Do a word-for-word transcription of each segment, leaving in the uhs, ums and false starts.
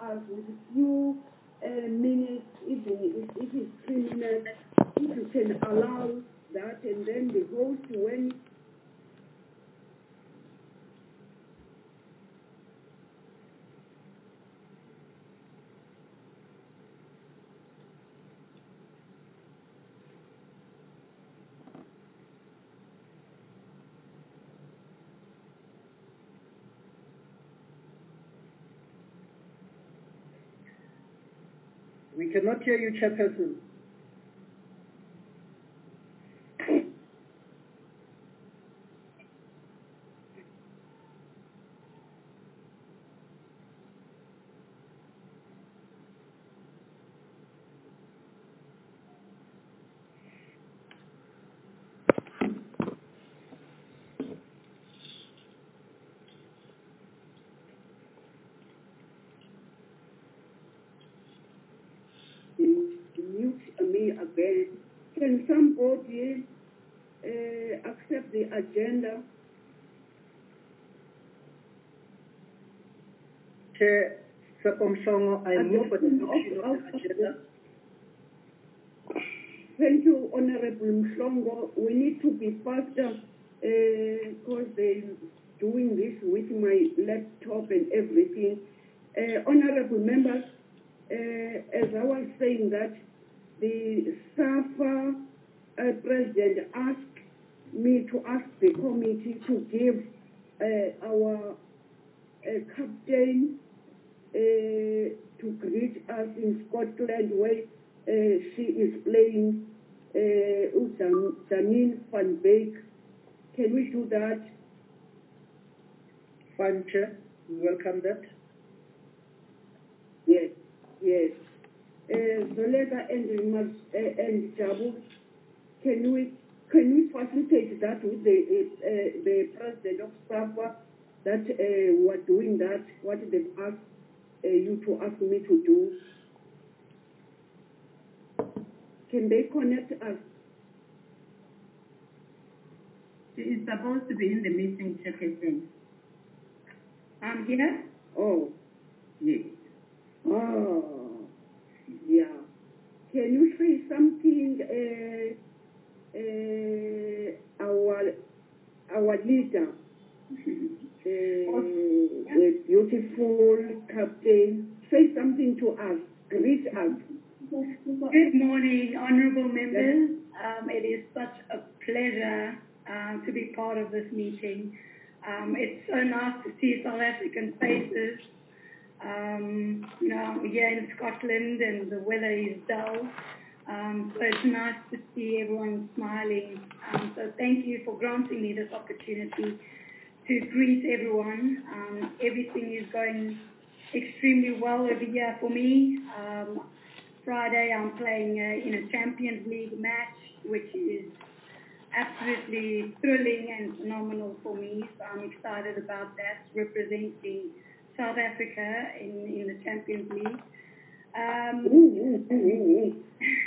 us with a few uh, minutes, even if, if it's three minutes, if you can allow that, and then the host, when We cannot hear you, Chairperson. mute me again. Can somebody uh, accept the agenda? Chair Sapomshongo, I move for the adoption of the agenda. Thank you, Honorable Mhlongo. We need to be faster because uh, they're doing this with my laptop and everything. Uh, honorable members, uh, as I was saying that the SAFA uh, president asked me to ask the committee to give uh, our uh, captain uh, to greet us in Scotland, where uh, she is playing uh, Janine van Beek. Can we do that? Fine, Chair. We welcome that. Yes, yes. Zolega uh, and, uh, and Jabu, can we can we facilitate that with the uh, the president of SAFA that uh, we are doing that, what they've asked uh, you to ask me to do? Can they connect us? She is supposed to be in the meeting, Chairperson. I'm here? Oh. Yes. Oh. Yeah. Can you say something, uh, uh, our our leader, uh, the beautiful captain, say something to us, greet us. Good morning, honourable members. Um, it is such a pleasure uh, to be part of this meeting. Um, it's so nice to see South African faces. Um, you know, we're here in Scotland and the weather is dull. Um, so it's nice to see everyone smiling. Um, so thank you for granting me this opportunity to greet everyone. Um, everything is going extremely well over here for me. Um, Friday I'm playing uh, in a Champions League match, which is absolutely thrilling and phenomenal for me. So I'm excited about that, representing South Africa in, in the Champions League. Um,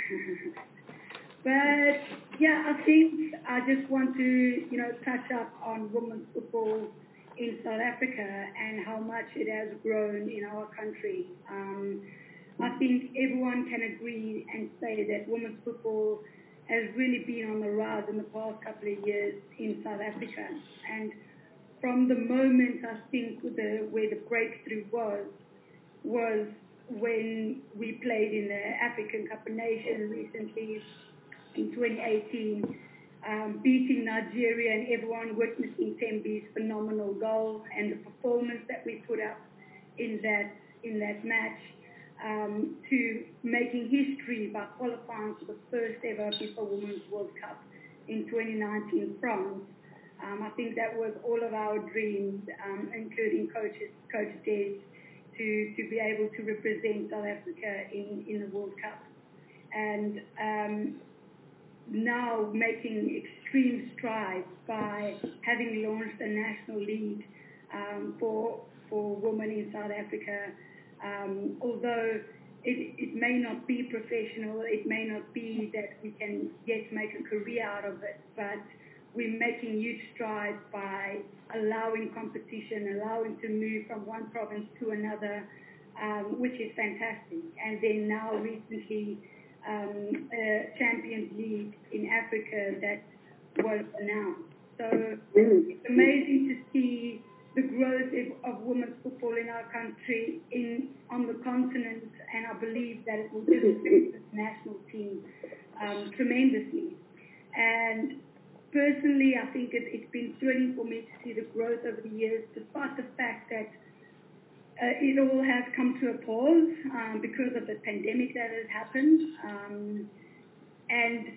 but yeah, I think I just want to, you know, touch up on women's football in South Africa and how much it has grown in our country. Um, I think everyone can agree and say that women's football has really been on the rise in the past couple of years in South Africa. And from the moment I think the, where the breakthrough was, was when we played in the African Cup of Nations recently in twenty eighteen, um, beating Nigeria and everyone witnessing Tembi's phenomenal goal and the performance that we put up in that in that match, um, to making history by qualifying for the first ever FIFA Women's World Cup in twenty nineteen France. Um, I think that was all of our dreams, um, including coaches, Coach Des, to, to be able to represent South Africa in, in the World Cup. And um, now making extreme strides by having launched a national league um, for, for women in South Africa. Um, although it, it may not be professional, it may not be that we can yet make a career out of it, but we're making huge strides by allowing competition, allowing to move from one province to another, um, which is fantastic. And then now recently, um, a Champions League in Africa that was announced. So it's amazing to see the growth of women's football in our country, in on the continent, and I believe that it will just affect the national team um, tremendously. And personally, I think it, it's been thrilling for me to see the growth over the years, despite the fact that uh, it all has come to a pause um, because of the pandemic that has happened. Um, and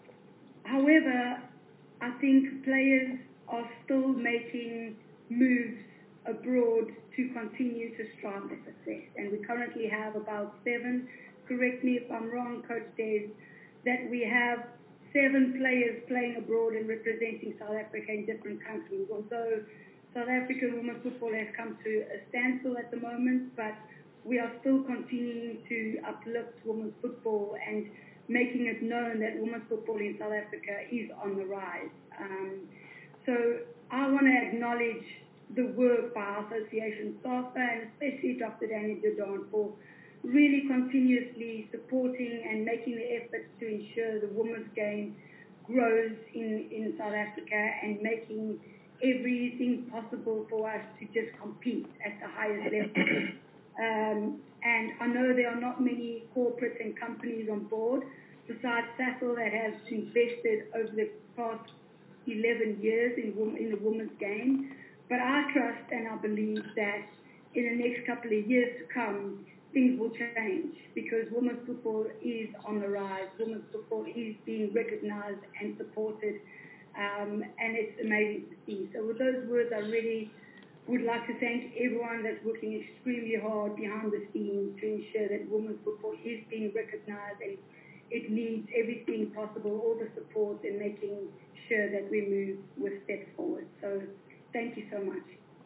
however, I think players are still making moves abroad to continue to strive for success. And we currently have about seven, correct me if I'm wrong, Coach Des, that we have seven players playing abroad and representing South Africa in different countries. Although South African women's football has come to a standstill at the moment, but we are still continuing to uplift women's football and making it known that women's football in South Africa is on the rise. Um, so I want to acknowledge the work by our association staff and especially Doctor Danny Dodon for really continuously supporting and making the efforts to ensure the women's game grows in, in South Africa and making everything possible for us to just compete at the highest level. Um, and I know there are not many corporates and companies on board besides SAFL that has invested over the past eleven years in, in the women's game. But I trust and I believe that in the next couple of years to come, things will change because women's football is on the rise. Women's football is being recognized and supported, um, and it's amazing to see. So with those words, I really would like to thank everyone that's working extremely hard behind the scenes to ensure that women's football is being recognized, and it needs everything possible, all the support, in making sure that we move with steps forward. So thank you so much.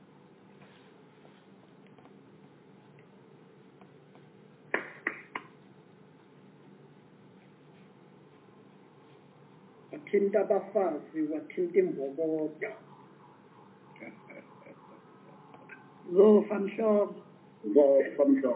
Wathinta abafazi, wathinta imbokodo. Zo van Shop. Zo van Shop.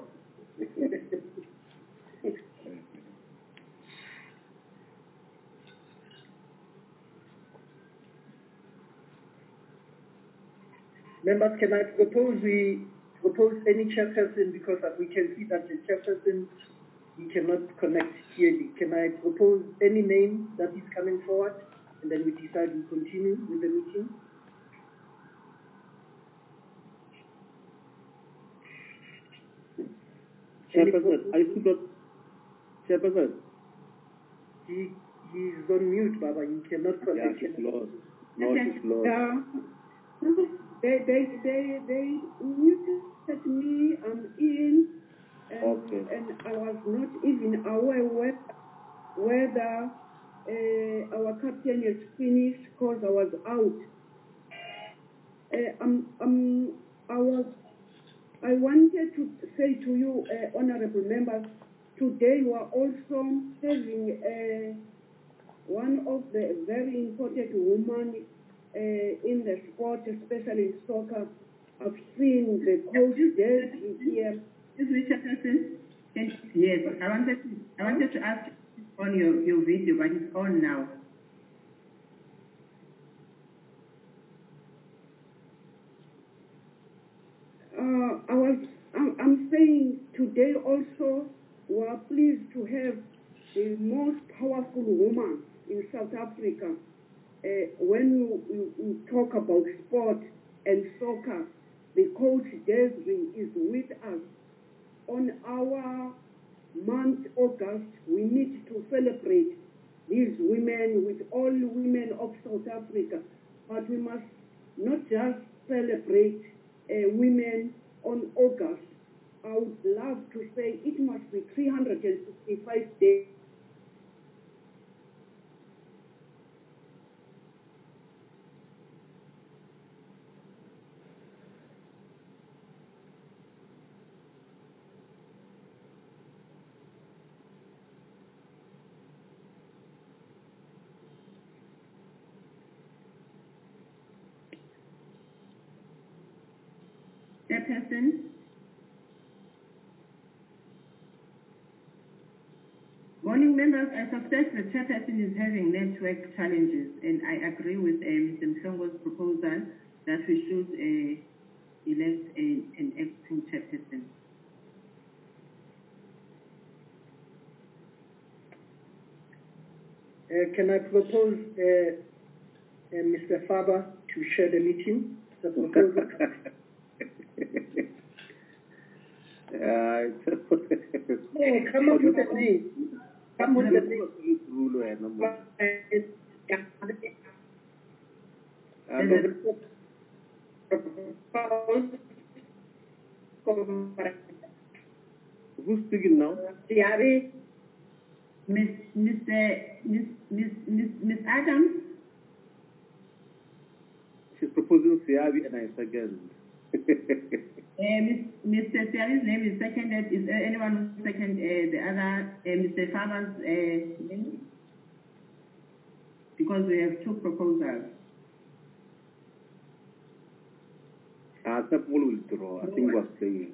Members, can I propose we propose any chairperson, because we can see that the chairperson, we cannot connect clearly. Can I propose any name that is coming forward, and then we decide we continue with the meeting? Chairperson, I forgot. Chairperson. He he's on mute, Baba. You cannot connect. Yeah, he's lost. No, he's lost. Yeah. They they they they muted me. I'm in, and, Okay. and I was not even aware whether, whether uh, our captain has finished because I was out. Uh, I'm, I'm, I was. I wanted to say to you, uh, honourable members, today we are also having uh, one of the very important women uh, in the sport, especially in soccer. I've seen the coach there here. Excuse me, Chairperson. Yes, I wanted to, I wanted to ask on your, your video, but it's on now. Uh, I was, I'm, I'm saying today also we are pleased to have the most powerful woman in South Africa. Uh, when we, we, we talk about sport and soccer, the coach Desiree is with us. On our month August, we need to celebrate these women with all women of South Africa. But we must not just celebrate uh, women on August. I would love to say it must be three hundred sixty-five days. Chairperson? members, I suspect the chairperson is having network challenges, and I agree with uh, Mister Mhlongo's proposal that we should uh, elect a, an acting chairperson. Uh, can I propose uh, uh, Mister Faber to share the meeting? The proposal. Uh, Hey, come up with a name. Come with a name. Who's speaking now? Miss Mister Miss Miss Miss Miss Adams. She's proposing Siabi and I second. Uh, Mister Siabi's name is seconded. Is there anyone who second uh, the other uh, Mister Faber's uh, name? Because we have two proposals. Ah, that will withdraw. I think was playing.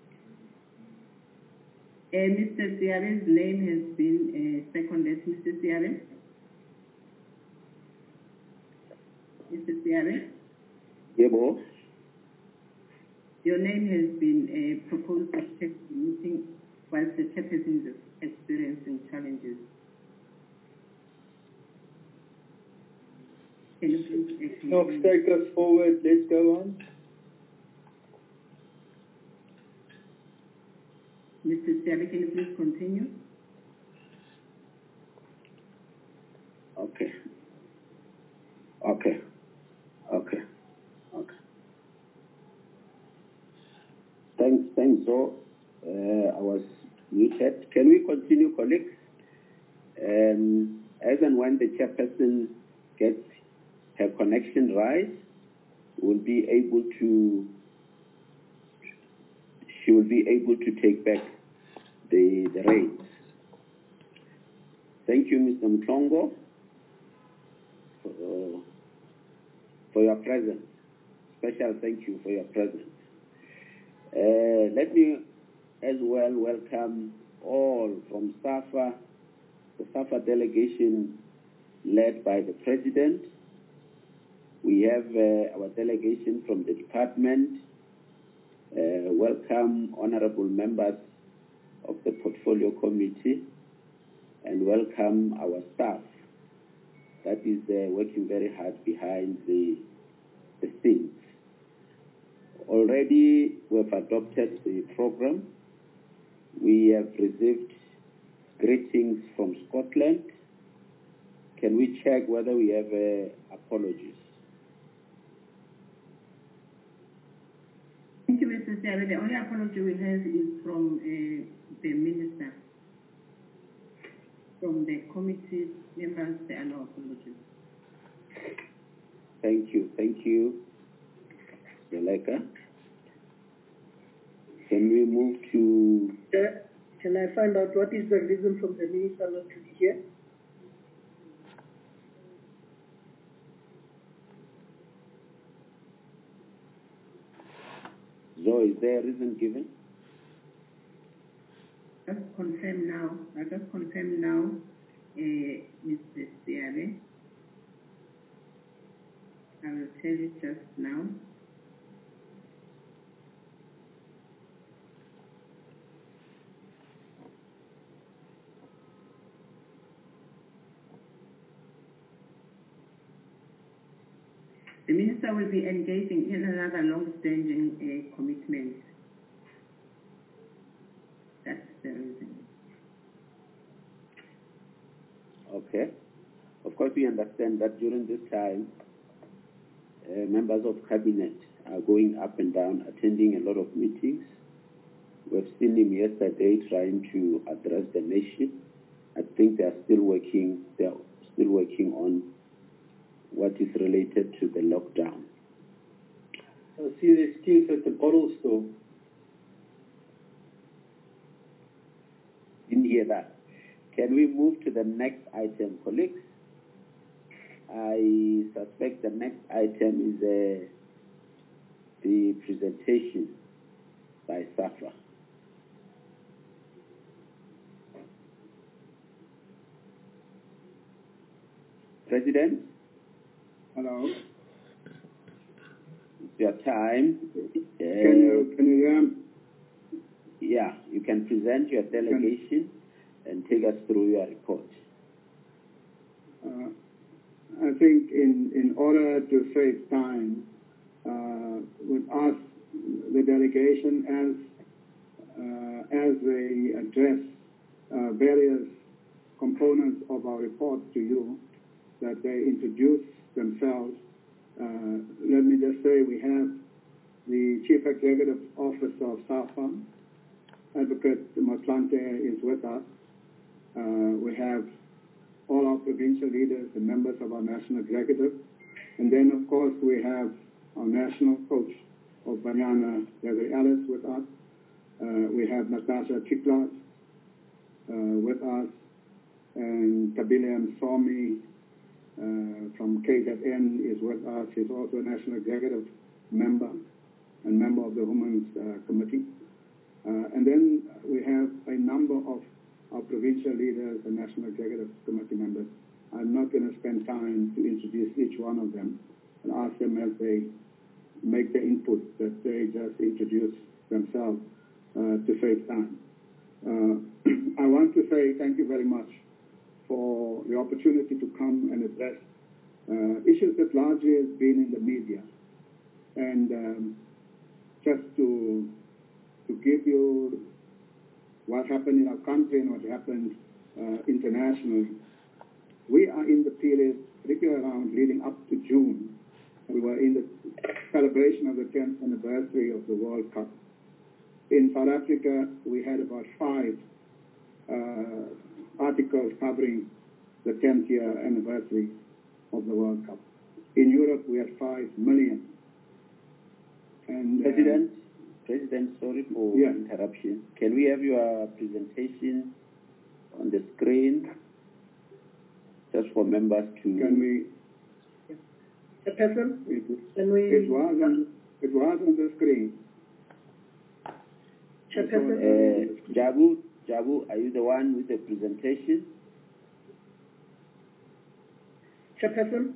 Uh, Mister Siabi's name has been uh, seconded. Mister Siabi? Mister Siabi? Yeah, boss. Your name has been uh, proposed to check the meeting whilst the chairperson is experiencing challenges. Can you please Knox, take us forward. Let's go on. Mister Siabi, can you please continue? Okay. Okay. Okay. Okay. Thanks, thanks, so uh, I was muted. Can we continue, colleagues? Um, as and when the chairperson gets her connection right, will be able to, she will be able to take back the, the reins. Thank you, Mister Mhlongo, for, for your presence. Special thank you for your presence. Uh, let me as well welcome all from SAFA, the SAFA delegation led by the President. We have uh, our delegation from the department. Uh, welcome honorable members of the Portfolio Committee, and welcome our staff that is uh, working very hard behind the, the scenes. Already we've adopted the program. We have received greetings from Scotland. Can we check whether we have uh, apologies? Thank you, Mister Siabi. The only apology we have is from uh, the Minister. From the committee members, there are no apologies. Thank you. Thank you, Zeleka. Can we move to... Uh, can I find out what is the reason from the Minister not to be here? So is there a reason given? Just confirm now. I just confirm now, uh, Mister Siabi. I will tell you just now. The Minister will be engaging in another long-standing uh, commitment. That's the reason. Okay. Of course, we understand that during this time, uh, members of cabinet are going up and down, attending a lot of meetings. We've seen him yesterday trying to address the nation. I think they are still working. They are still working on what is related to the lockdown. I see the excuse at the bottle store. Didn't hear that. Can we move to the next item, colleagues? I suspect the next item is uh, the presentation by SAFA. President. Hello. It's your time. Uh, can you can you hear me? Yeah, you can present your delegation can, and take us through your report. Uh, I think in, in order to save time, uh, with us, the delegation, as uh, as they address uh, various components of our report to you, that they introduce themselves. Uh, let me just say we have the Chief Executive Officer of SAFA, Advocate Motlanthe, is with us. Uh, we have all our provincial leaders and members of our national executive. And then, of course, we have our national coach of Banyana, Leslie Ellis, with us. Uh, we have Natasha Chiklas uh, with us, and Tabile Msomi uh, from K Z N is with us. He's also a national executive member and member of the Women's uh, Committee. Uh, and then we have a number of our provincial leaders and national executive committee members. I'm not going to spend time to introduce each one of them and ask them as they make their input that they just introduce themselves uh, to save time. Uh, I want to say thank you very much for the opportunity to come and address uh, issues that largely has been in the media. And um, just to, to give you what happened in our country and what happened uh, internationally. We are in the period, particularly around leading up to June. We were in the celebration of the tenth anniversary of the World Cup. In South Africa, we had about five uh, articles covering the tenth year anniversary of the World Cup. In Europe, we had five million. And, President? Uh, President, sorry for yeah. interruption. Can we have your presentation on the screen, just for members to... Can we... Chairperson, it, can we... It was on, it was on the screen. Chairperson? Uh, Jabu, Jabu, are you the one with the presentation? Chairperson?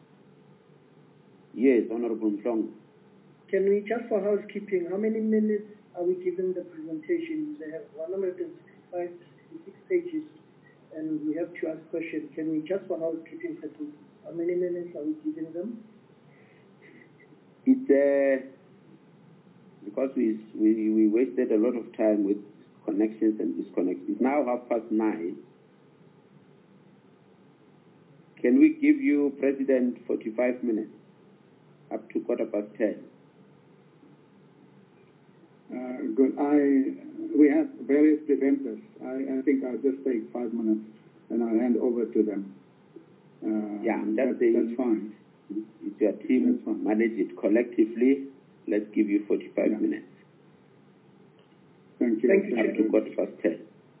Yes, Honorable Mhlongo. Can we, just for housekeeping, how many minutes are we giving the presentation? They have one hundred sixty-five, sixty-six pages, and we have to ask questions. Can we, just for housekeeping purposes, how many minutes are we giving them? It's uh, because we, we, we wasted a lot of time with connections and disconnections. It's now half past nine. Can we give you, President, forty-five minutes, up to quarter past ten? Uh, good. I, we have various presenters. I, I think I'll just take five minutes and I'll hand over to them. Uh, yeah, that's, that, that's fine. It's your team, manage it collectively. Let's give you forty-five yeah. minutes. Thank you. Thank you, Up to quarter past ten.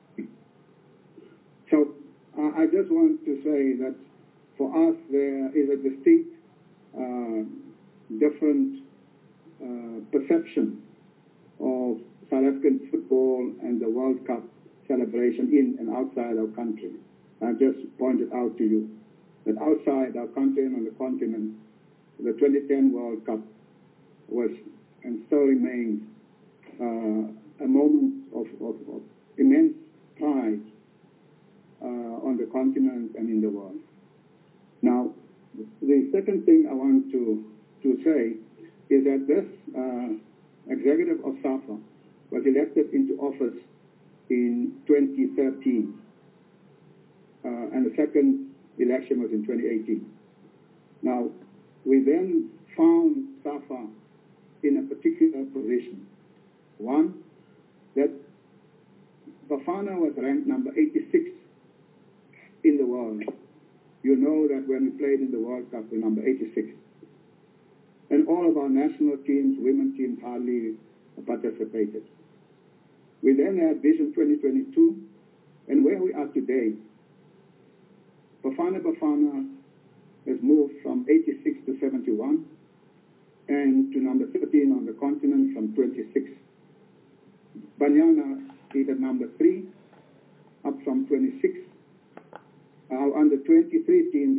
So uh, I just want to say that for us there is a distinct, uh, different uh, perception of South African football and the World Cup celebration in and outside our country. I just pointed out to you that outside our country and on the continent, the twenty ten World Cup was and still remains uh, a moment of, of, of immense pride uh, on the continent and in the world. Now, the second thing I want to, to say is that this uh, executive of SAFA was elected into office in twenty thirteen, uh, and the second election was in twenty eighteen. Now, we then found SAFA in a particular position. One, that Bafana was ranked number eighty-six in the world. You know that when we played in the World Cup, we're number eighty-six. And all of our national teams, women teams, hardly participated. We then had Vision twenty twenty-two, and where we are today, Bafana Bafana has moved from eighty-six to seventy-one, and to number thirteen on the continent from twenty-six. Banyana is at number three, up from twenty-six. Our under twenty-three team is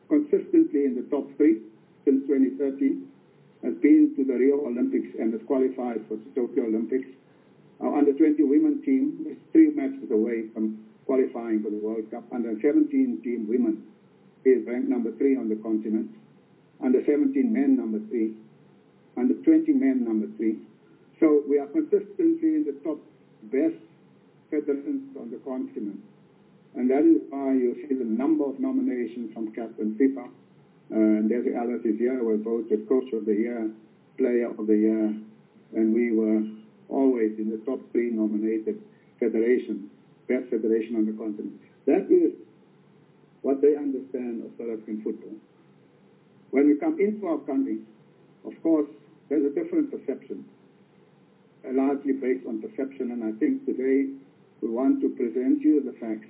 consistently in the top three since twenty thirteen, has been to the Rio Olympics and has qualified for the Tokyo Olympics. Our under twenty women team is three matches away from qualifying for the World Cup. Under seventeen team women is ranked number three on the continent. Under seventeen men, number three. Under twenty men, number three. So we are consistently in the top best federations on the continent. And that is why you see the number of nominations from Captain FIFA. Uh, and Desi Alice is here, was voted Coach of the Year, Player of the Year, and we were always in the top three nominated federation, best federation on the continent. That is what they understand of South African football. When we come into our country, of course, there's a different perception, uh, largely based on perception, and I think today we want to present you the facts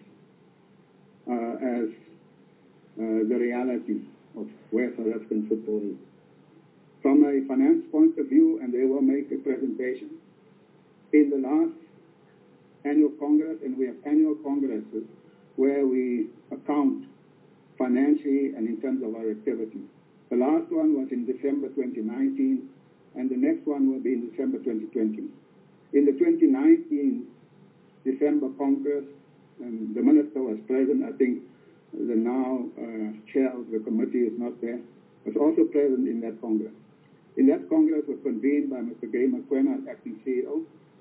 uh, as uh, the reality of where South African football is. From a finance point of view, and they will make a presentation, in the last annual Congress, and we have annual Congresses where we account financially and in terms of our activity. The last one was in December twenty nineteen, and the next one will be in December twenty twenty. In the twenty nineteen December Congress, and the minister was present, I think the now uh, chair of the committee is not there, was also present in that Congress. In that Congress was convened by Mister Gay Mokoena, acting C E O,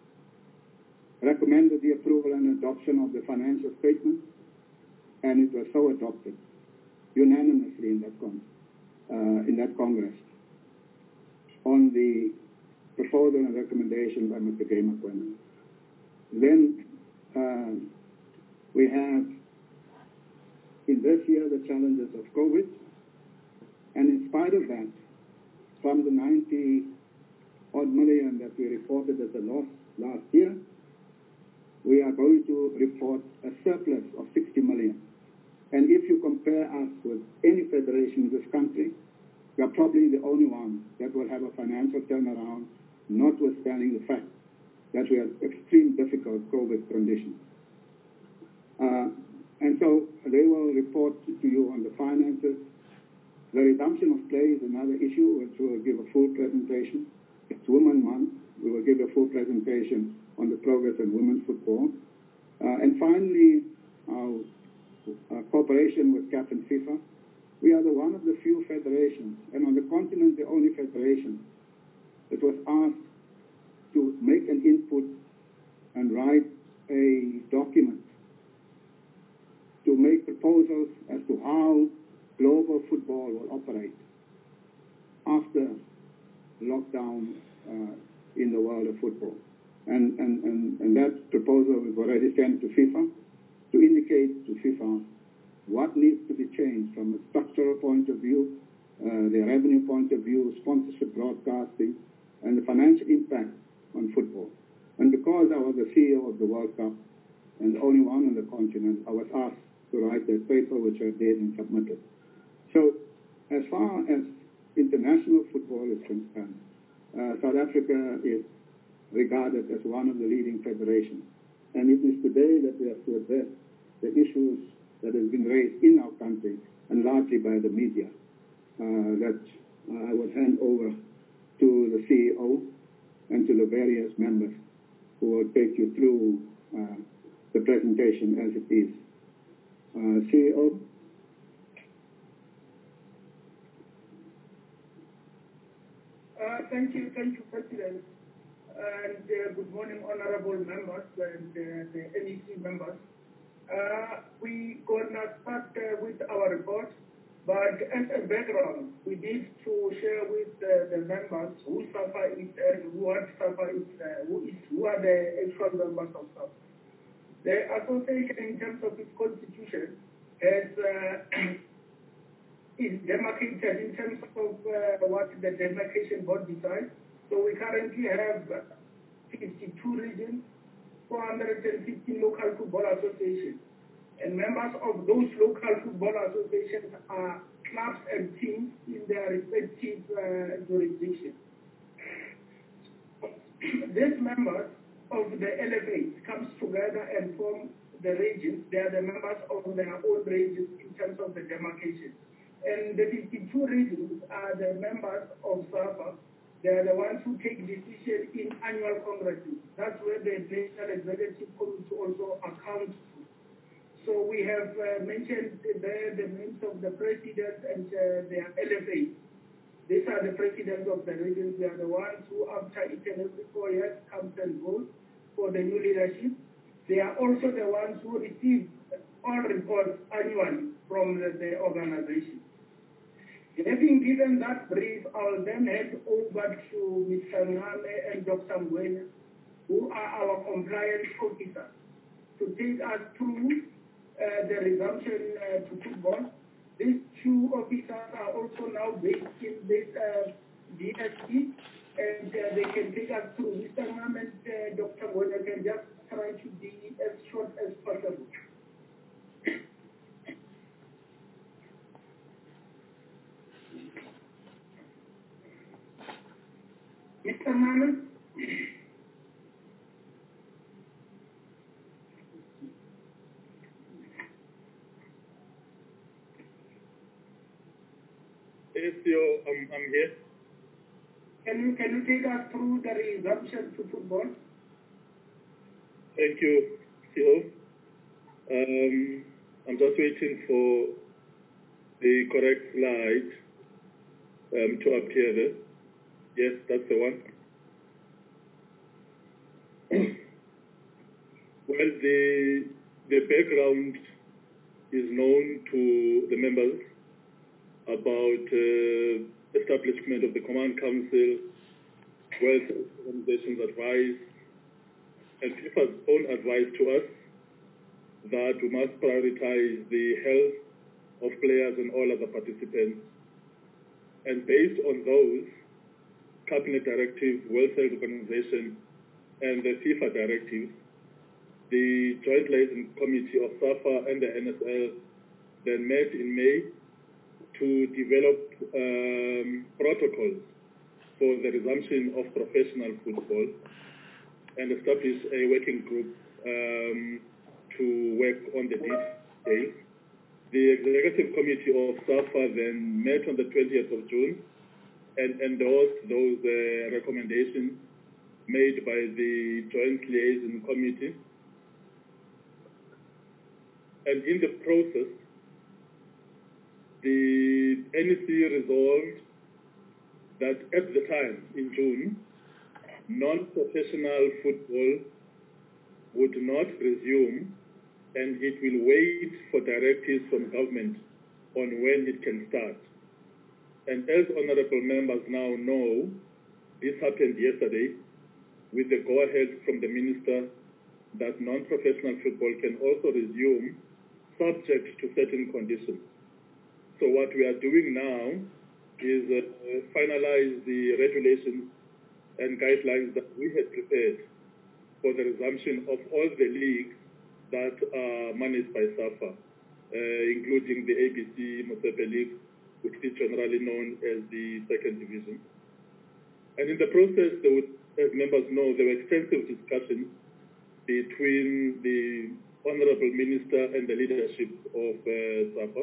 recommended the approval and adoption of the financial statement, and it was so adopted unanimously in that, con uh, in that Congress on the proposal and recommendation by Mister Gay Mokoena. Then uh, we have in this year the challenges of COVID, and in spite of that, from the ninety odd million that we reported as a loss last year, we are going to report a surplus of sixty million. And if you compare us with any federation in this country, we are probably the only one that will have a financial turnaround, notwithstanding the fact that we have extreme difficult COVID conditions. Uh, and so they will report to you on the finances. The resumption of play is another issue, which we will give a full presentation. It's Women's Month. We will give a full presentation on the progress in women's football. Uh, and finally, our, our cooperation with Captain FIFA. We are the one of the few federations, and on the continent, the only federation that was asked to make an input and write a document to make proposals as to how global football will operate after lockdown uh, in the world of football. And, and, and, and that proposal was already sent to FIFA to indicate to FIFA what needs to be changed from a structural point of view, uh, the revenue point of view, sponsorship, broadcasting, and the financial impact on football. And because I was the C E O of the World Cup and the only one on the continent, I was asked to write that paper, which I did and submitted. So as far as international football is concerned, uh, South Africa is regarded as one of the leading federations. And it is today that we have to address the issues that have been raised in our country, and largely by the media, uh, that uh, I would hand over to the C E O and to the various members who will take you through uh, the presentation as it is. Uh, C E O? Uh, thank you, thank you, President. And uh, good morning, honorable members and uh, the N E C members. Uh, we gonna start uh, with our report, but as a background, we need to share with uh, the members who SAFA is and what SAFA is, uh, who, is, who are the actual members of SAFA. The association, in terms of its constitution, has uh, is demarcated in terms of uh, what the demarcation board decides. So we currently have fifty-two regions, four hundred fifty local football associations. And members of those local football associations are clubs and teams in their respective uh, jurisdictions. These members of the L F A comes together and form the regions. They are the members of their own regions in terms of the demarcation. And the fifty-two regions are the members of SAFA. They are the ones who take decisions in annual congresses. That's where the National Executive Committee also accounts for. So we have uh, mentioned there the names of the presidents and uh, their L F As. These are the presidents of the regions. They are the ones who, after each and every four years, comes and votes for the new leadership. They are also the ones who receive all reports annually from the, the organization. Having given that brief, I will then hand over to Mister Ngame and Doctor Ngwenya, who are our compliance officers, to take us through uh, the resumption uh, to football. These two officers are also now based in this uh, D S P, and uh, they can take us through. Mister Ngame and uh, Doctor Ngwenya can just try to be as short as possible. Mister Ngame? Yes, yo, I'm, I'm here. Can you, can you take us through the resumption to football? Thank you, C O. Um, I'm just waiting for the correct slide um, to appear there. Yes, that's the one. Well, the, the background is known to the members about uh, establishment of the Command Council, World Organization's advice, and FIFA's own advice to us that we must prioritize the health of players and all other participants. And based on those, Cabinet Directive, World Health Organization, and the FIFA directives, the Joint Liaison Committee of SAFA and the N S L then met in May to develop um, protocols for the resumption of professional football and establish a working group um, to work on the details. The Executive Committee of SAFA then met on the twentieth of June and endorsed those uh, recommendations made by the Joint Liaison Committee. And in the process, the N E C resolved that at the time, in June, non-professional football would not resume, and it will wait for directives from government on when it can start. And as honorable members now know, this happened yesterday with the go-ahead from the minister that non-professional football can also resume subject to certain conditions. So what we are doing now is uh, finalize the regulations and guidelines that we had prepared for the resumption of all the leagues that are managed by SAFA, uh, including the A B C Motsepe League, which is generally known as the second division. And in the process, there would, as members know, there were extensive discussions between the Honorable Minister and the leadership of uh, SAFA.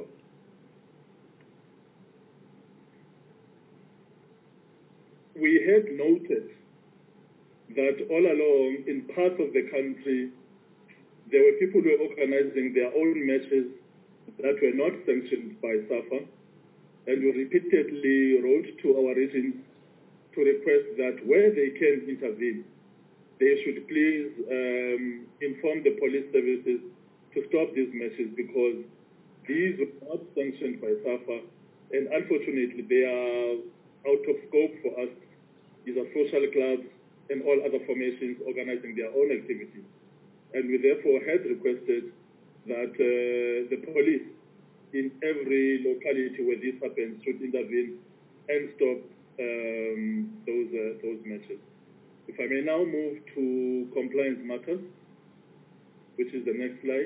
We had noted that all along in parts of the country, there were people who were organizing their own matches that were not sanctioned by SAFA, and we repeatedly wrote to our regions to request that where they can intervene, they should please um, inform the police services to stop these matches because these were not sanctioned by SAFA, and unfortunately they are out of scope for us. These are social clubs and all other formations organizing their own activities. And we therefore had requested that uh, the police in every locality where this happens should intervene and stop um, those, uh, those matches. If I may now move to compliance matters, which is the next slide.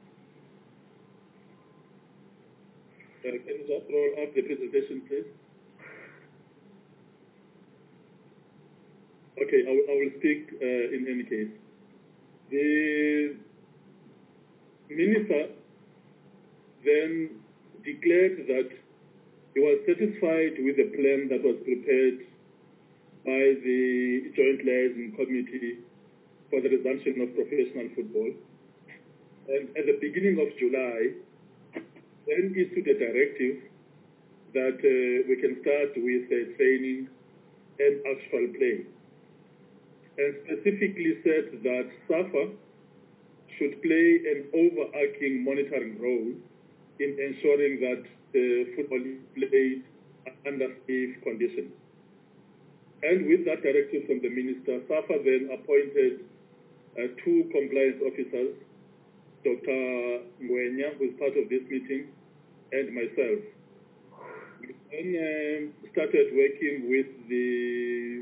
Uh, can you just roll up the presentation, please? Okay, I will, I will speak uh, in any case. The minister then declared that he was satisfied with the plan that was prepared by the Joint Liaison Committee for the resumption of professional football. And at the beginning of July, then issued a directive that uh, we can start with uh, training and actual play. And specifically said that SAFA should play an overarching monitoring role in ensuring that the football is played under safe conditions. And with that directive from the minister, SAFA then appointed uh, two compliance officers, Doctor Ngwenya, who is part of this meeting, and myself. We then um, started working with the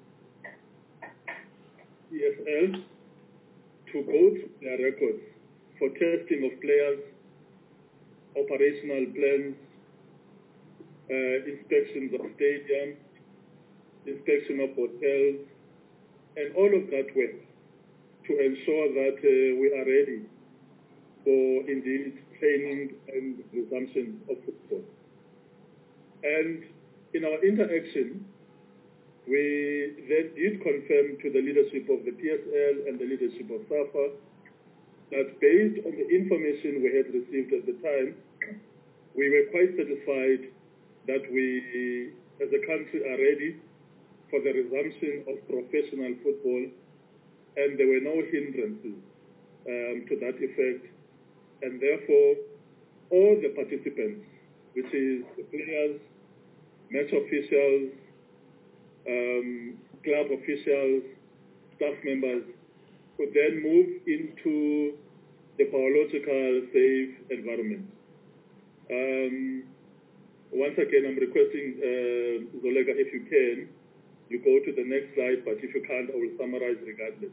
E S L to go through their records for testing of players, operational plans, uh, inspections of stadiums, inspection of hotels, and all of that work to ensure that uh, we are ready for indeed training and resumption of football. And in our interaction, we then did confirm to the leadership of the P S L and the leadership of SAFA that based on the information we had received at the time, we were quite satisfied that we, as a country, are ready for the resumption of professional football, and there were no hindrances um, to that effect. And therefore, all the participants, which is the players, match officials, um, club officials, staff members, could then move into the biological safe environment. Um, once again, I'm requesting uh, Zolega, if you can, you go to the next slide, but if you can't, I will summarize regardless.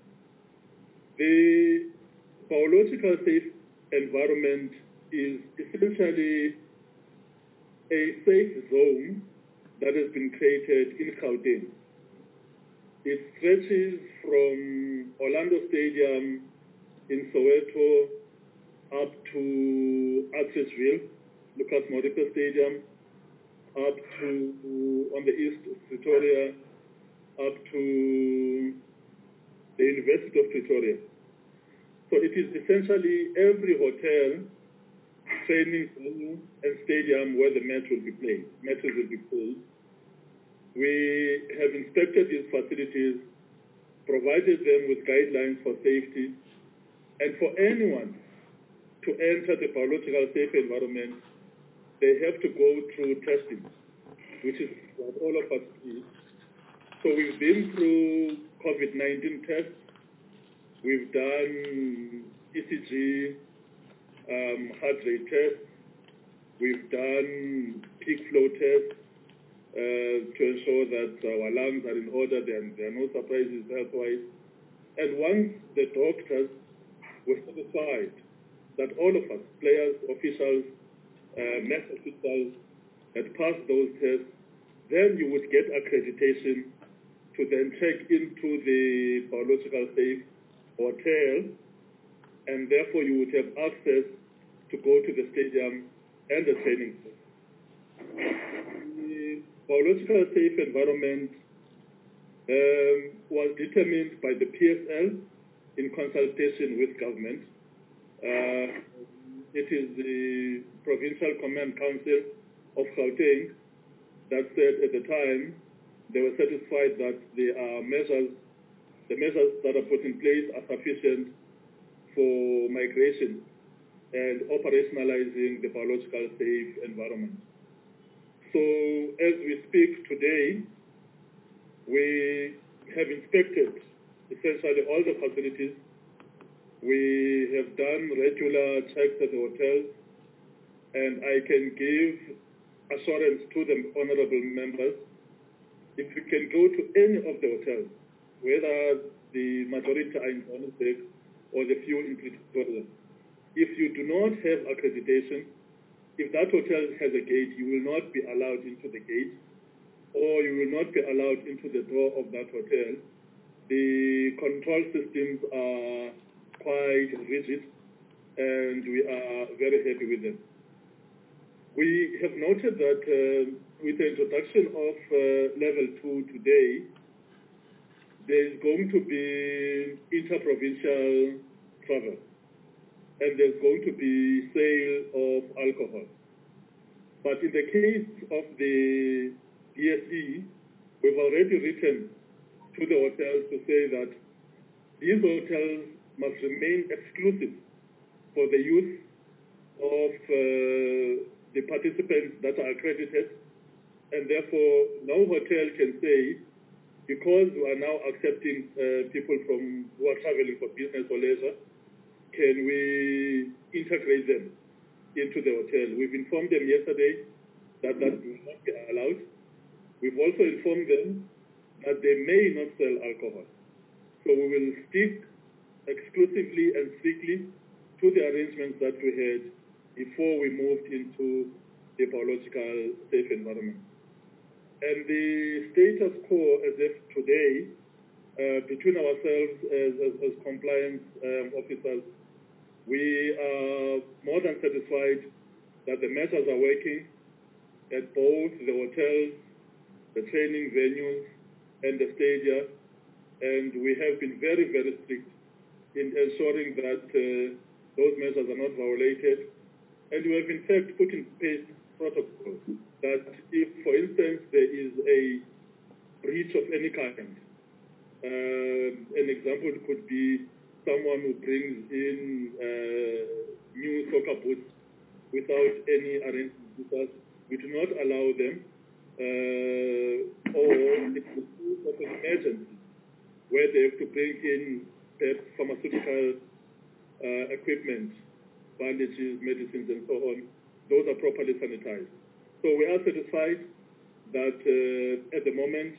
The biological safe environment is essentially a safe zone that has been created in Gauteng. It stretches from Orlando Stadium in Soweto up to Atteridgeville, Lucas Modipe Stadium, up to, on the east, Pretoria, up to the University of Pretoria. So it is essentially every hotel, training venue, and stadium where the match will be played. Matches will be played. We have inspected these facilities, provided them with guidelines for safety, and for anyone to enter the biological safe environment, they have to go through testing, which is what all of us do. So we've been through COVID nineteen tests. We've done E C G, um, heart rate tests. We've done peak flow tests uh, to ensure that our lungs are in order, there, there are no surprises health-wise. And once the doctors were satisfied that all of us, players, officials, uh, match officials, had passed those tests, then you would get accreditation to then check into the biological safe hotel, and therefore you would have access to go to the stadium and the training center. The biological safe environment um, was determined by the P S L in consultation with government. Uh, it is the Provincial Command Council of Gauteng that said at the time they were satisfied that the uh, measures, the measures that are put in place are sufficient for migration and operationalizing the biological safe environment. So as we speak today, we have inspected essentially all the facilities. We have done regular checks at the hotels, and I can give assurance to the honorable members, if you can go to any of the hotels, whether the majority are in Johannesburg or the few in Pretoria, if you do not have accreditation, if that hotel has a gate, you will not be allowed into the gate, or you will not be allowed into the door of that hotel. The control systems are quite rigid, and we are very happy with them. We have noted that uh, with the introduction of uh, level two today, there is going to be interprovincial travel, and there's going to be sale of alcohol. But in the case of the D S E, we've already written to the hotels to say that these hotels must remain exclusive for the use of uh, the participants that are accredited, and therefore no hotel can say, because we are now accepting uh, people from who are traveling for business or leisure, can we integrate them into the hotel? We've informed them yesterday that that will not be allowed. We've also informed them that they may not sell alcohol. So we will stick exclusively and strictly to the arrangements that we had before we moved into the biological safe environment. And the status quo as if today, uh, between ourselves as, as, as compliance um, officers, we are more than satisfied that the measures are working at both the hotels, the training venues, and the stadia, and we have been very, very strict in ensuring that uh, those measures are not violated. And we have in fact put in place protocols that if, for instance, there is a breach of any kind, uh, an example could be someone who brings in uh, new soccer boots without any arrangement with us, we do not allow them, uh, or if of an emergency, where they have to bring in perhaps pharmaceutical uh, equipment, bandages, medicines, and so on, those are properly sanitized. So we are satisfied that uh, at the moment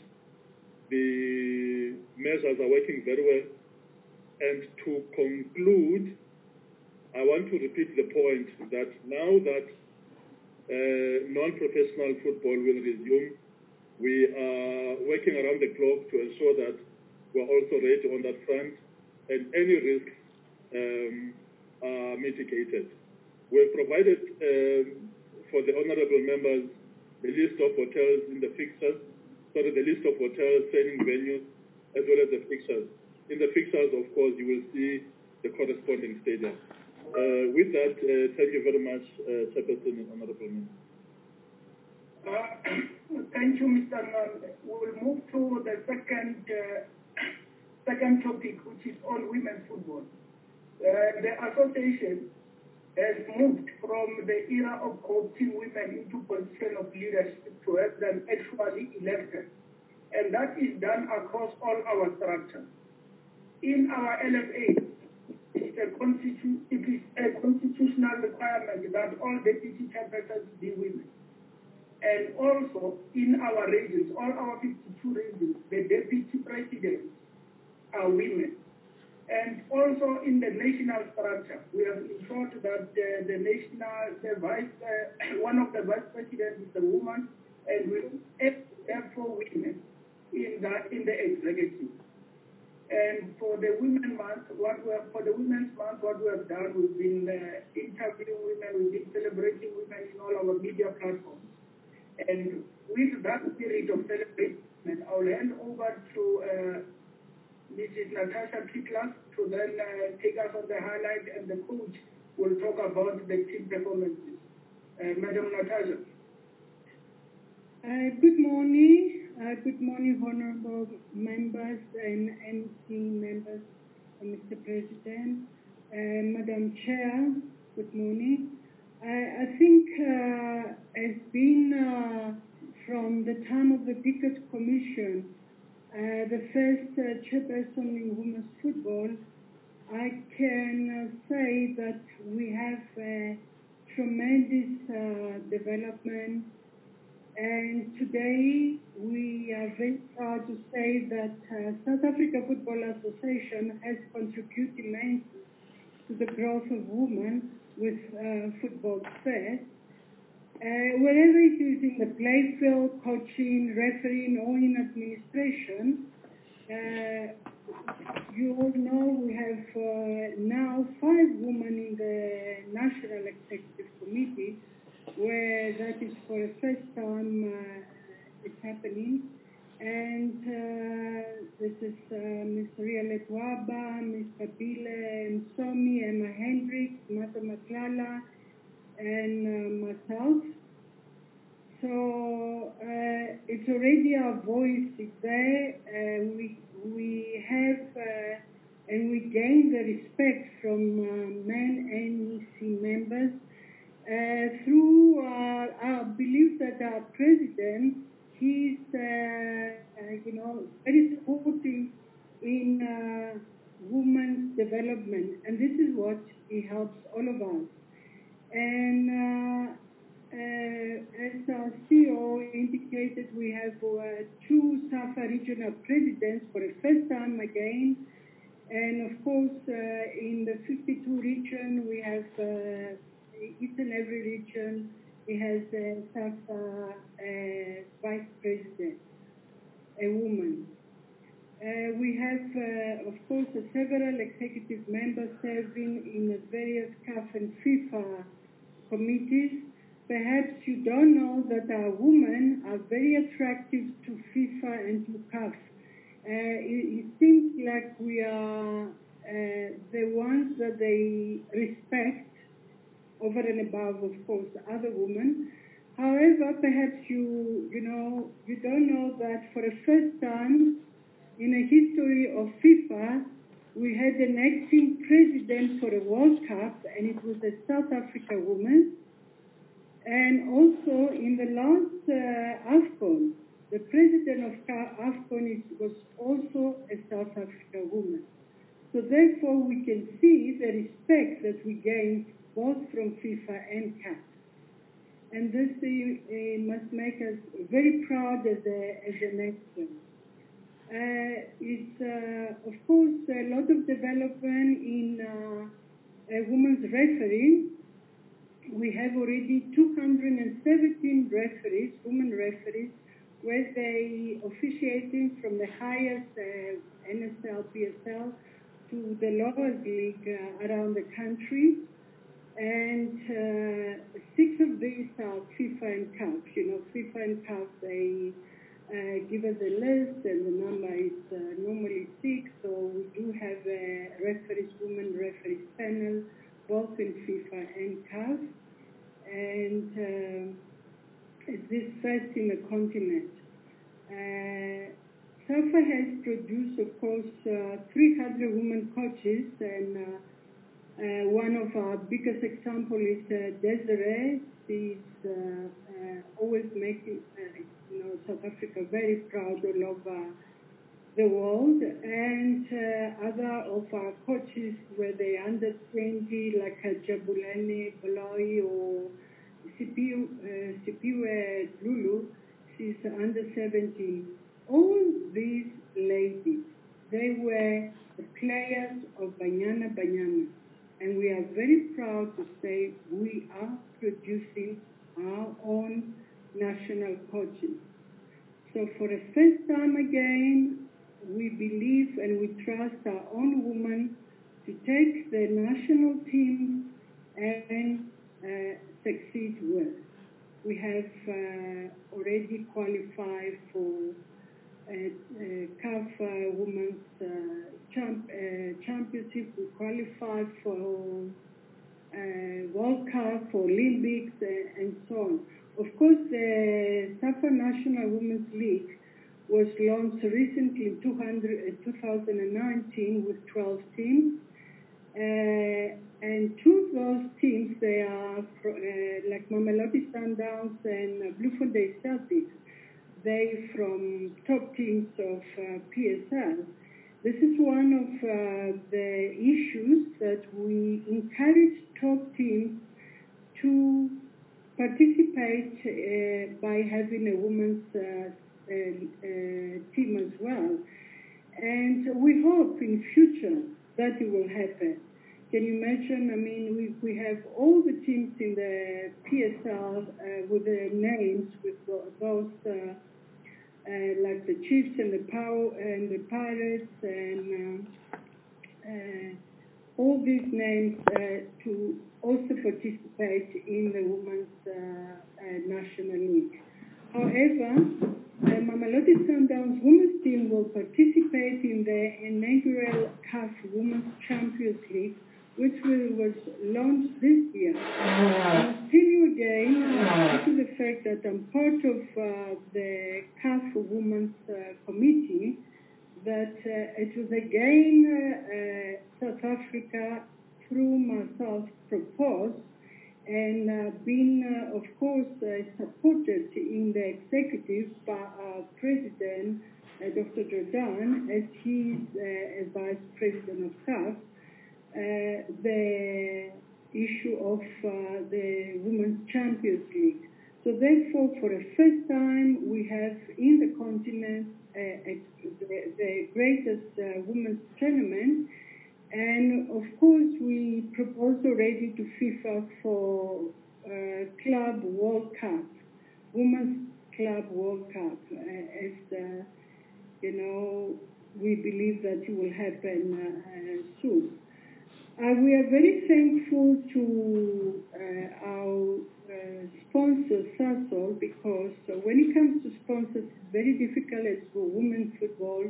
the measures are working very well. And to conclude, I want to repeat the point that now that uh, non-professional football will resume, we are working around the clock to ensure that we're also ready on that front, and any risks um, are mitigated. We've provided um, for the honorable members the list of hotels in the fixtures, sorry, the list of hotels, training venues, as well as the fixtures. In the fixtures, of course, you will see the corresponding stadium. Uh, with that, uh, thank you very much, uh, Chairperson and honorable members. Uh, thank you, Mister Nande. We'll move to the second uh, second topic, which is on women's football. Uh, the association has moved from the era of coopting women into position of leadership to have them actually elected. And that is done across all our structures. In our L F A, it's a constitu- it is a constitutional requirement that all deputy chairpersons be women. And also in our regions, all our fifty-two regions, the deputy presidents are women. And also in the national structure, we have ensured that uh, the national, the vice, uh, one of the vice presidents is a woman, and we have four women in the in the executive. And for the Women Month, what we have, for the Women's Month, what we have done, we've been uh, interviewing women, we've been celebrating women in all our media platforms. And with that spirit of celebration, I'll hand over to uh, Missus Natasha Kitlas to then uh, take us on the highlight, and the coach will talk about the team performances. Uh, Madam Natasha. Uh, good morning. Uh, good morning, honorable members and M C members, uh, Mister President, uh, Madam Chair, good morning. I, I think uh, it's been uh, from the time of the Bickett Commission, uh, the first uh, chairperson in women's football, I can uh, say that we have a tremendous uh, development. And today we are very proud to say that uh, South Africa Football Association has contributed immensely to the growth of women with uh, football fair. Uh, wherever it is in the playfield, coaching, refereeing, or in administration, uh, you all know we have uh, now five women in the National Executive Committee, where that is for the first time uh, it's happening. And uh, this is uh, Miz Ria Letwaba, Miz Kabile Msomi, Emma Hendricks, Mata Matlala, and uh, myself. So uh, it's already our voice is there. Uh, we we have uh, and we gain the respect from uh, men N E C members uh, through our, our belief that our president, he's uh, uh, you know very supportive in uh, women's development, and this is what he helps all of us. And uh, uh, as our C E O indicated, we have uh, two SAFA regional presidents for the first time again. And of course, uh, in the fifty-two region, we have uh, each and every region, it has a SAFA uh, vice president, a woman. Uh, we have, uh, of course, uh, several executive members serving in the various C A F and FIFA committees. Perhaps you don't know that our women are very attractive to FIFA and to C A F. Uh, it, it seems like we are uh, the ones that they respect over and above, of course, other women. However, perhaps you, you know, you don't know that for the first time in the history of FIFA, we had an acting president for the World Cup, and it was a South Africa woman. And also in the last uh, AFCON, the president of AFCON is, was also a South Africa woman. So therefore, we can see the respect that we gain both from FIFA and C A F. And this uh, uh, must make us very proud as a, as a nation. Uh, it's, uh, of course, a lot of development in uh, uh, women's refereeing. We have already two hundred seventeen referees, women referees, where they officiating from the highest uh, N S L, P S L to the lowest league uh, around the country. And uh, six of these are FIFA and C A F. You know, FIFA and C A F, they uh, give us a list, and the number is uh, normally six. So we do have a referees, women referees panel, both in FIFA and C A F. And uh, it's this first in the continent. Uh, SAFA has produced, of course, uh, three hundred women coaches, and uh, uh, one of our biggest example is uh, Desiree. She's uh, uh, always making uh, you know, South Africa very proud all over the world. And uh, other of our coaches, were they under twenty, like uh, Jabulani Baloy or Sipiwe uh, Lulu, she's under seventeen. All these ladies, they were the players of Banyana Banyana. And we are very proud to say we are producing our own national coaches. So for the first time again, we believe and we trust our own women to take the national team and uh, succeed well. We have uh, already qualified for uh, uh, C A F uh, Women's uh, champ, uh, Championship. We qualified for uh, World Cup, for Olympics, uh, and so on. Of course, the SAFA National Women's League was launched recently in two thousand nineteen with twelve teams. Uh, and two of those teams, they are uh, like Mamelodi Sundowns and uh, Bloemfontein Celtics. They from top teams of uh, P S L. This is one of uh, the issues that we encourage top teams to participate uh, by having a women's uh, uh, uh, team as well. And we hope in future that it will happen. Can you imagine? I mean, we, we have all the teams in the P S L uh, with their names, with those uh, uh, like the Chiefs and the Power and the Pirates and uh, uh, all these names uh, to also participate in the Women's uh, uh, National League. However, the Mamelodi Sundowns women's team will participate in the inaugural C A F Women's Champions League, which will, was launched this year. I'll tell you again, uh, due to the fact that I'm part of uh, the C A F Women's uh, Committee, that uh, it was again uh, uh, South Africa, through myself, proposed and uh, been, uh, of course, uh, supported in the executive by our president, uh, Doctor Jordan, as he's uh, a vice president of C A F, uh, the issue of uh, the Women's Champions League. So therefore, for the first time, we have in the continent uh, a, the, the greatest uh, women's tournament. And of course, we proposed already to FIFA for uh, Club World Cup, Women's Club World Cup, uh, as uh, you know, we believe that it will happen uh, uh, soon. Uh, we are very thankful to uh, our uh, sponsor, Sasol, because uh, when it comes to sponsors, it's very difficult as for women's football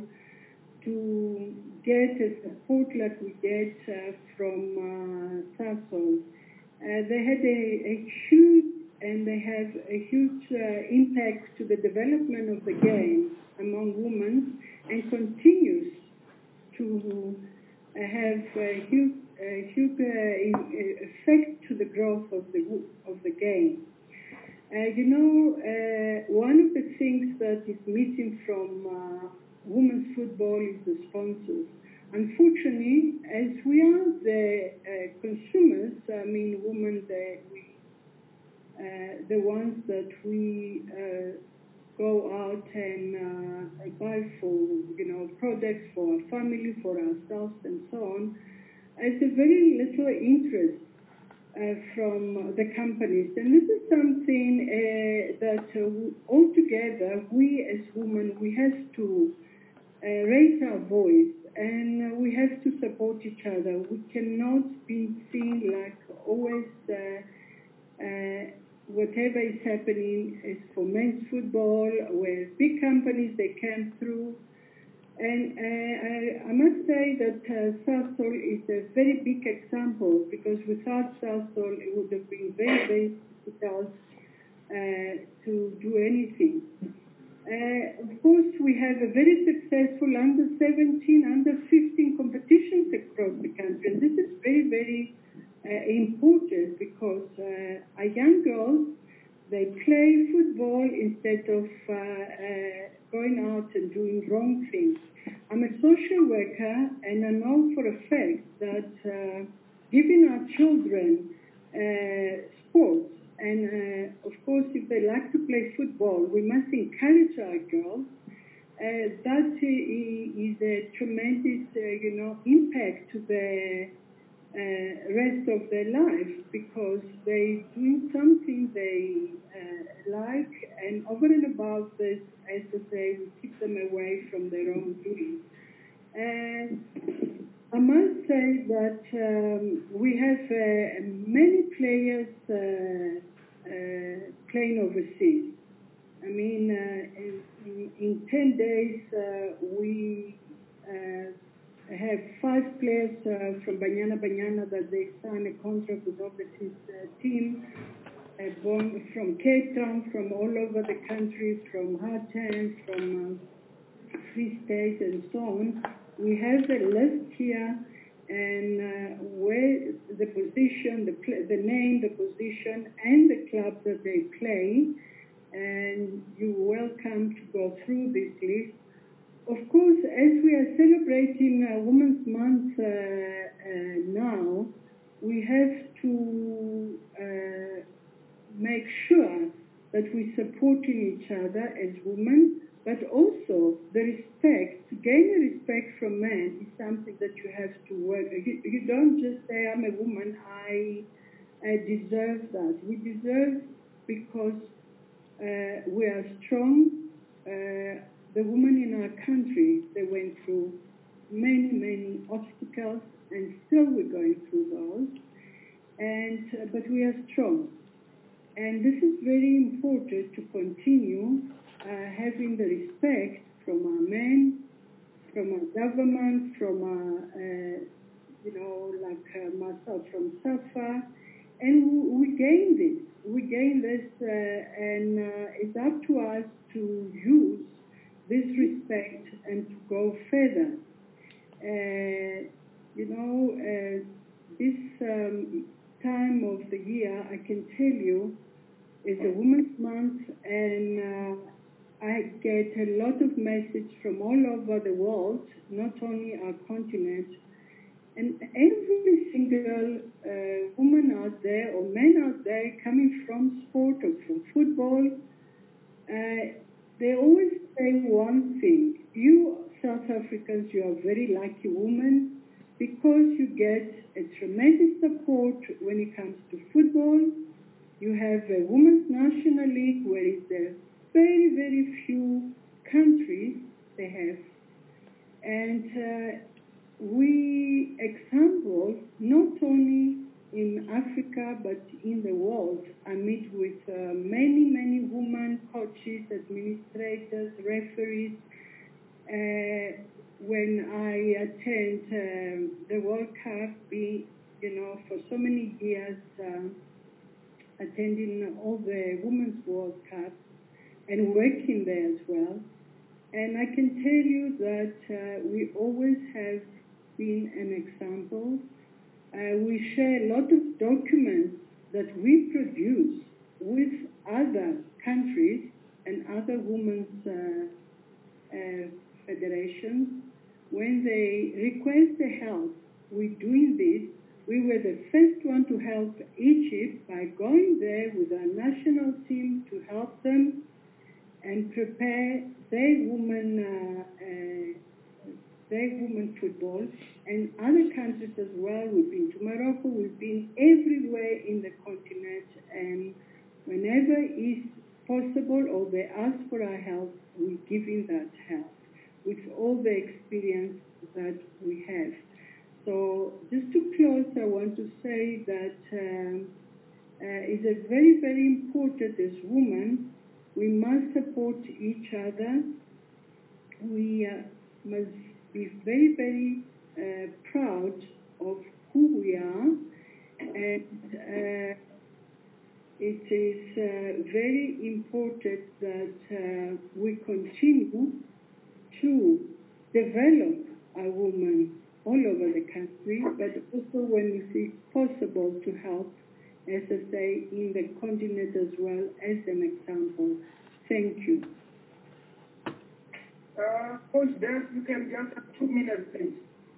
to get a support like we get uh, from uh, Sasol. Uh, they had a, a huge, and they have a huge uh, impact to the development of the game among women, and continues to uh, have a huge, a huge uh, effect to the growth of the of the game. Uh, you know, uh, one of the things that is missing from uh, women's football is the sponsors. Unfortunately, as we are the uh, consumers, I mean, women, the, we, uh, the ones that we uh, go out and uh, buy for, you know, products for our family, for ourselves, and so on, there's a very little interest uh, from the companies. And this is something uh, that uh, altogether, we as women, we have to Uh, raise our voice, and uh, we have to support each other. We cannot be seen like always uh, uh, whatever is happening is for men's football, where big companies, they came through. And uh, I, I must say that uh, Sasol is a very big example, because without Sasol, it would have been very, very difficult uh, to do anything. Uh, of course, we have a very successful under seventeen, under fifteen competitions across the country. And this is very, very uh, important, because uh, our young girls, they play football instead of uh, uh, going out and doing wrong things. I'm a social worker, and I know for a fact that uh, giving our children uh, sports, and uh, of course, if they like to play football, we must encourage our girls. Uh, that is a tremendous, uh, you know, impact to the uh, rest of their life, because they're doing something they uh, like, and over and above this, as I say, we keep them away from their own doing. And I must say that um, we have uh, many players uh, uh, playing overseas. I mean, uh, in, in, in ten days, uh, we uh, have five players uh, from Banyana Banyana that they signed a contract with overseas uh, team, uh, born from Cape Town, from all over the country, from Gauteng, from uh, Free State, and so on. We have a list here, and uh, where the position, the, the name, the position, and the club that they play, and you're welcome to go through this list. Of course, as we are celebrating uh, Women's Month uh, uh, now, we have to uh, make sure that we're supporting each other as women, but also the respect, to gain the respect from men is something that you have to work. You, you don't just say, I'm a woman, I, I deserve that. We deserve because uh, we are strong. Uh, the women in our country, they went through many, many obstacles, and and still we're going through those. And uh, but we are strong, and this is very important to continue uh, having the respect from our men, from our government, from our, uh, you know, like uh, myself from SAFA, and we gain this. We gain this, uh, and uh, it's up to us to use this respect and to go further. Uh, you know, uh, this um, time of the year, I can tell you, is a Women's Month, and uh, I get a lot of messages from all over the world, not only our continent, and every single uh, woman out there or man out there coming from sport or from football, uh, they always say one thing: you South Africans, you are very lucky women, because you get a tremendous support when it comes to football. You have a Women's National League where it's a very, very few countries they have. And uh, we example not only in Africa but in the world. I meet with uh, many, many women coaches, administrators, referees. Uh, when I attend um, the World Cup, be, you know, for so many years uh, attending all the Women's World Cup and working there as well. And I can tell you that uh, we always have been an example. Uh, we share a lot of documents that we produce with other countries and other women's uh, uh, federations. When they request the help, we're doing this. We were the first one to help Egypt by going there with our national team to help them and prepare their women, uh, uh, their women football, and other countries as well. We've been to Morocco, we've been everywhere in the continent, and whenever is possible or they ask for our help, we give in that help with all the experience that we have. So just to close, I want to say that um, uh, it's a very, very important as women. We must support each other. We uh, must be very, very uh, proud of who we are. And uh, it is uh, very important that uh, we continue to develop our women all over the country, but also when we see possible to help, as I say, in the continent as well as an example. Thank you. Uh, Coach Des, you can just have two minutes, please.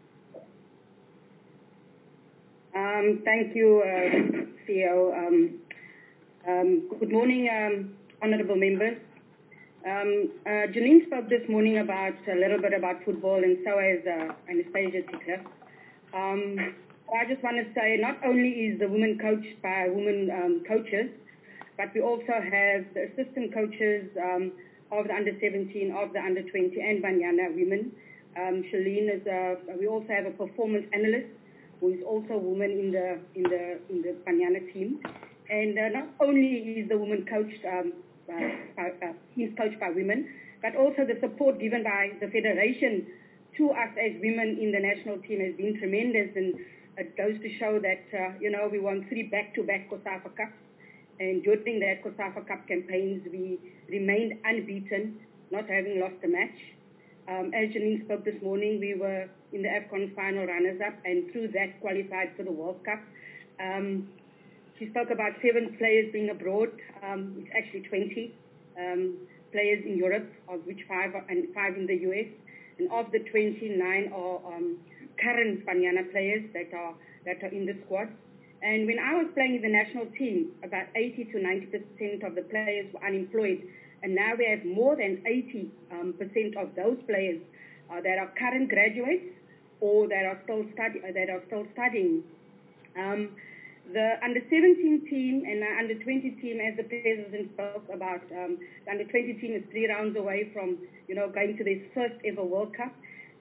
Um, thank you, uh, C E O. Um, um, good morning, um, honourable members. Um, uh, Janine spoke this morning about a little bit about football, and so has uh, Anastasia Tickler. Um, I just want to say not only is the women coached by women um, coaches, but we also have the assistant coaches um, of the under seventeen, of the under twenty, and Banyana women. Um, Shalene is a, we also have a performance analyst who is also a woman in the in the in the Banyana team. And uh, not only is the woman coached, um, uh, by, uh, he's coached by women, but also the support given by the federation to us as women in the national team has been tremendous, and it goes to show that, uh, you know, we won three back-to-back COSAFA Cups, and during that COSAFA Cup campaigns, we remained unbeaten, not having lost a match. Um, as Janine spoke this morning, we were in the AFCON final runners-up, and through that qualified for the World Cup. Um, she spoke about seven players being abroad. Um, it's actually twenty um, players in Europe, of which five are, and five in the U S. And of the twenty-nine are um, current Banyana players that are that are in the squad. And when I was playing in the national team, about eighty to ninety percent of the players were unemployed. And now we have more than eighty percent um, of those players uh, that are current graduates or that are still study uh, that are still studying. Um, the under seventeen team and the under twenty team, as the president spoke about, um, the under twenty team is three rounds away from, you know, going to their first ever World Cup.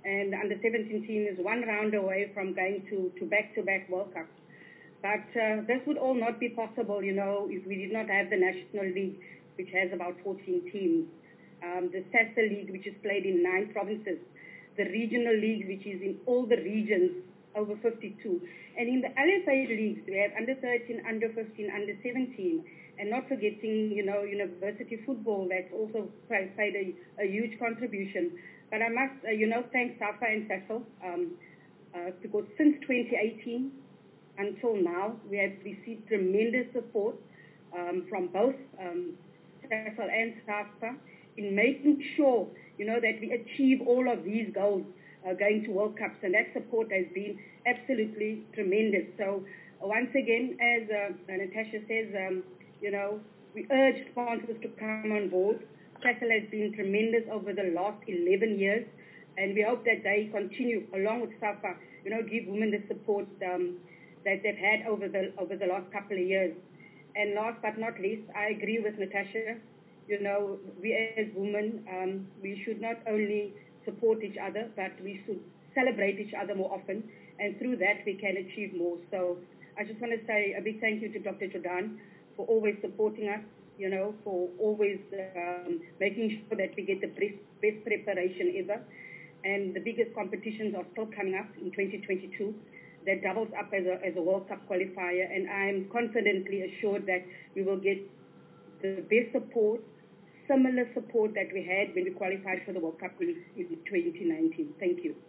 and the under seventeen team is one round away from going to, to back-to-back World Cups. But uh, this would all not be possible, you know, if we did not have the National League, which has about fourteen teams, um, the SASA League, which is played in nine provinces, the Regional League, which is in all the regions, over fifty-two. And in the L S A leagues, we have under thirteen, under fifteen, under seventeen, and not forgetting, you know, university football that's also played a, a huge contribution. But I must, uh, you know, thank SAFA and SASL, um, uh, because since twenty eighteen until now, we have received tremendous support um, from both um, SASL and SAFA in making sure, you know, that we achieve all of these goals uh, going to World Cups, and that support has been absolutely tremendous. So uh, once again, as uh, Natasha says, um, you know, we urge sponsors to come on board. SASL has been tremendous over the last eleven years, and we hope that they continue, along with SAFA, you know, give women the support um, that they've had over the over the last couple of years. And last but not least, I agree with Natasha. You know, we as women, um, we should not only support each other, but we should celebrate each other more often, and through that we can achieve more. So I just want to say a big thank you to Doctor Jordan for always supporting us, you know, for always um, making sure that we get the best, best preparation ever. And the biggest competitions are still coming up in twenty twenty-two. That doubles up as a, as a World Cup qualifier, and I'm confidently assured that we will get the best support, similar support that we had when we qualified for the World Cup in, in twenty nineteen. Thank you.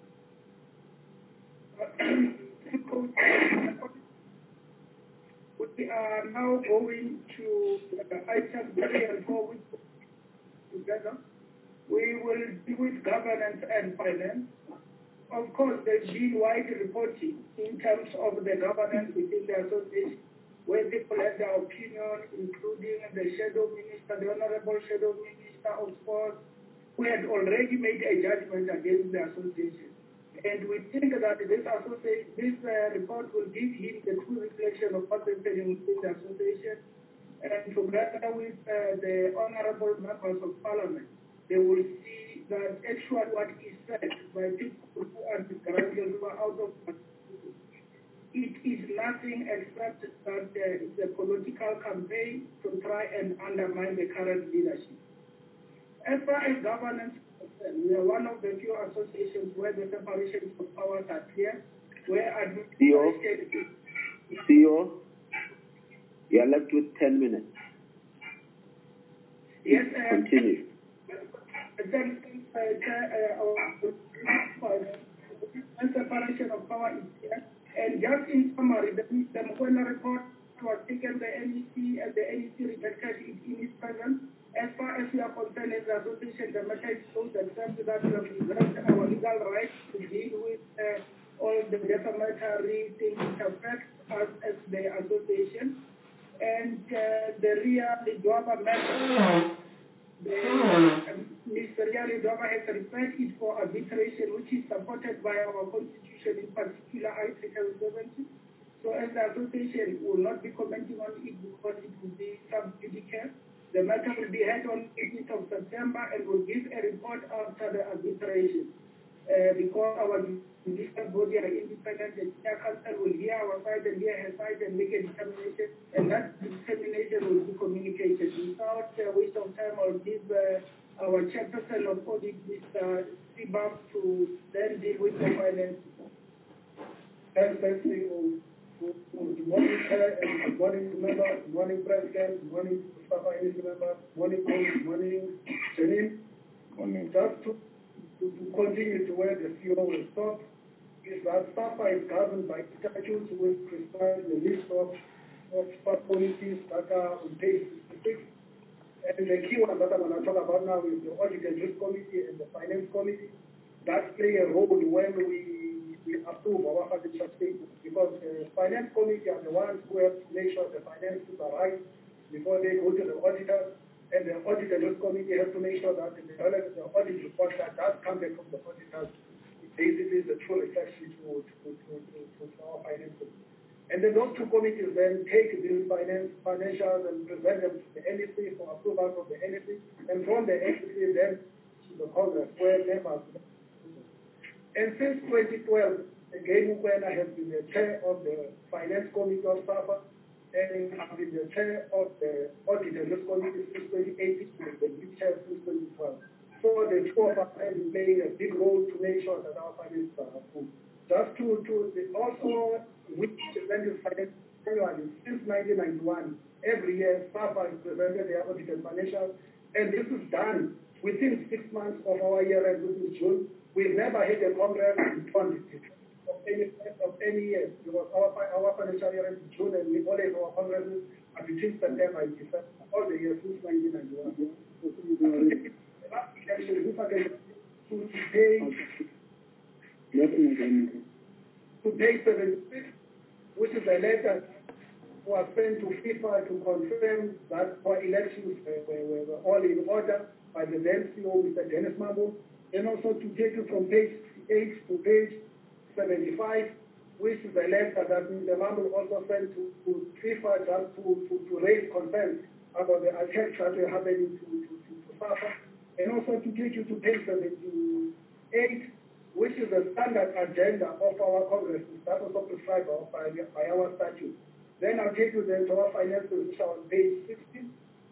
We are now going to item three and four together. We will deal with governance and finance. Of course, there's been wide reporting in terms of the governance within the association, where people had their opinion, including the shadow minister, the honorable shadow minister of sports, who had already made a judgment against the association. And we think that this association, this uh, report will give him the true reflection of what's happening within the association. And together with uh, the honorable members of parliament, they will see that actually what is said by people who are disgruntled, who are out of it is nothing except that uh, it's a political campaign to try and undermine the current leadership. As far as governance is concerned, we are one of the few associations where the separations of powers are clear, where administration is... C E O, you are left with ten minutes. Yes, uh, continue. Then, uh, uh, our separation of power is here. And just in summary, the, the Mokoena report was taken by N E C, and the N E C rejected it in its presence. As far as we are concerned as the association, the matter is closed, except that we have reserved our legal rights to deal with uh, all the defamatory things that affect us as the association. And uh, the Ria Lidwaba matter, the, um, Mister Ria Lidwaba has referred it for arbitration, which is supported by our constitution, in particular Article seventy. So as the association will not be commenting on it because it will be sub judice. The matter will be held on eighteenth of September and will give a report after the arbitration. Uh, because our judicial body are independent, the Chair Council will hear our side and hear her side and make a determination, and that determination will be communicated. Without a uh, waste of time, I'll give uh, our Chairperson of Audit, Mister Sibab, to then deal with the finance. Thank you. Good morning, Chair, and good morning, members, good morning, President, good morning, Mustafa, members, good morning, good morning, Janine. Morning. Just to, to, to continue to where the C E O will stop, is that SAFA is governed by statutes which prescribe the list of, of sub-committees that are on page sixty-six. And the key one that I'm going to talk about now is the Audit and Risk Committee and the Finance Committee. That play a role when we, we approve our financial statements, because the Finance Committee are the ones who have to make sure the finances are right before they go to the auditors, and the Audit and Risk Committee has to make sure that the, the audit report that does come back from the auditors basically is the true reflection to, to, to, to, to our finances. And then those two committees then take these finance, financials and present them to the N E C for approval from the N E C, and from the N E C then to the Congress, where members. And since twenty twelve, again, when I have been the chair of the Finance Committee of SAFA, and I've been the chair of the Audit and Risk Committee since twenty eighteen, and the lead chair since twenty twelve. So the two of us have been playing a big role to make sure that our finances are full. Just to, to also, we present the finance annually since nineteen ninety-one. Every year, SAFA has presented their audited financials, and this is done within six months of our year end, which is June. We've never had a congress on of any of any year. Because our our financial year ends in June, and we always have our congresses are between September and December, all the years since nineteen ninety-one. If I can to pay to pay seventy-six, which is a letter was sent to FIFA to confirm that our elections were, were, were all in order by the then C E O, Mister Dennis Mambo, and also to take you from page eight to page seventy-five, which is a letter that Mister Mambo also sent to, to FIFA just to, to, to raise concerns about the attacks that were happening to, to, to, to SAFA, and also to take you to page seventy-eight, which is the standard agenda of our congresses that was also prescribed by, by our statute. Then I'll take you then to our finances, which are on page sixteen.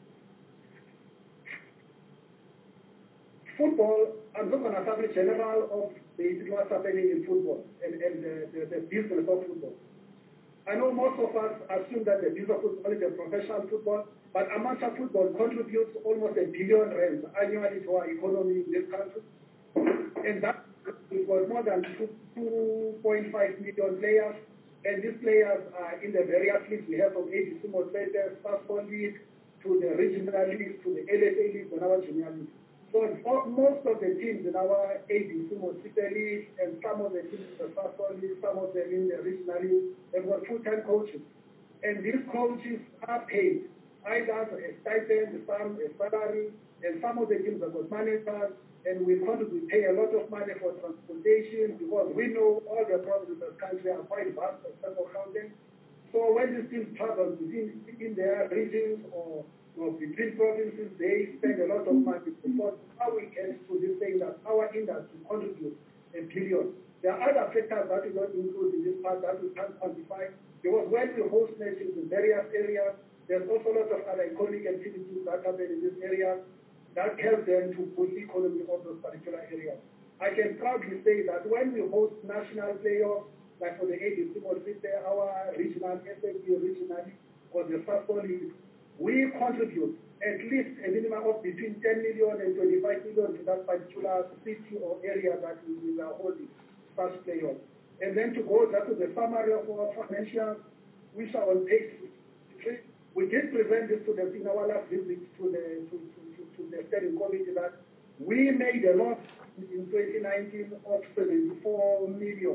Football, I'm not going to establish general of the, what's happening in football and, and the, the, the business of football. I know most of us assume that the business of football is a professional football, but amateur football contributes almost a billion rands annually to our economy in this country. And that was more than two point five million players. And these players are in the various leagues. We have from A B C Motsetes, Passport League, to the regional leagues, to the L S A League, and our junior league. So most of the teams in our A B C Motsetes League, and some of the teams in the Passport League, some of them in the regional league, they've got full-time coaches. And these coaches are paid either a stipend, some a salary, and some of the teams have got managers, and we contribute, pay a lot of money for transportation because we know all the problems in the country are quite vast except for counting. So when these teams travel within in their regions or, or between provinces, they spend a lot of money before how we get to this thing that our industry contributes a billion. There are other factors that we don't include in this part that we can't quantify because when we host nations in various areas, there's also a lot of other economic activities that happen in this area that help them to boost the economy of those particular areas. I can proudly say that when we host national playoffs, like for the A B C Motsetes, our regional, S A B regionally, or the Passport League, we contribute at least a minimum of between ten million and twenty-five million to that particular city or area that we are holding such playoffs. And then to go back to the summary of our financials, which are on page three, we did present this to them in our last visit to the to, to to the steering committee that we made a loss in twenty nineteen of seventy-four million.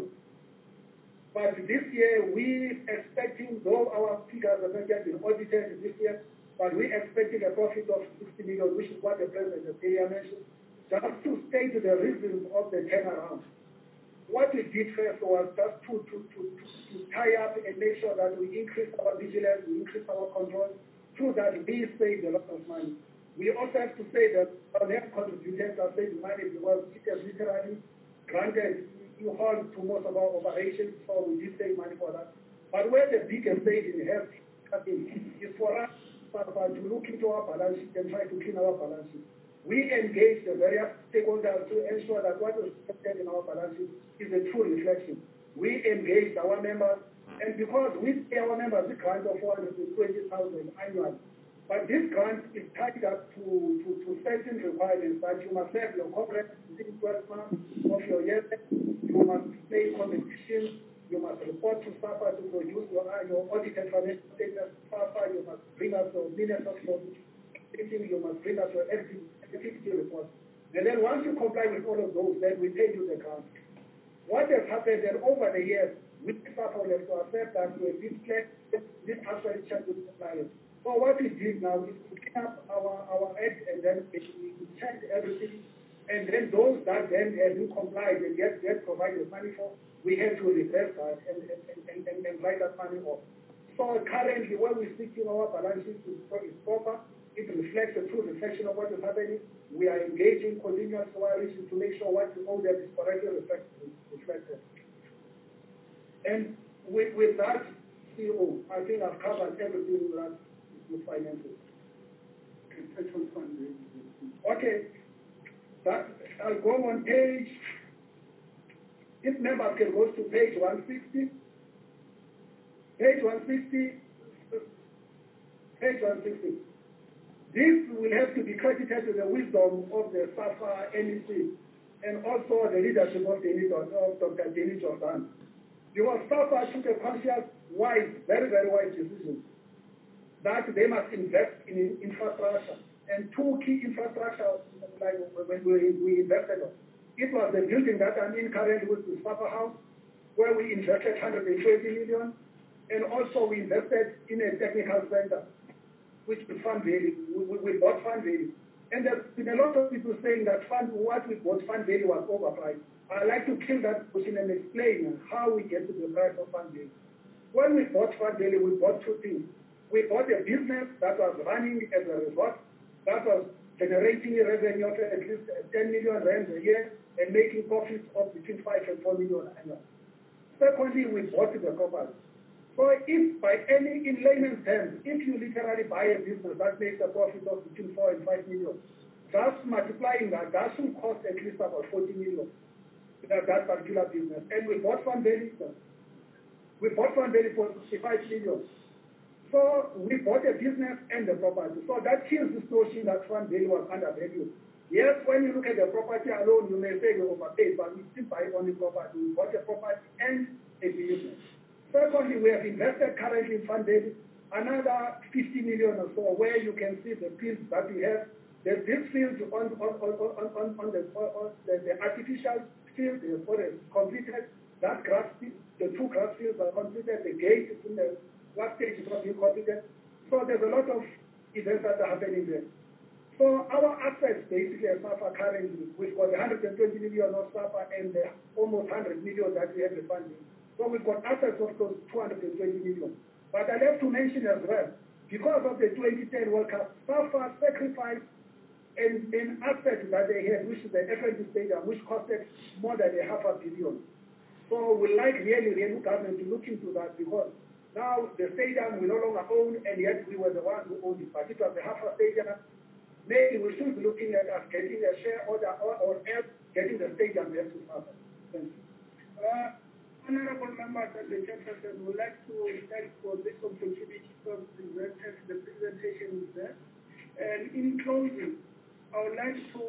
But this year, we expecting, though our figures have not yet been audited this year, but we expecting a profit of sixty million, which is what the President of Syria mentioned, just to state the reasons of the turnaround. What we did first was just to, to, to, to, to tie up and make sure that we increase our vigilance, we increase our control, so that we save a lot of money. We also have to say that our net contributors are saving money because it has literally granted you hold to most of our operations, so we did save money for that. But where the biggest saving has come in is for us to look into our balance sheet and try to clean our balance sheet. We engage the various stakeholders to ensure that what is reflected in our balance sheet is a true reflection. We engage our members, and because we pay our members a grant of four hundred twenty thousand annually, but this grant is tied up to, to, to certain requirements that you must have your corporate within twelve months of your year, you must play competitions, you must report to SAFA to produce your, your audited financial statements to SAFA, you must bring us your minutes of your meeting, you must bring us your activity report. And then once you comply with all of those, then we pay you the grant. What has happened then over the years, we SAFA will have to accept that we have this actually check with compliance. So what we did now is to clean up our, our act and then we checked everything. And then those that then have been complied and yet, yet provided money for, we had to reverse that and, and, and, and, and write that money off. So currently when we speak in our balance sheet is proper, it reflects a true reflection of what is happening. We are engaging continuous coalition to make sure what we owe them is correctly reflected. And with, with that, C O, I think I've covered everything that with finances. Okay, that, I'll go on page, if members can go to page one sixty, page one sixty, page one sixty. This will have to be credited to the wisdom of the SAFA N E C and also the leadership of, of Doctor Denny Jordan. Because SAFA took a conscious, wise, very, very wise decision that they must invest in infrastructure. And two key infrastructure, like when we, we invested on. It was the building that I'm in currently with the SAFA House, where we invested one hundred twenty million, and also we invested in a technical center, which is Fund Valley. We, we bought Fund Valley. And there's been a lot of people saying that fund, what we bought Fund Valley was overpriced. I'd like to kill that question and explain how we get to the price of Fund Valley. When we bought Fund Valley, we bought two things. We bought a business that was running as a resort, that was generating a revenue of at least ten million rand a year and making profits of between five and four million annually. Secondly, we bought the property. So if by any, in layman's terms, if you literally buy a business that makes a profit of between four and five million, just multiplying that, that should cost at least about forty million, that, that particular business. And we bought Fund Valley, we bought Fund Valley for sixty-five million. So we bought a business and the property. So that kills this notion that Fund Valley was undervalued. Yes, when you look at the property alone, you may say we overpaid, but we still buy only property. We bought a property and a business. Secondly, we have invested currently in Fund Valley another fifty million or so, where you can see the fields that we have. There's this field on, on, on, on, on, the, on the, the artificial field, the forest completed. That grass field, the two grass fields are completed. The gate is in the last stage is not being completed. So there's a lot of events that are happening there. So our assets basically at SAFA currently, we've got one hundred twenty million of SAFA and uh, almost one hundred million that we have the funding. So we've got assets of close to two hundred twenty million. But I have to mention as well, because of the twenty ten World Cup, SAFA sacrificed an, an asset that they had, which is the F N B Stadium, which costed more than a half a billion. So we like really, really government to look into that, because now the stadium we no longer own, and yet we were the ones who owned it. But it was a half a stadium. Maybe we should be looking at us getting a share order or, or else getting the stadium there to happen. Thank you. Uh, Honorable members and the chairperson would like to thank for this opportunity to present the presentation there. And in closing, I would like to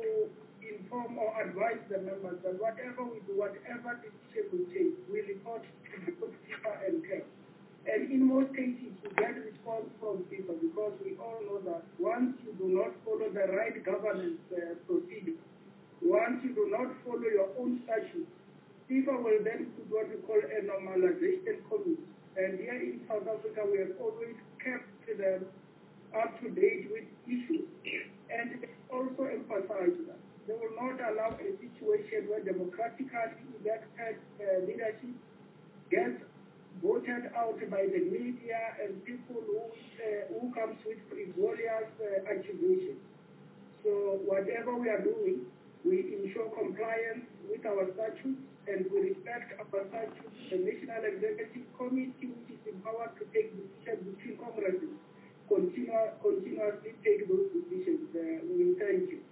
inform or advise the members that whatever we do, whatever decision we take, we report to the people and care. And in most cases, we get response from people, because we all know that once you do not follow the right governance uh, procedure, once you do not follow your own statutes, people will then put what we call a normalization committee. And here in South Africa, we have always kept them up to date with issues. And also emphasize that they will not allow a situation where democratically elected uh, leadership gets voted out by the media and people who, uh, who comes with frivolous uh, accusations. So whatever we are doing, we ensure compliance with our statutes, and we respect our statutes. The National Executive Committee, which is empowered to take decisions between Congresses, continue, continuously take those decisions. Uh, we thank you.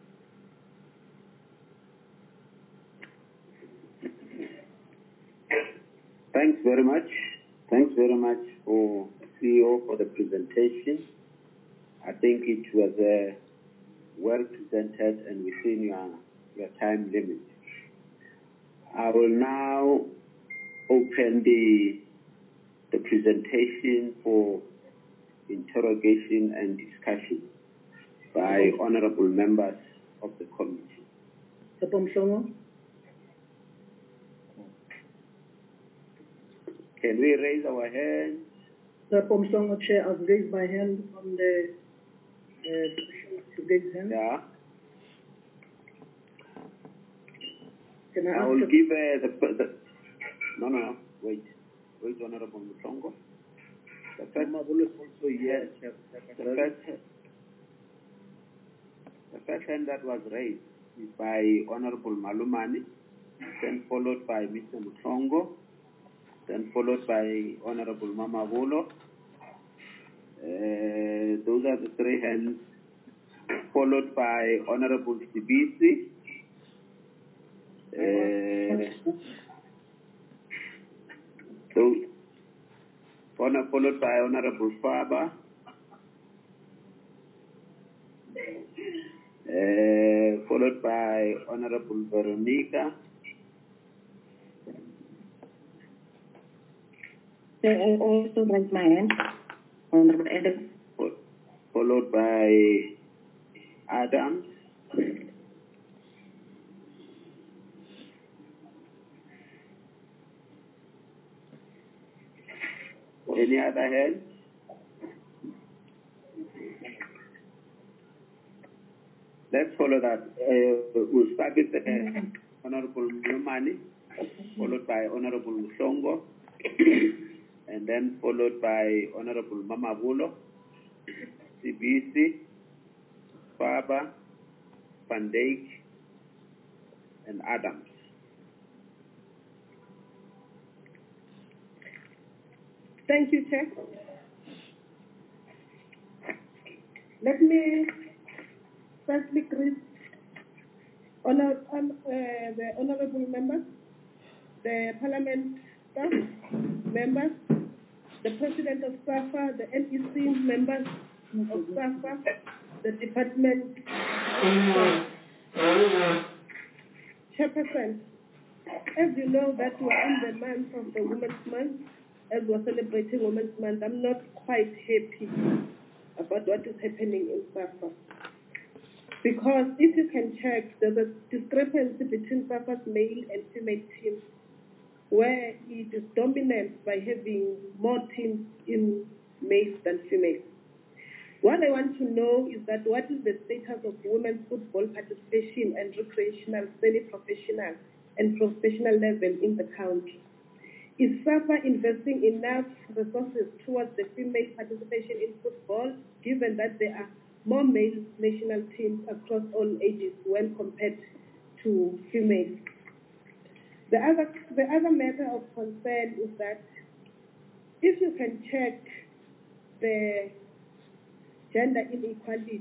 Thanks very much. Thanks very much for C E O for the presentation. I think it was uh, well presented and within your, your time limit. I will now open the, the presentation for interrogation and discussion by honorable members of the committee. Can we raise our hands? Sapom Songo, Chair, I've raised my hand on the uh, to raise hand. Yeah. Can I, I will give uh, the, the... No, no, no. Wait. Wait, Honorable Mutongo. The first... also yes. The first... The first hand that was raised is by Honorable Malumani, then followed by Mister Mutongo, then followed by Honorable Mamabolo. Uh, those are the three hands, followed by Honorable Sibisi. Uh, those, followed by Honorable Faba. Uh, followed by Honorable Veronica. I also raise my hand. Honorable Adam. Followed by Adams. Any other hand? Let's follow that. Uh, we'll start with uh, Honorable Mumani, followed by Honorable Musongo, and then followed by Honorable Mamavulo, C B C, Faba, Van Dijk, and Adams. Thank you, Chair. Let me firstly greet honor, um, uh, the honorable members, the parliament staff members, the president of SAFA, the N E C members of SAFA, the department staff. Chairperson, as you know that we are in the month of the Women's Month, as we're celebrating Women's Month, I'm not quite happy about what is happening in SAFA. Because if you can check, there's a discrepancy between SAFA's male and female teams, where it is dominant by having more teams in males than females. What I want to know is that what is the status of women's football participation and recreational, semi-professional and professional level in the country? Is SAFA investing enough resources towards the female participation in football, given that there are more male national teams across all ages when compared to females? The other, the other matter of concern is that if you can check the gender inequality,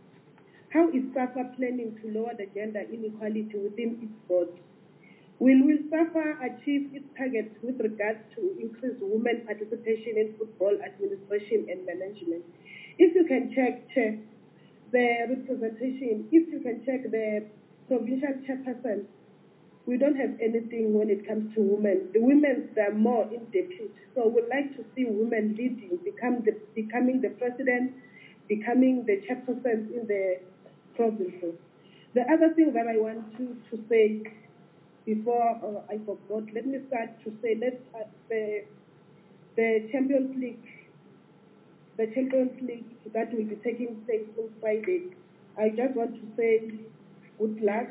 how is SAFA planning to lower the gender inequality within its board? Will, will SAFA achieve its targets with regards to increased women participation in football administration and management? If you can check, check the representation, if you can check the provincial chairperson, we don't have anything when it comes to women. The women, they're more in deputy. So we'd like to see women leading, become the, becoming the president, becoming the chairperson in the provinces. The other thing that I want to, to say before uh, I forgot, let me start to say let uh, the, the Champions League, the Champions League that will be taking place on Friday, I just want to say good luck.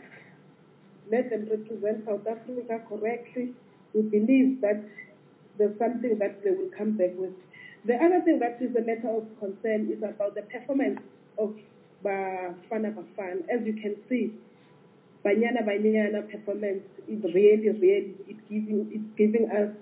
Let them represent South Africa correctly. We believe that there's something that they will come back with. The other thing that is a matter of concern is about the performance of Bafana Bafana. As you can see, Banyana Banyana performance is really, really, it's giving, it's giving us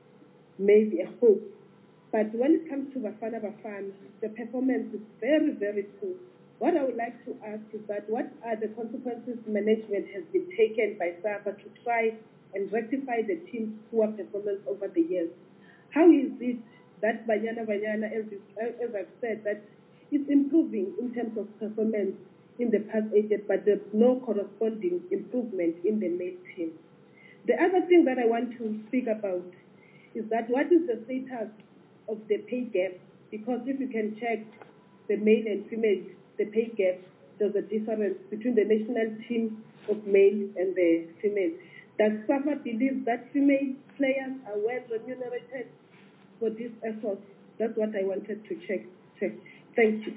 maybe a hope. But when it comes to Bafana Bafana, the performance is very, very poor. What I would like to ask is that what are the consequences management has been taken by SAFA to try and rectify the team's poor performance over the years? How is it that Banyana Banyana, as, as I've said, that it's improving in terms of performance in the past eight years, but there's no corresponding improvement in the male team? The other thing that I want to speak about is that what is the status of the pay gap? Because if you can check the male and female, the pay gap, there's a difference between the national team of male and the female. Does SAFA believe that female players are well remunerated for this effort? That's what I wanted to check. check. Thank you.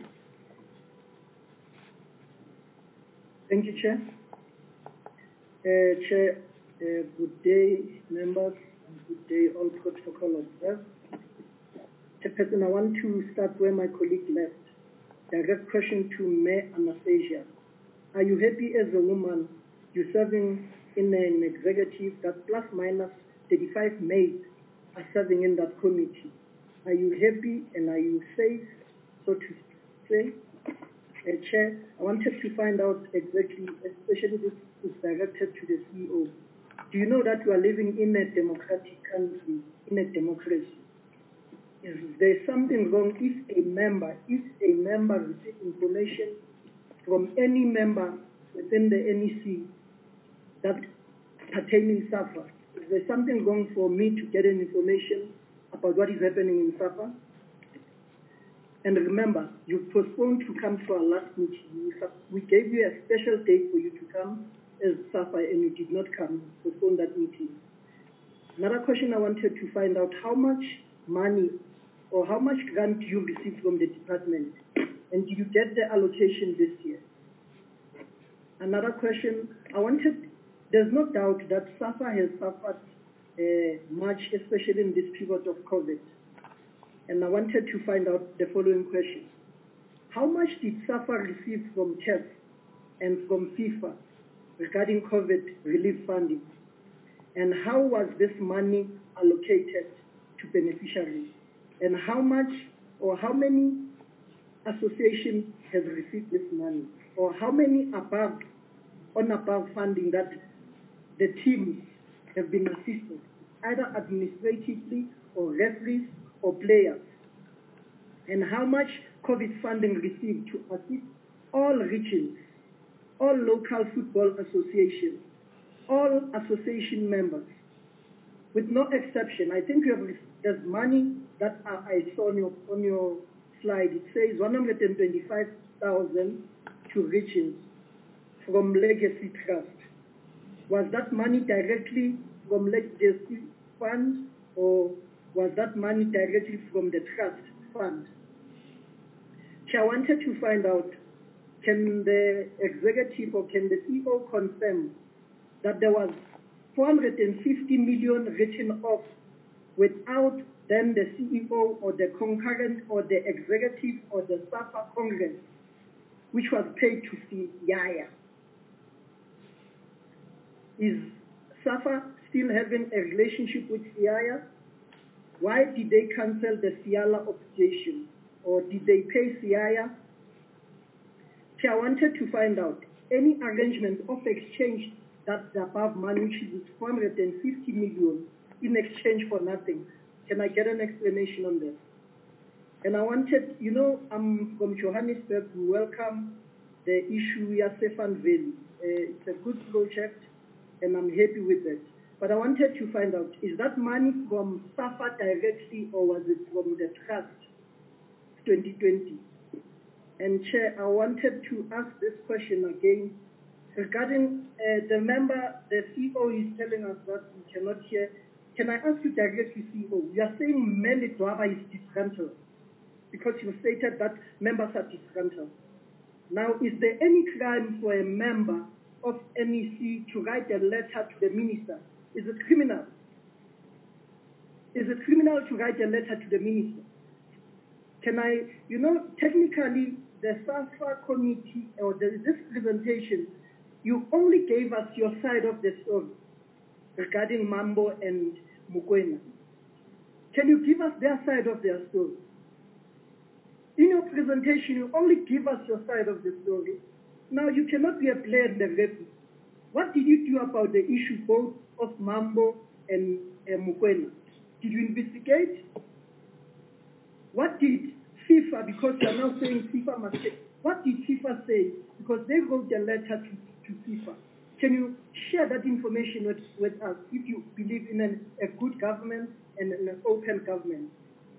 Thank you, Chair. Uh, Chair, uh, good day, members, and good day, all protocol observers. Chairperson, I want to start where my colleague left. Direct question to Mayor Anastasia. Are you happy as a woman? You're serving in an executive that plus minus thirty-five maids are serving in that committee. Are you happy and are you safe, so to say? Uh, Chair, I wanted to find out exactly, especially this is directed to the C E O. Do you know that we are living in a democratic country, in a democracy? Is there something wrong if a member, if a member receives information from any member within the N E C that pertaining SAFA? Is there something wrong for me to get an information about what is happening in SAFA? And remember, you postponed to come to our last meeting. We gave you a special date for you to come as SAFA, and you did not come. Postpone that meeting. Another question I wanted to find out, how much money or how much grant you received from the department, and did you get the allocation this year? Another question, I wanted, there's no doubt that SAFA has suffered uh, much, especially in this period of COVID. And I wanted to find out the following question. How much did SAFA receive from C E F and from FIFA regarding COVID relief funding? And how was this money allocated to beneficiaries? And how much or how many associations has received this money? Or how many above, on above funding that the teams have been assisted, either administratively or referees or players? And how much COVID funding received to assist all regions, all local football associations, all association members, with no exception? I think you have, there's money that I saw on your, on your slide. It says one hundred twenty-five thousand to regions from Legacy Trust. Was that money directly from Legacy Fund, or was that money directly from the trust fund? I wanted to find out, can the executive or can the C E O confirm that there was four hundred fifty million written off without then the C E O or the concurrent or the executive or the SAFA Congress, which was paid to SIAYA? Is SAFA still having a relationship with SIAYA? Why did they cancel the SIALA obligation? Or did they pay SIAYA? I wanted to find out any arrangement of exchange that's above money, which is four hundred fifty million, in exchange for nothing. Can I get an explanation on this? And I wanted, you know, I'm from Johannesburg. We welcome the issue Yasefan Valley. Uh, it's a good project, and I'm happy with it. But I wanted to find out, is that money from SAFA directly, or was it from the trust twenty twenty? And Chair, I wanted to ask this question again regarding uh, the member, the C E O is telling us that we cannot hear. Can I ask you directly, C E O? You are saying Mele Dwaba is disgruntled because you stated that members are disgruntled. Now, is there any crime for a member of N E C to write a letter to the minister? Is it criminal? Is it criminal to write a letter to the minister? Can I, you know, technically, the SAFA committee, or the, this presentation, you only gave us your side of the story regarding Mambo and Mukwena. Can you give us their side of their story? In your presentation, you only give us your side of the story. Now, you cannot be a player in the referee. What did you do about the issue both of Mambo and uh, Mukwena? Did you investigate? What did FIFA, because you're now saying FIFA must say, what did FIFA say? Because they wrote a letter to, to FIFA. Can you share that information with, with us if you believe in an, a good government and an open government?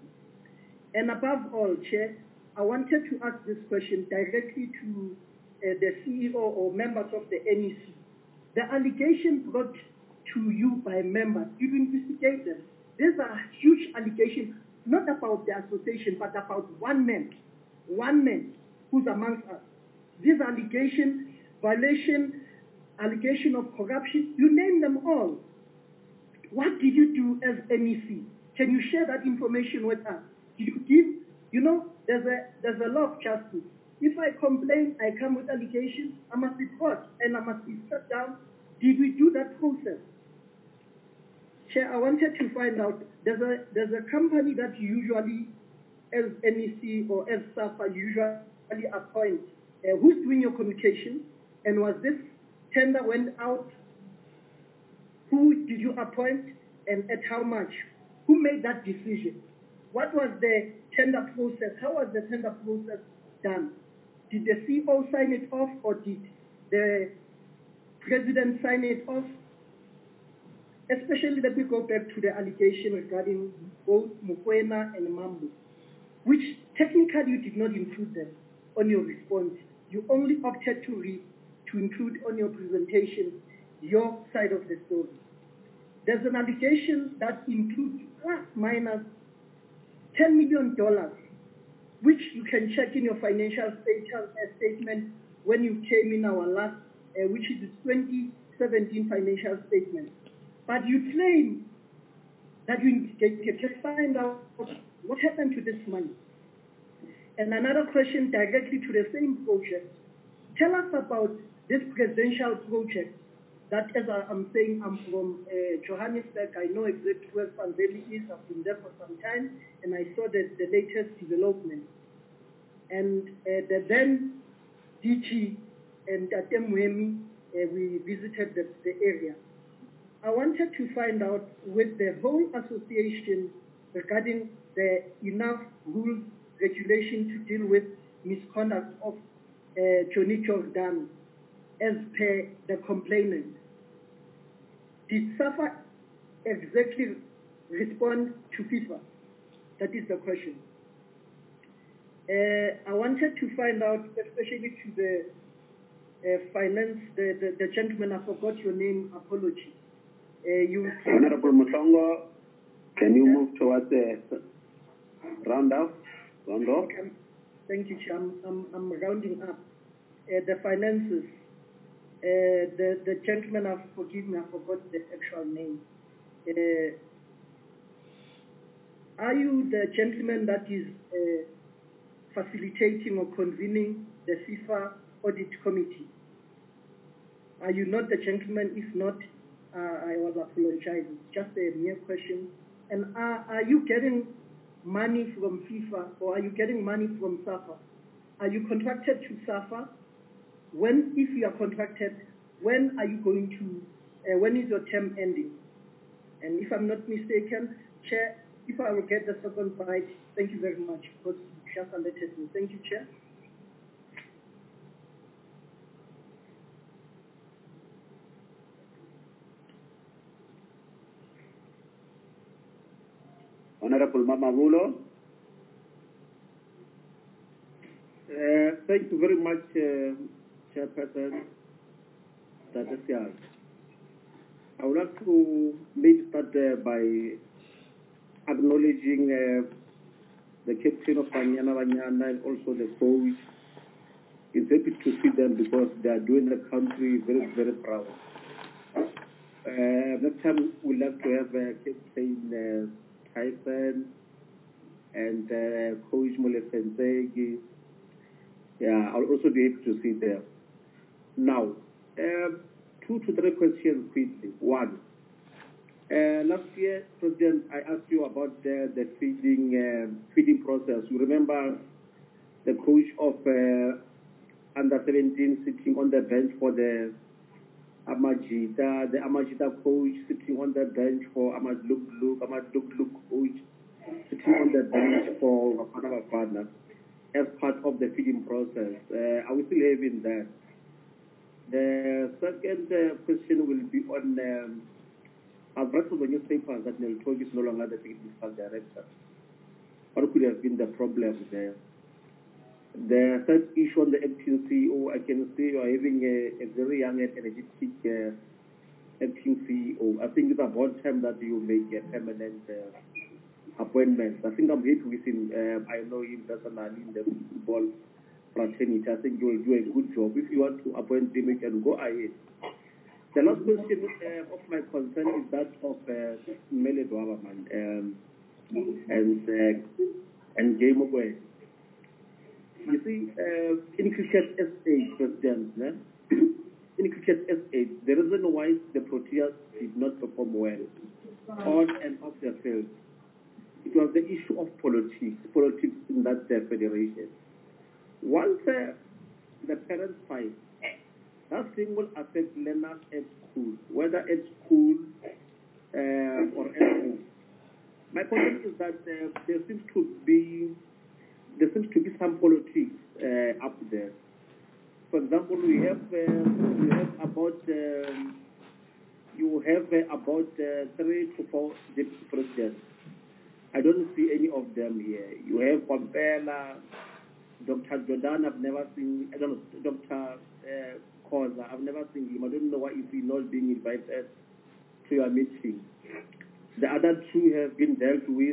And above all, Chair, I wanted to ask this question directly to uh, the C E O or members of the N E C. The allegations brought to you by members, you investigate them. These are huge allegations, not about the association, but about one man, one man who's amongst us. These allegations, violation, allegation of corruption, you name them all. What did you do as N E C? Can you share that information with us? Did you give, you know, there's a, there's a law of justice. If I complain, I come with allegations, I must be brought and I must be set down. Did we do that process? Chair, I wanted to find out, there's a, there's a company that usually, as N E C or as SAFA, usually appoint. Uh, who's doing your communication? And was this tender went out? Who did you appoint and at how much? Who made that decision? What was the tender process? How was the tender process done? Did the C E O sign it off or did the president sign it off? Especially, let me go back to the allegation regarding both Mokoena and Mambo, which technically you did not include them on your response. You only opted to read, to include on your presentation your side of the story. There's an allegation that includes plus minus ten million dollars, which you can check in your financial statement when you came in our last, uh, which is the twenty seventeen financial statement. But you claim that you can find out what happened to this money. And another question directly to the same project. Tell us about this presidential project that, as I'm saying, I'm from uh, Johannesburg. I know exactly where Van Valley is. I've been there for some time, and I saw the, the latest development. And uh, the then D G and Tate Moemi, uh, we visited the, the area. I wanted to find out with the whole association regarding the enough rules, regulation to deal with misconduct of uh, Johnny Jordan as per the complainant. Did SAFA exactly respond to FIFA? That is the question. Uh, I wanted to find out, especially to the uh, finance, the, the, the gentleman, I forgot your name, apology. Uh, you Honorable Mutongo, can you move towards the round up? Round up? Okay. Thank you, Chair. I'm, I'm, I'm rounding up. Uh, the finances. Uh, the, the gentleman, uh, forgive me, I forgot the actual name. Uh, are you the gentleman that is uh, facilitating or convening the FIFA Audit Committee? Are you not the gentleman? If not, uh, I will apologize. It's just a mere question. And are, are you getting money from FIFA or are you getting money from SAFA? Are you contracted to SAFA? When, if you are contracted, when are you going to, uh, when is your term ending? And if I'm not mistaken, Chair, if I will get the second bite, thank you very much, because you just alerted me. Thank you, Chair. Honorable Mamavulo. Uh, thank you very much, uh, Chairperson Tatasias. I would like to maybe start uh, by acknowledging uh, the captain of Banyana Banyana and also the coach. It's happy to see them because they are doing the country very, very proud. Uh, next time we'd like to have uh, Captain uh, Tyson and uh, Coach Molefenzegi. Yeah, I'll also be able to see them. Now, uh, two to three questions quickly. One, uh, last year, President, I asked you about the, the feeding uh, feeding process. You remember the coach of uh, under seventeen sitting on the bench for the Amajita, the Amajita coach sitting on the bench for Amad Luk Luk, Amad Luk Luk coach sitting on the bench for Wafana Wafana as part of the feeding process. Uh, are we still having that? The second uh, question will be on, um, I've read from the newspapers that Nel Tog is no longer the technical director. What could have been the problem there? The third issue on the acting C E O, I can see you are having a, a very young and energetic uh, acting C E O. I think it's about time that you make a permanent uh, appointment. I think I'm happy with him. Uh, I know him personally in the football fraternity. I think you will do a good job. If you want to appoint him, you can go ahead. The last question uh, of my concern is that of uh, Mele Dwabaman um, and uh, and Jay Mogwe. You see, uh, in cricket S A, President, eh? in cricket S A, the reason why the Proteas did not perform well on and off the field, it was the issue of politics, politics in that uh, federation. Once uh, the parents fight, that thing will affect learners at school, whether at school uh, or at home. My point is that uh, there seems to be there seems to be some politics uh, up there. For example, we have uh, we have about um, you have uh, about uh, three to four deputy presidents. I don't see any of them here. You have Pompela, Doctor Jordan. I've never seen. I don't know Doctor Uh, Khoza. I've never seen him. I don't know why is he not being invited to your meeting. The other two have been dealt with.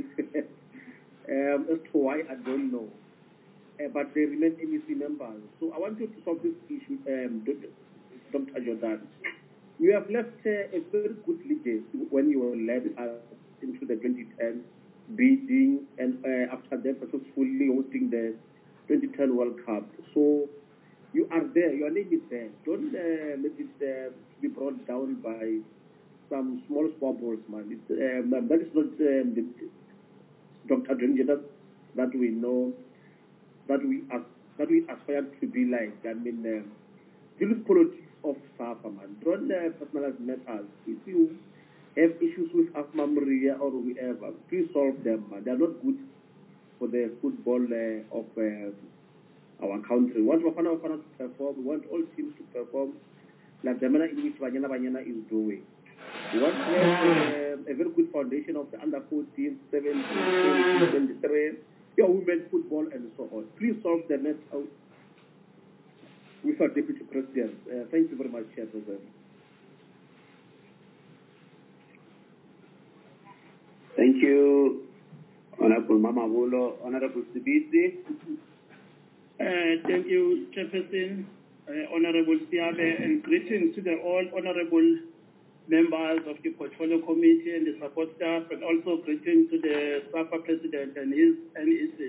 um, as to why, I don't know. Uh, but they remain M E C members. So I want you to solve this issue, um, Doctor Jordan. You have left uh, a very good legacy when you were led uh, into the twenty ten bidding and uh, after that successfully hosting the twenty ten World Cup. So you are there, your name is there. Don't uh, let it uh, be brought down by some small squabbles, man. It's, um, that is not um, the Doctor Jordan that we know, that we as, that we aspire to be like. I mean, um, deal with politics of SAFA, man. Don't uh, personalize matters. If you have issues with Asma Maria or whoever, please solve them, man. They are not good for the football uh, of uh, our country. We want Bafana Bafana to perform. We want all teams to perform like the manner in which Banyana Banyana is doing. We want to have uh, a very good foundation of the under fourteen, seventeen, twenty-three, your women's football, and so on. Please solve the net out with our Deputy President. Uh, thank you very much, Chair President. Thank you, Honorable Mama Wulo. Honorable Sibisi. Uh, thank you, Chairperson, uh, Honorable Siabe, and greetings to the all honorable members of the Portfolio Committee and the support staff, and also greetings to the SAFA President and his N E C.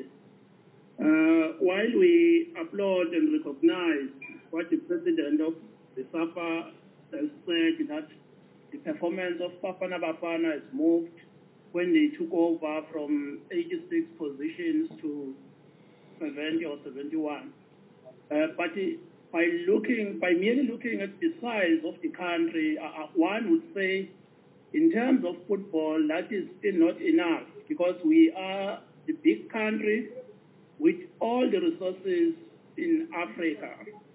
Uh, while we applaud and recognize what the President of the SAFA has said, that the performance of Bafana Bafana has moved when they took over from eighty-six positions to seventy or seventy-one. Uh, but it, by looking, by merely looking at the size of the country, uh, one would say, in terms of football, that is still not enough, because we are a big country with all the resources in Africa.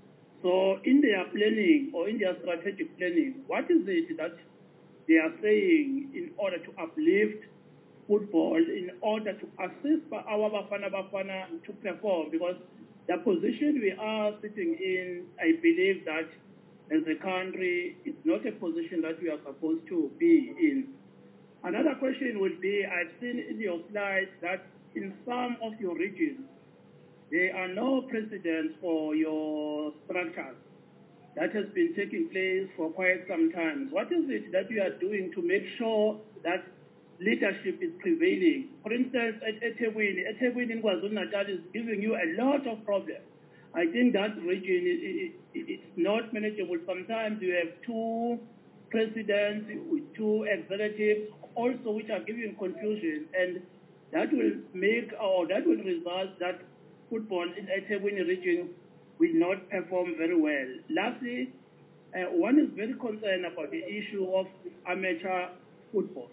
So in their planning or in their strategic planning, what is it that they are saying in order to uplift football, in order to assist our Bafana Bafana to perform? Because the position we are sitting in, I believe that as a country, it's not a position that we are supposed to be in. Another question would be, I've seen in your slides that in some of your regions, there are no precedents for your structures. That has been taking place for quite some time. What is it that you are doing to make sure that leadership is prevailing? For instance, at eThekwini, eThekwini in KwaZulu-Natal is giving you a lot of problems. I think that region is it, it, not manageable. Sometimes you have two presidents with two executives also, which are giving confusion, and that will make, or that will result that football in eThekwini region will not perform very well. Lastly, uh, one is very concerned about the issue of amateur football.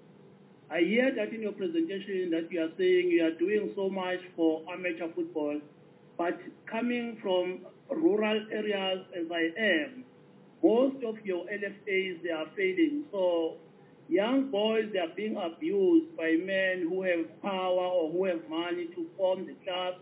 I hear that in your presentation that you are saying you are doing so much for amateur football, but coming from rural areas as I am, most of your L F As, they are failing. So young boys, they are being abused by men who have power or who have money to form the clubs.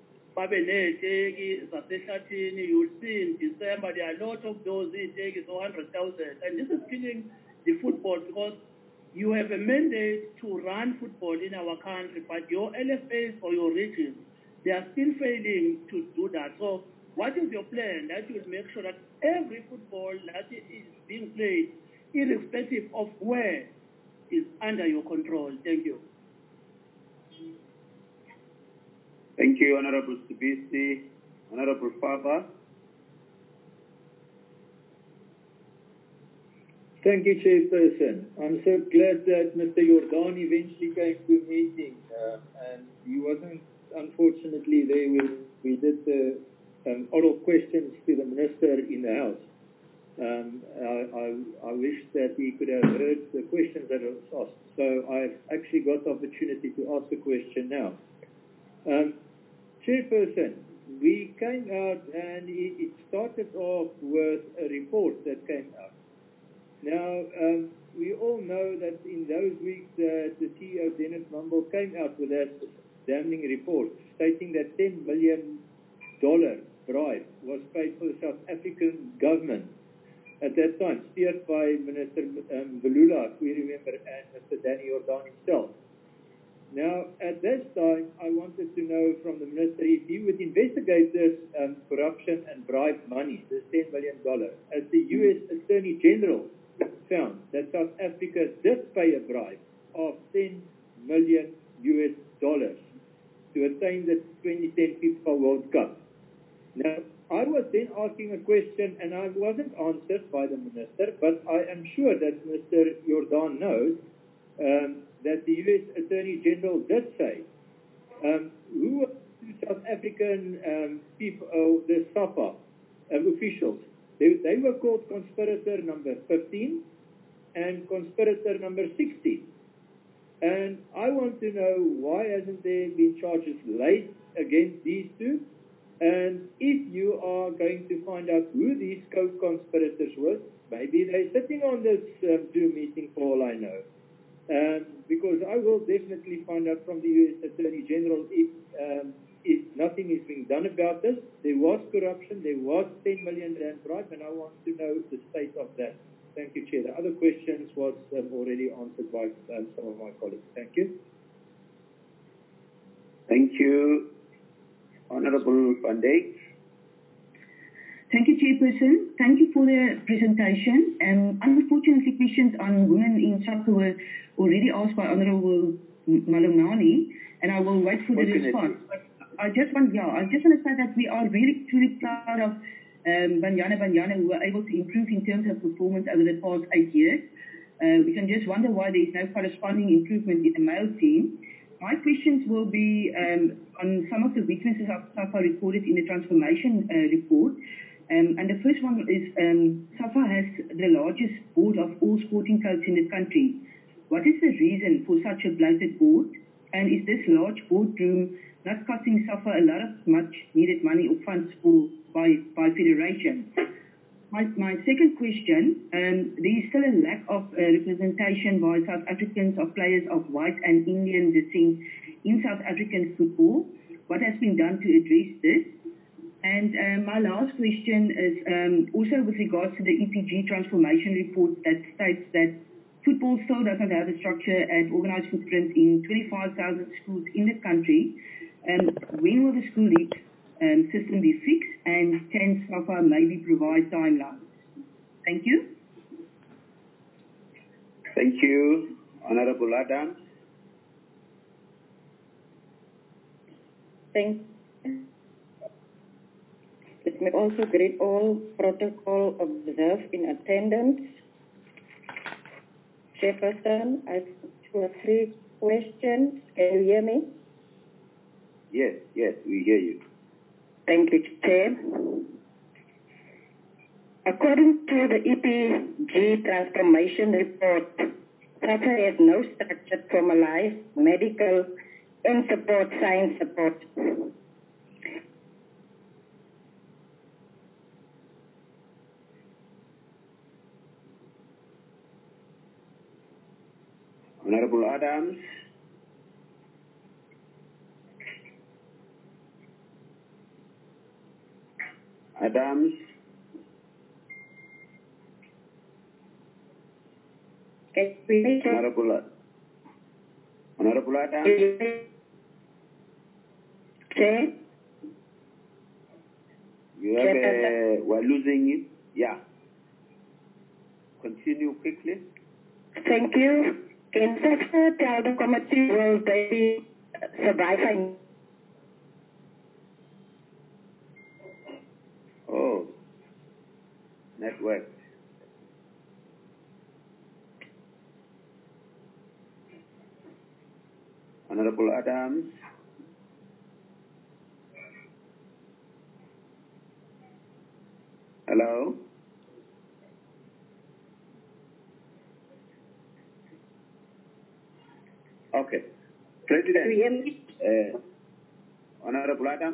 You'll see in December there are a lot of those takes one hundred thousand, and this is killing the football, because you have a mandate to run football in our country, but your L F As or your regions, they are still failing to do that. So what is your plan that will make sure that every football that is being played, irrespective of where, is under your control? Thank you. Thank you, Honorable Sibisi. Honorable Faber. Thank you, Chairperson. I'm so glad that Mister Jordan eventually came to the meeting, uh, and he wasn't, unfortunately, there when we did the um, oral questions to the Minister in the House. Um, I, I, I wish that he could have heard the questions that was asked. So I've actually got the opportunity to ask a question now. Um, Chairperson, we came out and it, it started off with a report that came out. Now, um, we all know that in those weeks that the C E O, Dennis Mumble, came out with that damning report stating that ten million dollars bribe was paid for the South African government at that time, steered by Minister um, Velula, if we remember, and Mister Danny Jordan himself. Now, at this time, I wanted to know from the Minister if he would investigate this um, corruption and bribe money, this ten million dollars, as the U S Attorney General found that South Africa did pay a bribe of ten million U S dollars to attain the twenty ten FIFA World Cup. Now, I was then asking a question and I wasn't answered by the Minister, but I am sure that Mister Jordan knows um, that the U S Attorney General did say um, who were the South African um, people, oh, the SAPA um, officials. They, they were called conspirator number fifteen and conspirator number sixteen. And I want to know why hasn't there been charges laid against these two? And if you are going to find out who these co-conspirators were, maybe they're sitting on this um, Zoom meeting for all I know. Um, because I will definitely find out from the U S Attorney General if, um, if nothing is being done about this. There was corruption, there was ten million rand bribe, and I want to know the state of that. Thank you, Chair. The other questions was um, already answered by um, some of my colleagues. Thank you. Thank you. Honorable Van Dijk. Thank you, Chairperson. Thank you for the presentation. Um, unfortunately, questions on women in soccer were already asked by Honorable Malungani, and I will wait for the response. But I just want, yeah, I just want to say that we are really truly proud of um, Banyana Banyana, who were able to improve in terms of performance over the past eight years. Uh, we can just wonder why there is no corresponding improvement in the male team. My questions will be um, on some of the weaknesses of SAFA recorded in the transformation uh, report. Um, and the first one is um, SAFA has the largest board of all sporting clubs in the country. What is the reason for such a bloated board? And is this large boardroom not costing SAFA a lot of much needed money or funds for, by, by federation? My, my second question, um, there is still a lack of uh, representation by South Africans of players of white and Indian descent in South African football. What has been done to address this? And uh, my last question is um, also with regards to the E P G transformation report that states that football still doesn't have a structure and organised footprint in twenty-five thousand schools in the country. Um, when will the school league um, system be fixed, and can SAFA maybe provide timelines? Thank you. Thank you. Honorable Adams. Thank you. Let me also greet all protocol observed in attendance. Chairperson, I have two or three questions. Can you hear me? Yes, yes, we hear you. Thank you, Chair. According to the E P G transformation report, SAFA has no structured formalized medical and support science support. Honorable Adams. Adams. Okay. Honorable, Honorable Adams. Chair. You have a, we're losing it. Yeah. Continue quickly. Thank you. Can SAFA tell the committee will they be surviving? Oh, network. Honorable Adams. Hello? Okay. President. Do you hear me? Uh, Honorable Adams.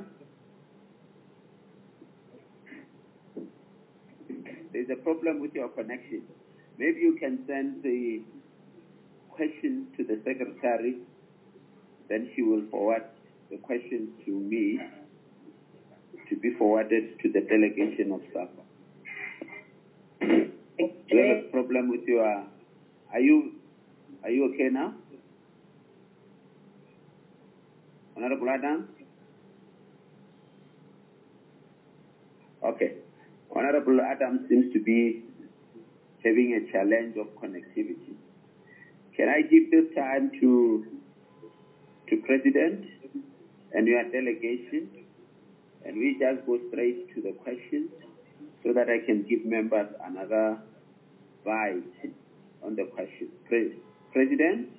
There's a problem with your connection. Maybe you can send the questions to the secretary, then she will forward the questions to me to be forwarded to the delegation of SAFA. Do you have a problem with your, are you, are you okay now? Honorable Adams? Okay. Honorable Adams seems to be having a challenge of connectivity. Can I give this time to, to President and your delegation, and we just go straight to the questions so that I can give members another bite on the question. Pre President?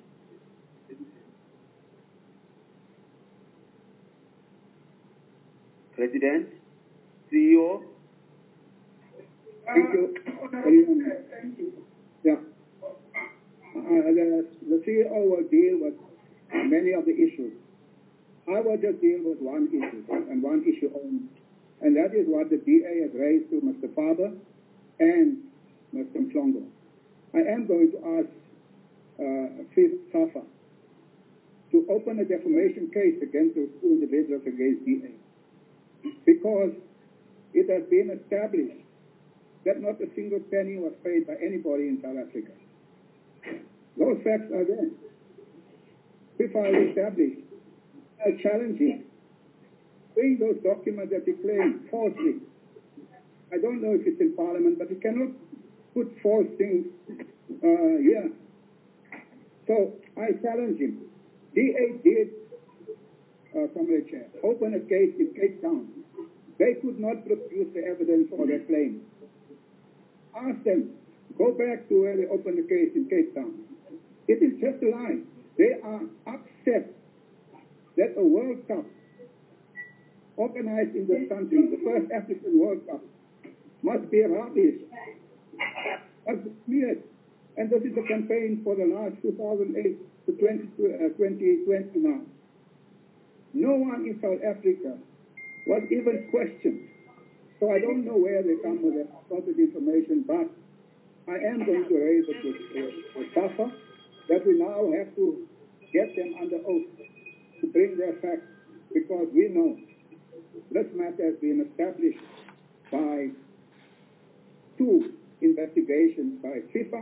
President? C E O? Thank you. Thank you. Yeah. Uh, the, the C E O will deal with many of the issues. I will just deal with one issue, and one issue only. And that is what the D A has raised to Mister Faber and Mister Mhlongo. I am going to ask uh, SAFA to open a defamation case against those two individuals against D A. Because it has been established that not a single penny was paid by anybody in South Africa. Those facts are there. FIFA has established. I challenge him. Bring those documents that he claimed falsely. I don't know if it's in Parliament, but he cannot put false things uh, here. So I challenge him. D A did, uh, Comrade Chair, open a case in Cape Town. They could not produce the evidence for their claim. Ask them, go back to where they opened the case in Cape Town. It is just a lie. They are upset that a World Cup organized in this country, the first African World Cup, must be rubbish, must be smeared. And this is the campaign for the last two thousand eight to twenty twenty now. No one in South Africa was even questioned. So I don't know where they come with that assorted information, but I am going to raise it with, with, with SAFA that we now have to get them under oath to bring their facts, because we know this matter has been established by two investigations by FIFA,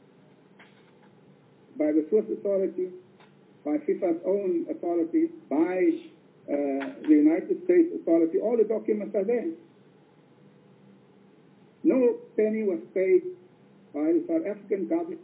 by the Swiss authority, by FIFA's own authority, by uh, the United States authority. All the documents are there. No penny was paid by the South African government.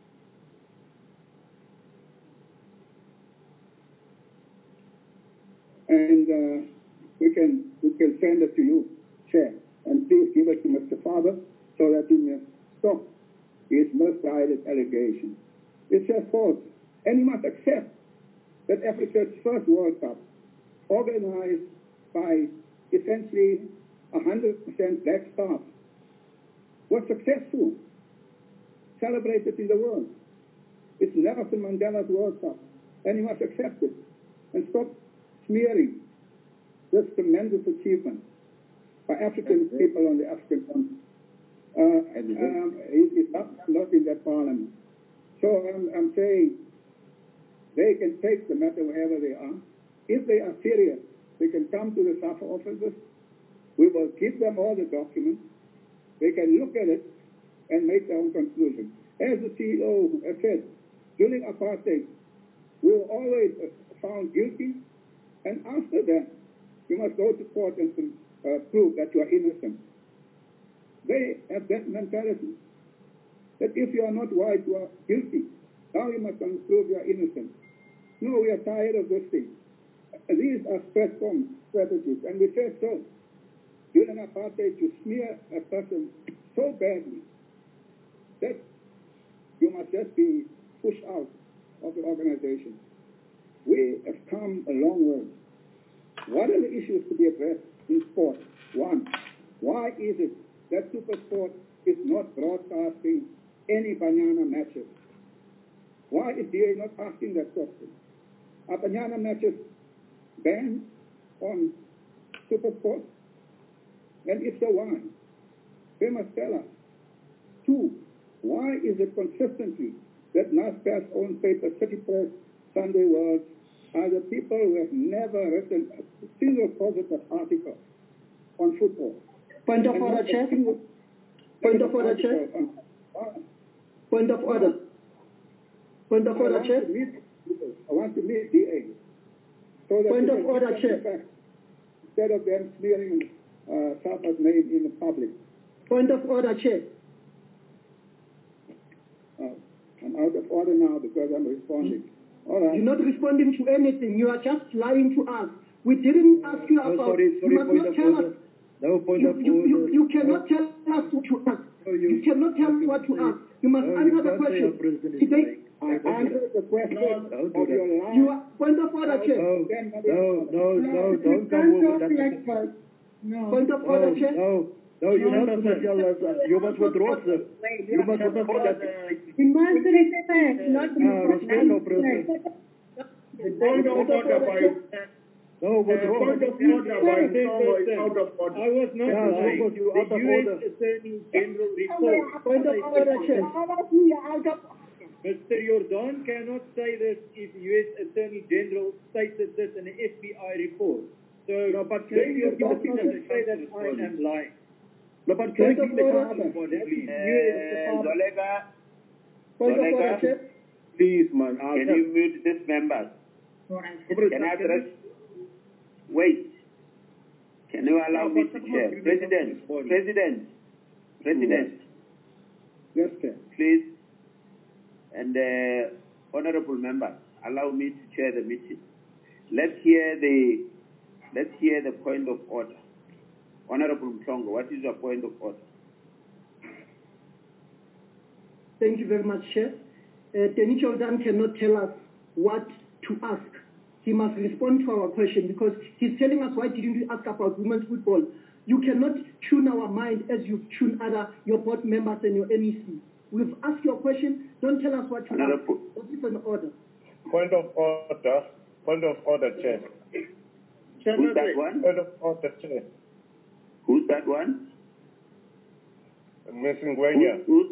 And uh, we can we can send it to you, Chair, and please give it to Mister Faber so that he may stop his misguided allegation. It's just false. And he must accept that Africa's first World Cup, organized by essentially one hundred percent black staff, was successful, celebrated in the world. It's Nelson Mandela's World Cup, and he must accept it and stop smearing this tremendous achievement by African people on the African continent. Uh, um, he's not, not in that parliament. So I'm, I'm saying they can take the matter wherever they are. If they are serious, they can come to the SAFA offices. We will give them all the documents. They can look at it and make their own conclusion. As the C E O has said, during apartheid, we were always found guilty, and after that, you must go to court and uh, prove that you are innocent. They have that mentality, that if you are not white, you are guilty. Now you must prove you are innocent. No, we are tired of this thing. These are STRATCOM strategies, and we said so. during apartheid, you smear a person so badly that you must just be pushed out of the organization. We have come a long way. What are the issues to be addressed in sport? One, why is it that SuperSport is not broadcasting any Banyana matches? Why is D A not asking that question? Are Banyana matches banned on SuperSport? And if so, why? They must tell us. Two, why is it consistently that NASCAR's own paper, City Press, Sunday World, are the people who have never written a single positive article on football? Point of And order, not a Chair. single Point of order, article Chair. on- on- Point of order. Point of I order, want Chair. to meet- I want to meet D A. So that Point we of can order, give them Chair. the facts, instead of them smearing uh, Safa's name in the public. Point of order, Chair. Uh, I'm out of order now because I'm responding. All right. You're not responding to anything. You are just lying to us. We didn't ask you No, about. sorry, sorry, you must point not of tell order. us. No point You, of you, order. you, you cannot No. tell us what to ask. No, You, you- cannot tell us you what to say- ask. You must No, answer you the can't say question. our president is Today, lying. I answered the question Don't do of that. your line. you are point of order, Chair. No, no, no, no, don't come Can't over talk that. like that. No. Point of order, No, Chair. no, no, you No, must sir. tell us. uh, You must withdraw, sir. You must withdraw that. We must respect, not Ah, respect our president. The point of order by No, withdraw. point of order by Songo is out of order. I was not Yeah, lying. because you The out of U S order. Attorney General report. Point of order, Chair. Mister Jordan cannot say this if U S Attorney General stated this in an F B I report. So, No, but Mister can you Jordan document doesn't it? say that I am lying. No, but Point can of you give order. the That is Uh, U S Zolega, Point of order, Zolega, Chair. Please, man. I'll can have- you mute this member? Can I address? Wait. Can you allow me to chair? President, President, President, Yes, sir. please, and uh, honorable members, allow me to chair the meeting. Let's hear the, let's hear the point of order. Honorable Mhlongo, what is your point of order? Thank you very much, Chair. Uh, Denny Jordan cannot tell us what to ask. He must respond to our question because he's telling us why didn't you ask about women's football. You cannot tune our mind as you tune other your board members and your N E C. We've asked your question. Don't tell us what to ask. That is an order. Point of order. Point of order, Chair. Who's that one? Point of order, Chair. Who's that one? Miss Ngwenya. Who's?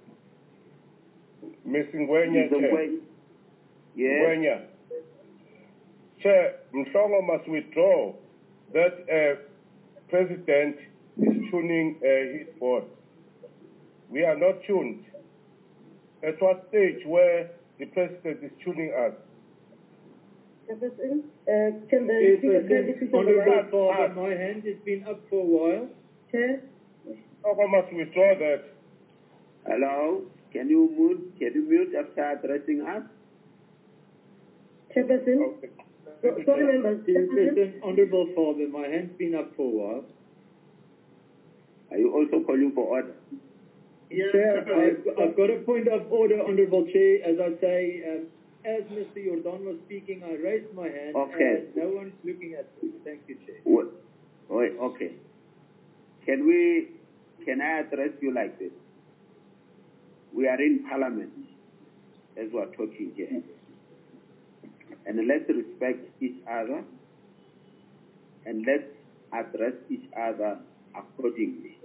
Miss Ngwenya, Mister Chair. Ngwenya. Yes. Ngwenya. Chair, Mhlongo must withdraw that uh, President is tuning uh, his board. We are not tuned. At what stage where the President is tuning us? Jefferson, uh, can the Yes, speaker President, kindly switch on the Honorable mic? Father, my hand has been up for a while. Chair. Mhlongo must withdraw that. Hello? Can you mute, can you mute after addressing us? Chairperson. Okay. So, sorry, members. Yes, Chairperson. President, Honorable Father, my hand's been up for a while. Are you also calling for order? Yes, I've, I've got a point of order, Honorable Chair. As I say, um, as Mister Jordan was speaking, I raised my hand. Okay. And no one's looking at me. Thank you, Chair. What? Wait, okay. Can we, can I address you like this? We are in Parliament as we are talking here. And let's respect each other and let's address each other accordingly.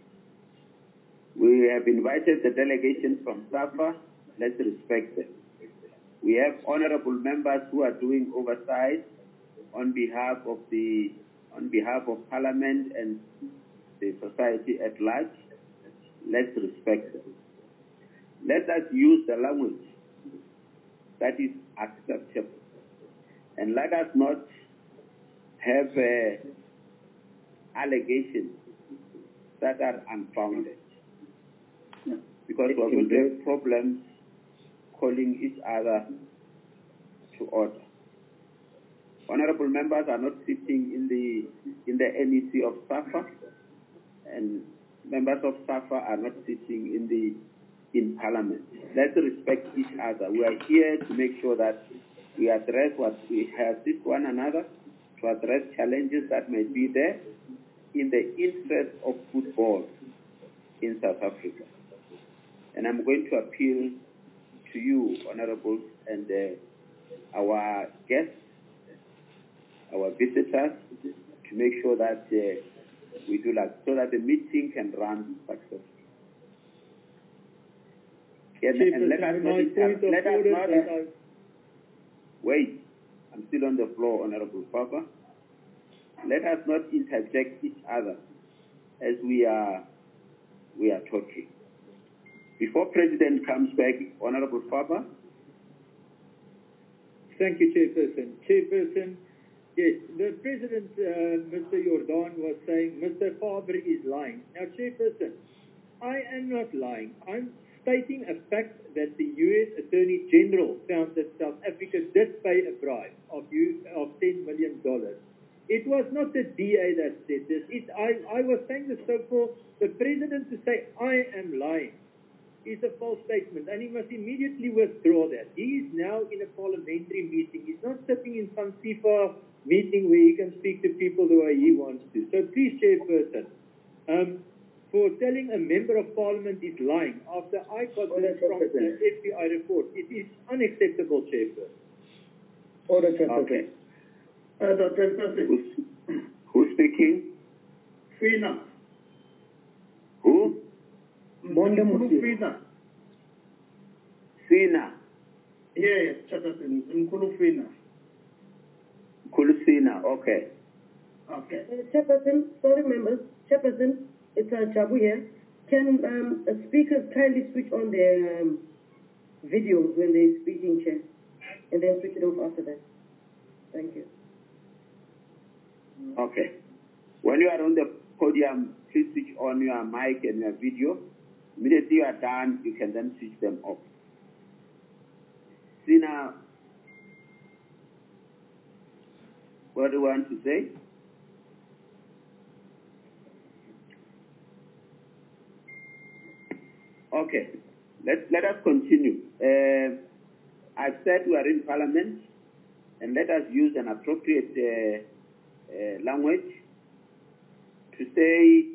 We have invited the delegation from SAFA. Let's respect them. We have honorable members who are doing oversight on behalf of the on behalf of Parliament and the society at large. Let's respect them. Let us use the language that is acceptable. And let us not have uh, allegations that are unfounded. Because we're going to have problems calling each other to order. honorable members are not sitting in the in the N E C of SAFA, and members of SAFA are not sitting in the in Parliament. Let's respect each other. We are here to make sure that we address what we assist one another, to address challenges that may be there in the interest of football in South Africa. And I'm going to appeal to you, honorables, and uh, our guests, our visitors, to make sure that uh, we do that, so that the meeting can run successfully. And, and let us not, inter- let us not uh, wait, I'm still on the floor, Honorable Papa. Let us not interject each other as we are we are talking. Before President comes back, Honorable Papa. Thank you, Chairperson. Chairperson, yes, the President, uh, Mister Jordan, was saying Mister Faber is lying. Now, Chairperson, I am not lying. I'm stating a fact that the U S Attorney General found that South Africa did pay a bribe of, of ten million dollars. It was not the D A that said this. It, I, I was saying this so for the President to say, I am lying, is a false statement, and he must immediately withdraw that. He is now in a parliamentary meeting. He's not sitting in some FIFA meeting where he can speak to people the way he wants to. So please, Chairperson, um, for telling a member of parliament is lying after I got this from the F B I report, it is unacceptable, Chairperson. Order, Chairperson. Okay. Uh, Doctor Who's, who's speaking? Fina. Who? Mkulu Fina. Fina. Yeah, yes, Chairperson. Mkulu Fina. Mkulu Fina, okay. Okay. Uh, Chairperson, sorry members, Chairperson, it's uh, Jabu here. Can um, speakers kindly switch on their um, videos when they're speaking, Chair, and then switch it off after that? Thank you. Okay. When you are on the podium, please switch on your mic and your video. Immediately you are done, you can then switch them off. Sina, what do you want to say? Okay, let, let us continue. Uh, I've said we are in Parliament, and let us use an appropriate uh, uh, language. To say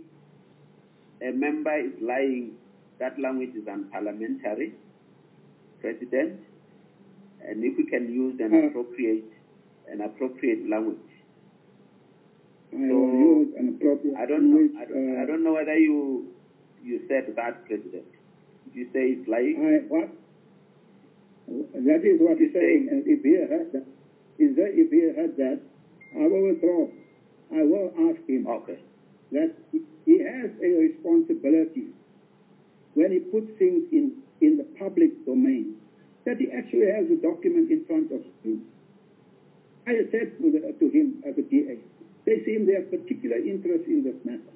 a member is lying, that language is unparliamentary, President, and if we can use an appropriate, an appropriate language. I will use an appropriate I don't know. language. I don't, uh, I don't know whether you you said that, President. You say it's lying. I, what? That is what he's saying. And if he heard that, if he heard that, I will withdraw. I will ask him. Okay. That he has a responsibility when he puts things in, in the public domain, that he actually has a document in front of him. I said to, the, to him as a D A, they seem they have particular interest in this matter.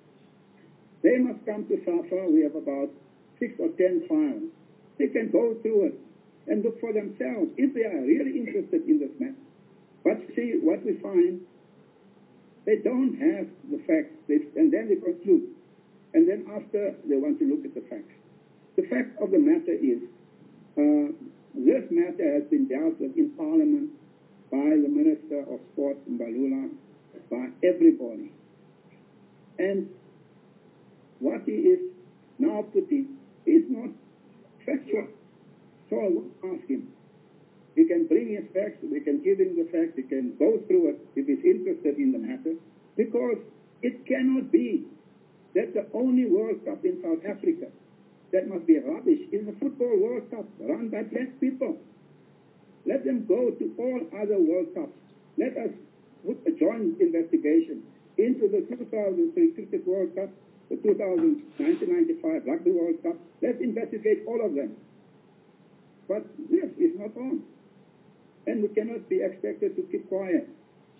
They must come to SAFA. We have about six or ten files. They can go through it and look for themselves if they are really interested in this matter. But see, what we find, they don't have the facts, they, and then they conclude. And then after, they want to look at the facts. The fact of the matter is, uh, this matter has been dealt with in Parliament by the Minister of Sport, Mbalula, by everybody. And what he is now putting is not factual. So I will ask him. He can bring his facts, we can give him the facts, he can go through it if he's interested in the matter, because it cannot be that the only World Cup in South Africa that must be rubbish is the Football World Cup run by black people. Let them go to all other World Cups. Let us put a joint investigation into the two thousand three Cricket World Cup, the two thousand nineteen ninety-five Rugby World Cup. Let's investigate all of them. But this is not on. And we cannot be expected to keep quiet.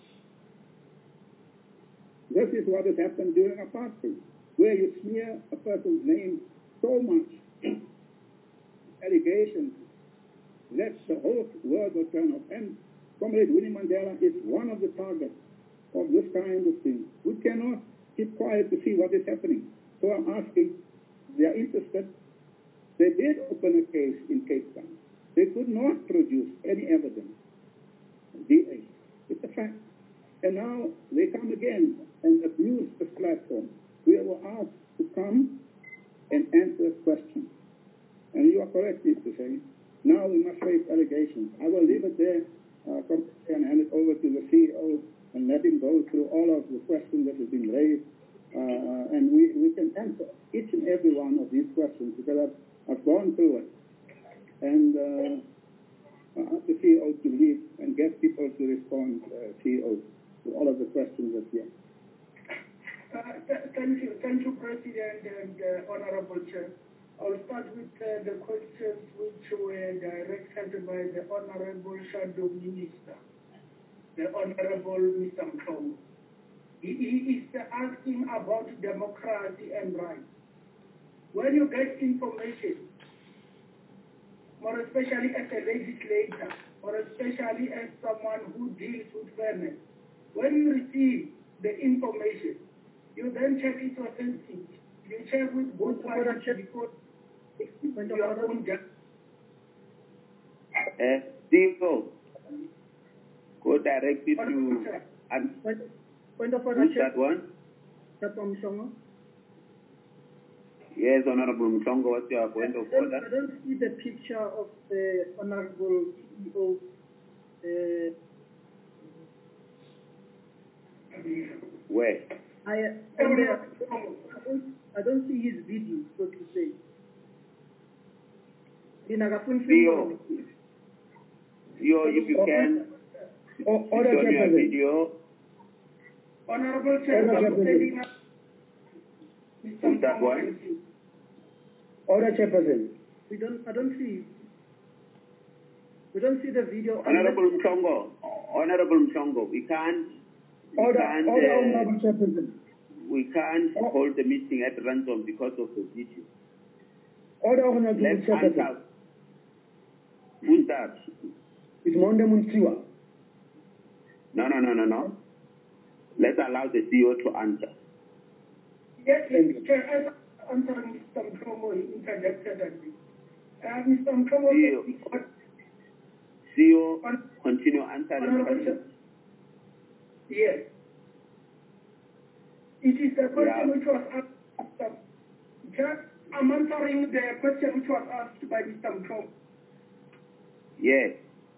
This is what has happened during apartheid, where you smear a person's name so much, allegations, that the whole world will turn off. And Comrade Winnie Mandela is one of the targets of this kind of thing. We cannot keep quiet to see what is happening. So I'm asking, they are interested. They did open a case in Cape Town. They could not produce any evidence. D A. It's a fact. And now they come again and abuse this platform. We were asked to come and answer questions. And you are correct, Mister Shane. Now we must face allegations. I will leave it there uh, and hand it over to the C E O and let him go through all of the questions that have been raised. Uh, and we, we can answer each and every one of these questions because I've, I've gone through it. And uh, I ask the C E O to lead and get people to respond, uh, C E O, to all of the questions that we have. Uh, th thank you, thank you, President and uh, Honorable Chair. I'll start with uh, the questions which were directed by the Honorable Shadow Minister, the Honorable Mister Mkhongo. He, he is asking about democracy and rights. When you get information, more especially as a legislator, or especially as someone who deals with fairness, when you receive the information, you then check its authenticity. You check with both parties before your own judgment. Uh, C E O, go directly to... Um, Point of order, who's that one? Captain Mshongo. Yes, Honorable Mshongo, what's your point of I order? I don't see the picture of the Honorable C E O. Uh, Where? I, on the, I, don't, I don't see his video, so to say. In Agafun C E O, C E O, if you can, order on your video. Honorable Chair, Chairperson. Who's that one? Order, Chairperson. We don't, I don't see. We don't see the video. Honorable Mshongo, Honorable Mshongo, we can't. We Order, can't, order, uh, Honorable Chairperson. we can't hold the meeting at random because of the video. Order, Honorable Let's Chairperson. answer. Who's that? It's Monde Muntiwa. No, no, no, no, no. Let's allow the C E O to answer. Yes, Mister Chair, as answering Mister Mkhongo, he interjected at me. Uh, Mister Mkhongo, C E O, continue answering the question. Yes. It is the question Yeah. which was asked. Mister Chair, I'm answering the question which was asked by Mister Mkhongo. Yes.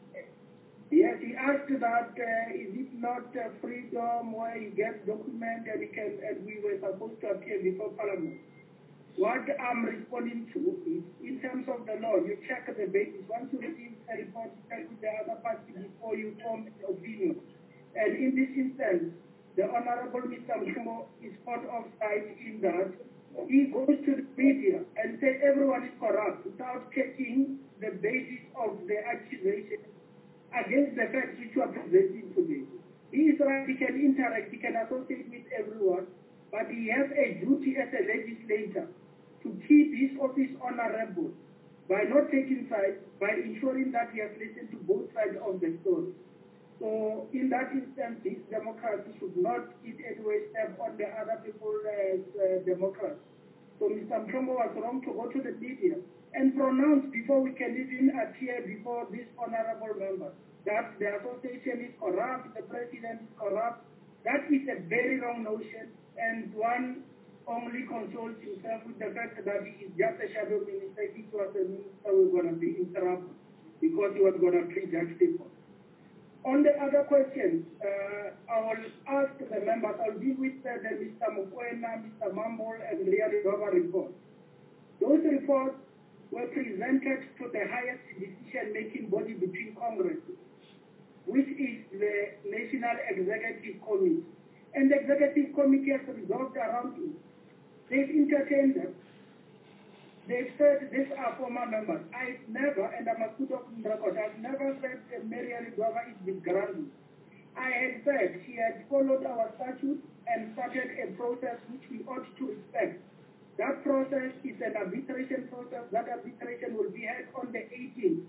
Yes, he asked that uh, is it not uh, freedom where he gets document and he can, and we were supposed to appear before Parliament. What I'm responding to is, in terms of the law, you check the basis. Once you receive a report, you check with the other party before you form an opinion. And in this instance, the Honorable Mister Mkhongo is caught offside in that he goes to the media and says everyone is corrupt without checking the basis of the accusation against the facts which were presented today. He is right, he can interact, he can associate with everyone, but he has a duty as a legislator to keep his office honorable by not taking sides, by ensuring that he has listened to both sides of the story. So in that instance, his democracy should not in any way step on the other people's uh, democracy. So Mister Mkhongo was wrong to go to the media and pronounce before we can even appear before this honorable member that the association is corrupt, the president is corrupt. That is a very wrong notion, and one only consoles himself with the fact that he is just a shadow minister. If he was a minister, we're going to be in trouble because he was going to prejudge people. On the other questions, uh, I will ask the members, I'll deal with uh, the Mister Mukwena, Mister Mambol, and Riari Dover report. Those reports were presented to the highest decision-making body between Congress, which is the National Executive Committee. And the Executive Committee has resolved around it. They've entertained them. They've said these are former members. I've never, and I must put up in record, I've never said that Mary Dover is disgruntled. I had said she had followed our statute and started a process which we ought to respect. That process is an arbitration process. That arbitration will be held on the eighteenth.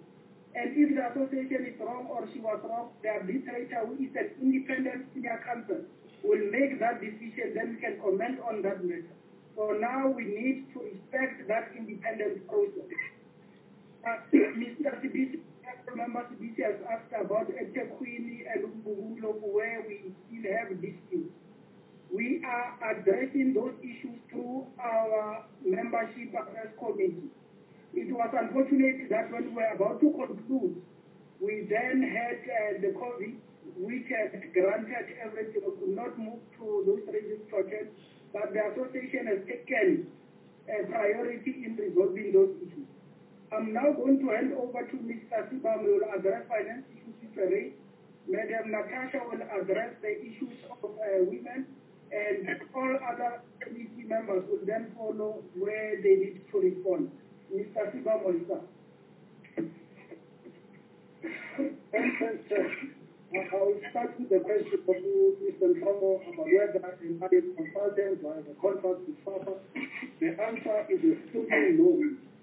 And if the association is wrong or she was wrong, the arbitrator, who is an independent senior counsel, will make that decision, then we can comment on that matter. So now we need to respect that independent process. Uh, Mister Sibisi, Member Sibisi has asked about eThekwini and Umbugulo, where we still have disputes. We are addressing those issues through our membership affairs committee. It was unfortunate that when we were about to conclude, we then had uh, the COVID, which had granted everything. We could not move to those registered, but the association has taken a priority in resolving those issues. I'm now going to hand over to Mister Sibam, who will address finance issues which were raised. Madam Natasha will address the issues of uh, women, and all other committee members will then follow where they need to respond. Mister Sibam will start. Thanks, Chair. I will start with the question of Mister Mfamo about whether a married consultant or a contract with SAFA. The answer is a simple no.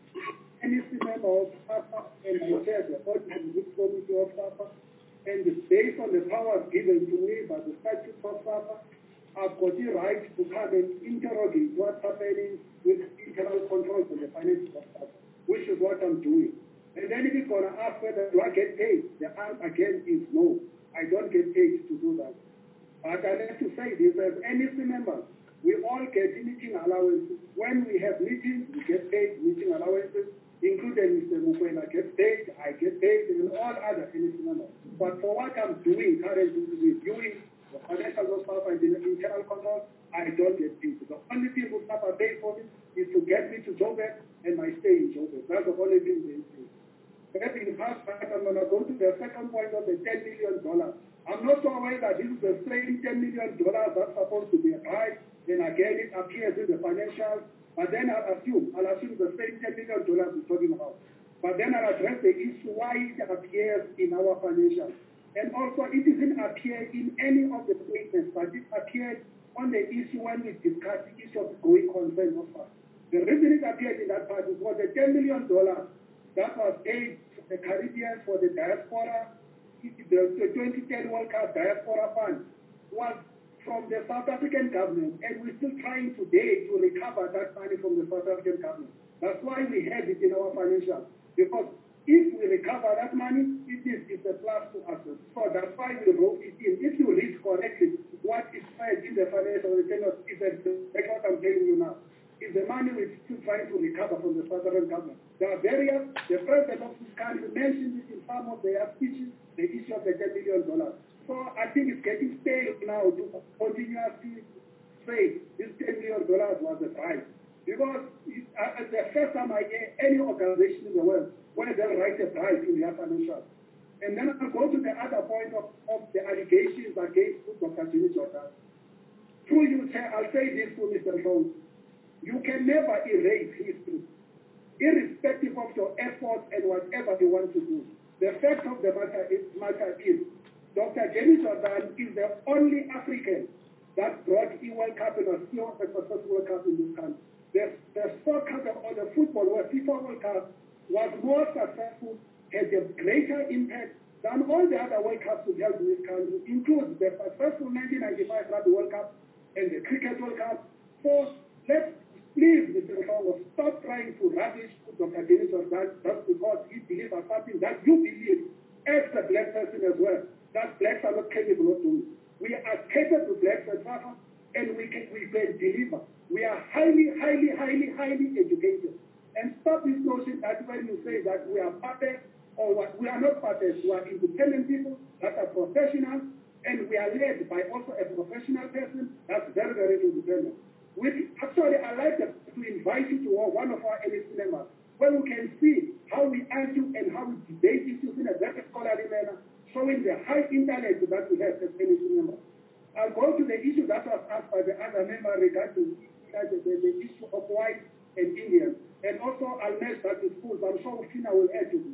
Any member of SAFA, and I chair the audit and risk committee of SAFA, and based on the powers given to me by the statute of SAFA, I've got the right to come and interrogate what's happening with internal controls on the finances of SAFA, which is what I'm doing. And then if you're going to ask whether do I get paid, the answer again is no. I don't get paid to do that. But I have to say this, as N E C members, we all get meeting allowances. When we have meetings, we get paid meeting allowances, including Mister Mukwena gets paid, I get paid, and all other N E C members. But for what I'm doing currently, reviewing the financial of SAFA and the internal control, I don't get paid. The only thing who SAFA pays for me is to get me to Joburg and my stay in Joburg. That's the only thing they pay. Having passed that, I'm going to go to the second point of the ten million dollars. I'm not so aware that this is the same ten million dollars that's supposed to be applied. Then again, it appears in the financials. But then I'll assume, I'll assume the same ten million dollars we're talking about. But then I'll address the issue why it appears in our financials. And also, it doesn't appear in any of the statements, but it appeared on the issue when we discussed the issue of going concern offer. The reason it appeared in that part is for the ten million dollars that was paid to the Caribbean for the diaspora, the, the twenty ten World Cup Diaspora Fund was from the South African government, and we're still trying today to recover that money from the South African government. That's why we have it in our financials, because if we recover that money, it is it's a plus to us. So that's why we wrote it in. If you read correctly, what is said in the financial return is like what I'm telling you now. Is the money we're still trying to recover from the South African government. There are various, the president of this country mentioned it in some of their speeches, the issue of the ten million dollars. So I think it's getting stale now to continuously say this ten million dollars was the price. Because it, uh, the first time I hear any organization in the world where they write a price in their financials. And then I'll go to the other point of, of the allegations against Doctor Jimmy Jordan. Through you, Chair, I'll say this to Mister Jones. You can never erase history, irrespective of your efforts and whatever you want to do. The fact of the matter is, matter is Doctor Jenny Jordan is the only African that brought the World Cup and was still a successful World Cup in this country. The, the soccer or the football or FIFA World Cup was more successful, had a greater impact than all the other World Cups we held in this country, includes the successful nineteen ninety-five Rugby World Cup and the Cricket World Cup. So let's please, Mister Mfamo, stop trying to rubbish Doctor Dennis Jordan just because he believes in something that you believe as a black person as well, that blacks are not capable of doing. We are capable blacks as well, and we can, we can deliver. We are highly, highly, highly, highly educated. And stop this notion that when you say that we are puppets, or what, we are not puppets, we are independent people that are professionals, and we are led by also a professional person that's very, very independent. We, actually, I'd like to invite you to one of our N E C members, where we can see how we argue and how we debate issues in a very scholarly manner, showing the high intellect that we have as N E C members. I'll go to the issue that was asked by the other member regarding the, the, the issue of white and Indian. And also, I'll mention that the schools, I'm sure Fina will add to this.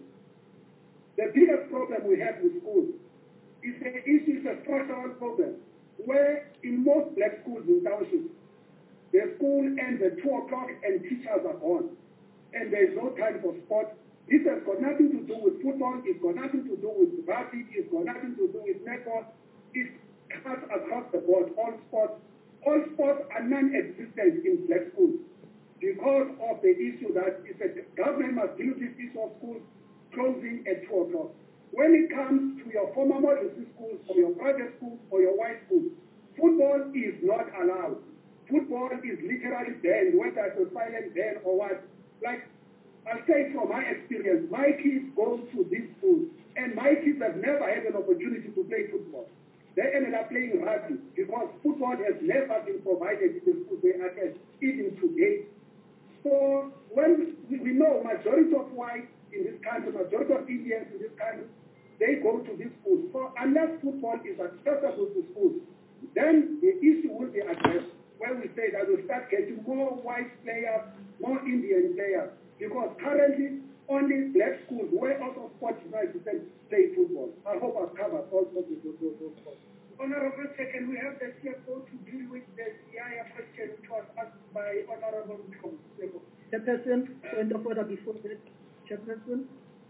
The biggest problem we have with schools is the issue, is a structural problem, where in most black schools in townships, the school ends at two o'clock and teachers are gone. And there is no time for sport, This has got nothing to do with football, it's got nothing to do with rugby, it's got nothing to do with netball. It's cut across the board, all sports. All sports are non-existent in black schools because of the issue that is that the government must deal with this issue of schools closing at two o'clock. When it comes to your former model schools, or your private schools, or your white schools, football is not allowed. Football is literally banned, whether it's a silent ban or what. Like, I'll say from my experience, my kids go to these schools, and my kids have never had an opportunity to play football. They ended up playing rugby because football has never been provided in the schools they attend, even today. So when we know majority of whites in this country, majority of Indians in this country, they go to these schools. So unless football is accessible to schools, then the issue will be addressed when we say that we'll start getting more white players, more Indian players, because currently only black schools, where out of forty-nine percent play football. I hope I've covered all of those points. Honorable Chair, can we have the C F O to deal with the C I A question which was asked by Honorable Mchongo? Chairperson, point of order before that. Chairperson.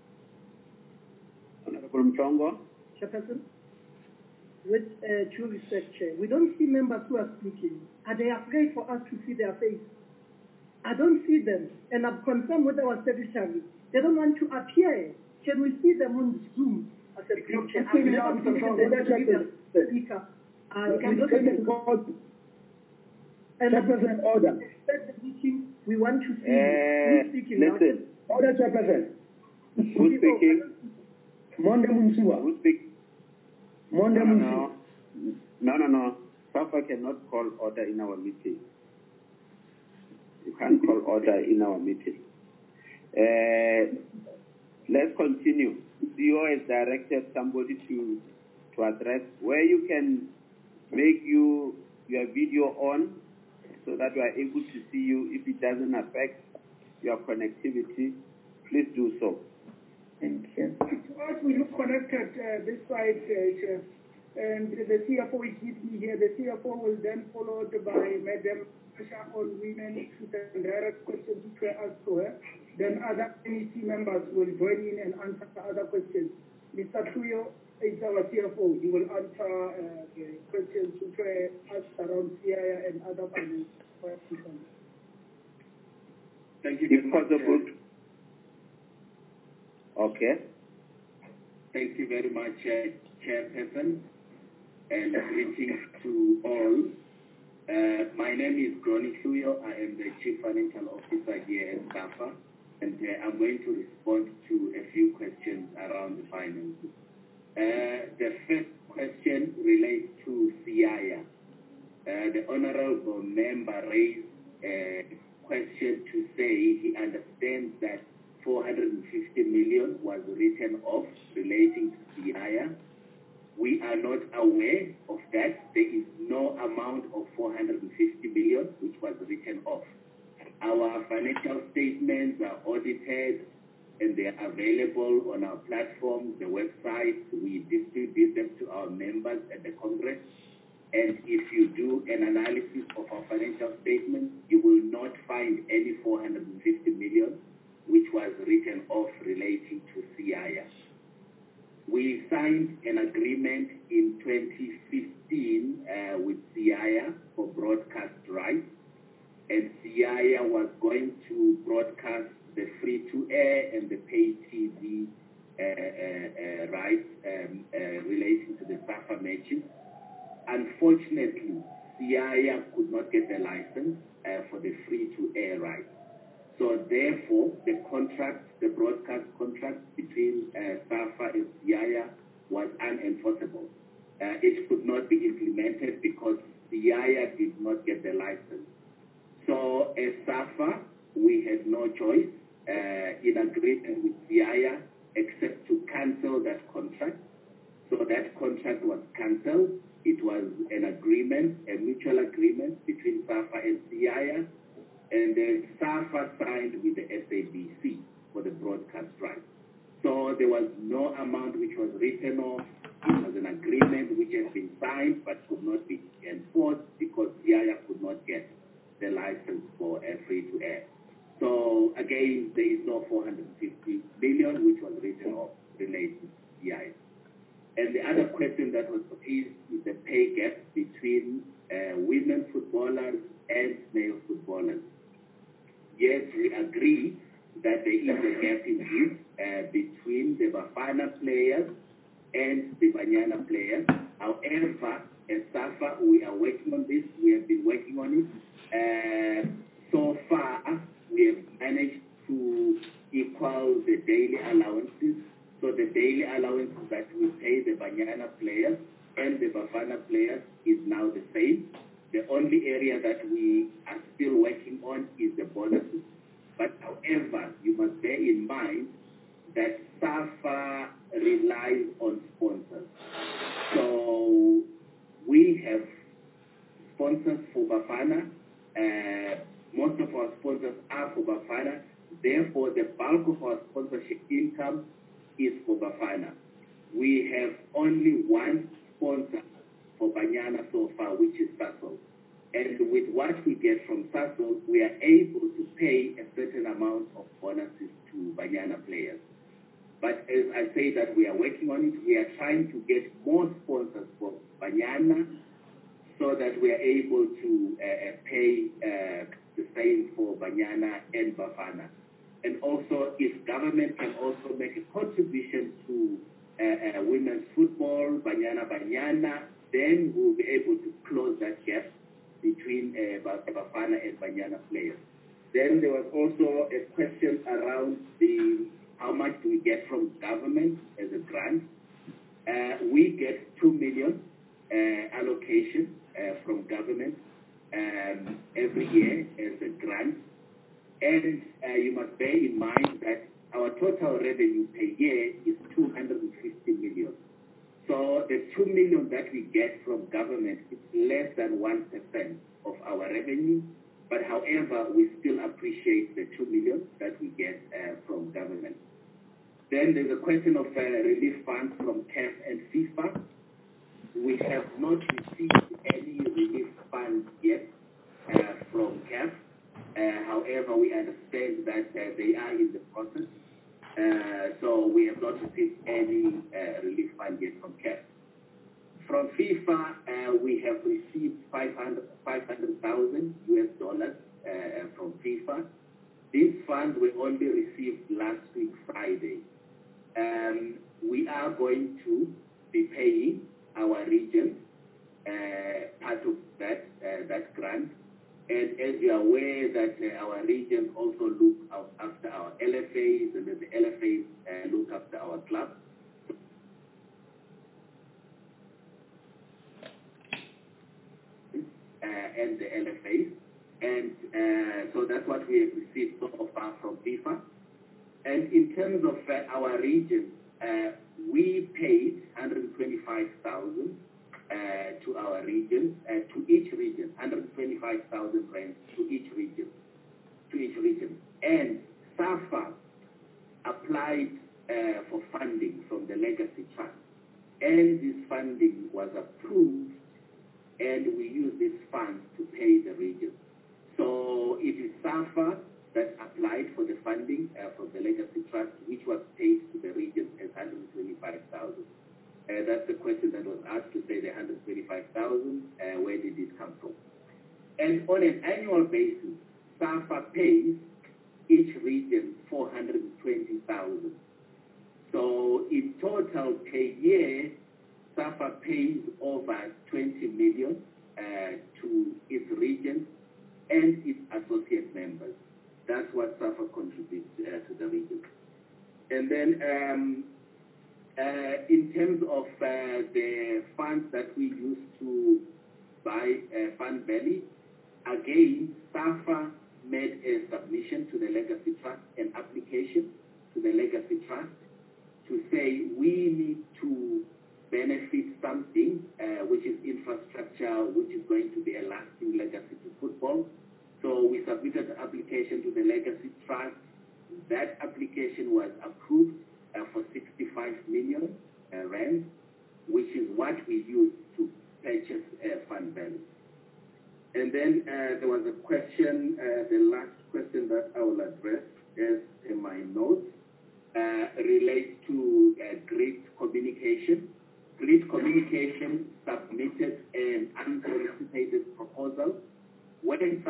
Honorable Mchongo. Chairperson. With uh, due respect, Chair, we don't see members who are speaking. Are they afraid for us to see their face? I don't see them, and I'm concerned with our secretary. They don't want to appear. Can we see them on Zoom? As a group, Chair, I've never seen them as a speaker. Uh, we don't see and Chairperson, order. Expect the meeting. We want to see uh, who's speaking. Listen. Now. Order, Chairperson. Who's speaking? Monde Munsua. Who's speaking? Monde no, Munsua. No, no, no. Papa cannot call order in our meeting. You can't call order in our meeting. Uh, let's continue. C E O has directed somebody to to address where you can make you your video on so that we are able to see you. If it doesn't affect your connectivity, please do so. Thank you. To us, we look connected uh, this side, uh, and the C F O is with me here. The C F O will then followed by Madam Asha on women to the direct questions which were asked to her. Then other N E C members will join in and answer the other questions. Mister Tuyo is our C F O. He will answer uh, the questions which were asked around C I A and other finance questions. Thank you very much. Okay. Thank you very much, uh, Chairperson, and greetings to all. Uh, my name is Groni Tuyo. I am the Chief Financial Officer here at SAFA, and uh, I'm going to respond to a few questions around the finances. Uh, the first question relates to C I A. Uh, the Honorable Member raised a question to say he understands that four hundred fifty million was written off relating to C I A. We are not aware of that. There is no amount of four hundred fifty million which was written off. Our financial statements are audited and they are available on our platform, the website. We distribute them to our members at the Congress. And if you do an analysis of our financial statements, you will not find any four hundred fifty million which was written off relating to C I A. We signed an agreement in twenty fifteen uh, with C I A for broadcast rights, and C I A was going to broadcast the free-to-air and the pay T V uh, uh, uh, rights um, uh, relating to the SAFA matches. Unfortunately, C I A could not get the license uh, for the free-to-air rights. So therefore, the contract, the broadcast contract between uh, SAFA and C I A was unenforceable. Uh, it could not be implemented because C I A did not get the license. So as SAFA, we had no choice uh, in agreement with C I A except to cancel that contract. So that contract was cancelled. It was an agreement, a mutual agreement between SAFA and C I A. And then SAFA signed with the S A B C for the broadcast rights. So there was no amount which was written off. It was an agreement which has been signed but could not be enforced because C I A could not get the license for a free-to-air. So again, there is no four hundred fifty billion which was written off related to C I S. And the other question that was raised is the pay gap between uh, women footballers and male footballers. Yes, we agree that there is a gap indeed uh, between the Bafana players and the Banyana players. However, as SAFA, we are working on this. We have been working on it. Uh, so far, we have managed to equal the daily allowances. So the daily allowances that we pay the Banyana players and the Bafana players is now the same. The only area that we are still working on is the bonuses. But however, you must bear in mind that SAFA relies on sponsors. So we have sponsors for Bafana. Uh, most of our sponsors are for Bafana. Therefore, the bulk of our sponsorship income is for Bafana. We have only one sponsor for Banyana so far, which is Sasol. And with what we get from Sasol, we are able to pay a certain amount of bonuses to Banyana players. But as I say that we are working on it, we are trying to get more sponsors for Banyana so that we are able to uh, pay uh, the same for Banyana and Bafana. And also, if government can also make a contribution to uh, uh, women's football, Banyana Banyana, then we'll be able to close that gap between uh, Bafana and Banyana players. Then there was also a question around the how much do we get from government as a grant. Uh, we get two million uh, allocation uh, from government um, every year as a grant. And uh, you must bear in mind that our total revenue per year is two hundred fifty million. So the two million that we get from government is less than one percent of our revenue. But however, we still appreciate the two million that we get uh, from government. Then there's a question of uh, relief funds from C A F and FIFA. We have not received any relief funds yet uh, from C A F. Uh, however, we understand that uh, they are in the process. Uh, so we have not received any uh, relief fund yet from C A F. From FIFA, uh, we have received five hundred thousand U S dollars uh, from FIFA. These funds were only received last week, Friday. Um, we are going to be paying our region uh, part of that, uh, that grant. And as you are aware that uh, our regions also look out after our L F As, and then the L F As uh, look after our clubs. Uh, and the L F As. And uh, so that's what we have received so far from FIFA. And in terms of uh, our region, uh, we paid one hundred twenty-five thousand Uh, to our region, uh, to each region, one hundred twenty-five thousand rands to each region, to each region. And SAFA applied uh, for funding from the Legacy Trust. And this funding was approved, and we use these funds to pay the region. So it is SAFA that applied for the funding uh, from the Legacy Trust, which was paid to the region as one hundred twenty-five thousand. Uh, that's the question that was asked to say the one hundred twenty-five thousand, uh, where did this come from? And on an annual basis, SAFA pays each region four hundred twenty thousand. So in total per year, SAFA pays over twenty million uh, to its region and its associate members. That's what SAFA contributes uh, to the region. And then um, Uh, in terms of uh, the funds that we use to buy uh, Fund Belly, again, SAFA made a submission to the Legacy Trust, an application to the Legacy Trust to say we need to benefit something uh, which is infrastructure, which is going to be a lasting legacy to football. So we submitted the application to the Legacy Trust. That application was approved Uh, for sixty-five million uh, rand, which is what we use to purchase uh, Fund Belly. And then uh, there was a question, uh, the last question that I will address. Uh,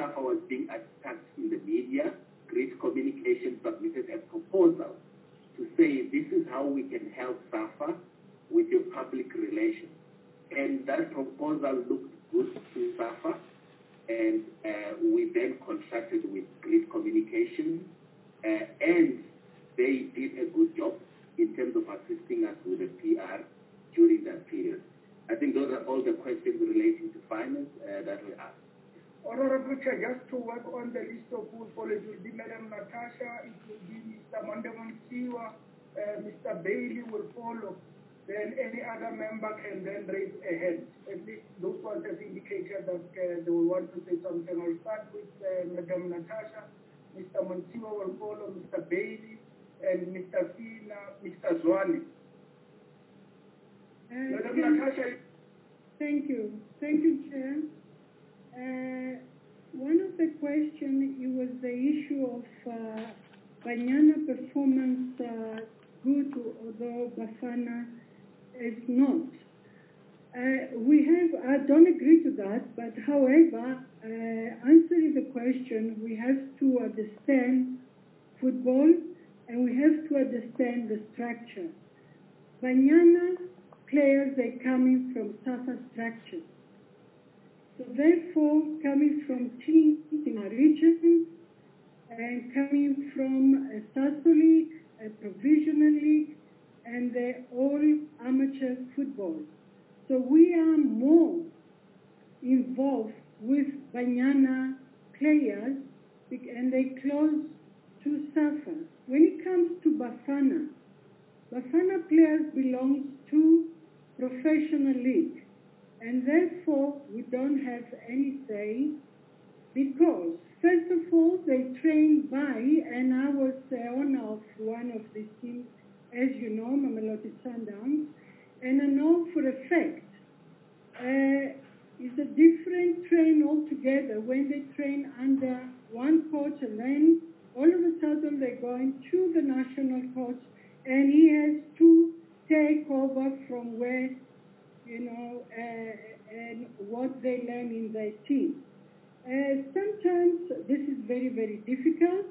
SAFA was being attacked in the media, Grid Communication submitted a proposal to say this is how we can help SAFA with your public relations. And that proposal looked good to SAFA, and uh, we then contracted with Grid Communication, uh, and they did a good job in terms of assisting us with the P R during that period. I think those are all the questions relating to finance uh, that we asked. Honorable Chair, just to work on the list of who will it will be Madam Natasha, it will be Mister Mandevon Siwa, uh, Mister Bailey will follow. Then any other member can then raise a hand. At least those ones have indicated that uh, they will want to say something. I'll start with uh, Madam Natasha, Mister Monsiwa will follow, Mister Bailey, and Mister Fina, Mister Zwani. Uh, Madam thank, Natasha. Thank you. Thank you, Chair. Uh, one of the questions, it was the issue of uh, Banyana performance uh, good, although Bafana is not. Uh, we have, I don't agree to that, but however, uh, answering the question, we have to understand football and we have to understand the structure. Banyana players, they're coming from SAFA structures. So therefore, coming from teams in our region and coming from a SASO league, a provisional league, and they're all amateur football. So we are more involved with Banyana players, and they close to SAFA. When it comes to Bafana, Bafana players belong to professional league. And therefore, we don't have any say because, first of all, they train by, and I was the owner of one of these teams, as you know, Mamelodi Sundowns, and I know for a fact uh, it's a different train altogether when they train under one coach and then all of a sudden they're going to the national coach and he has to take over from where you know, uh, and what they learn in their team. Uh, sometimes this is very, very difficult,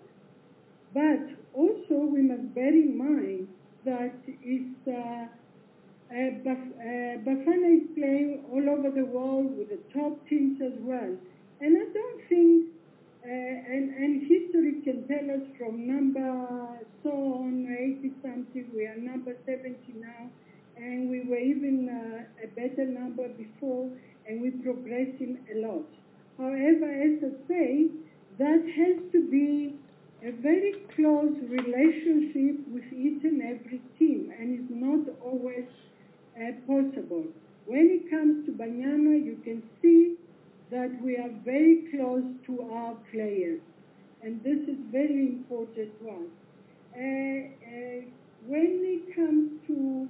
but also we must bear in mind that it's, uh, uh, Baf- uh, Bafana is playing all over the world with the top teams as well. And I don't think, uh, and, and history can tell us from number so on, eighty something, we are number seventy now, and we were even uh, a better number before, and we're progressing a lot. However, as I say, that has to be a very close relationship with each and every team, and it's not always uh, possible. When it comes to Banyana, you can see that we are very close to our players, and this is very important to us. Uh, uh, when it comes to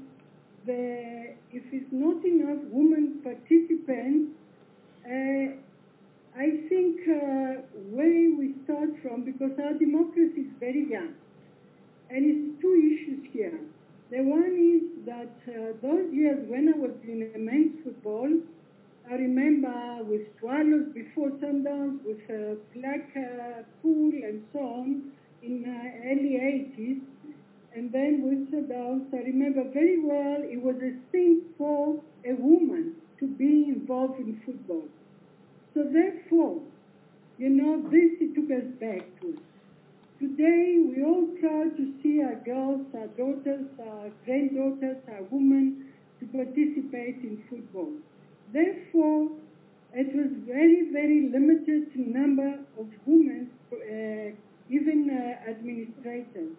the, if it's not enough women participants, uh, I think uh, where we start from, because our democracy is very young, and it's two issues here. The one is that uh, those years when I was in men's football, I remember with Swallows before Sundowns, with uh, Blackpool and so on in uh, early eighties, and then with Sundowns, I remember very well it was a thing for a woman to be involved in football. So therefore, you know, this it took us back to. Today, we're all proud to see our girls, our daughters, our granddaughters, our women to participate in football. Therefore, it was very, very limited number of women, uh, even uh, administrators.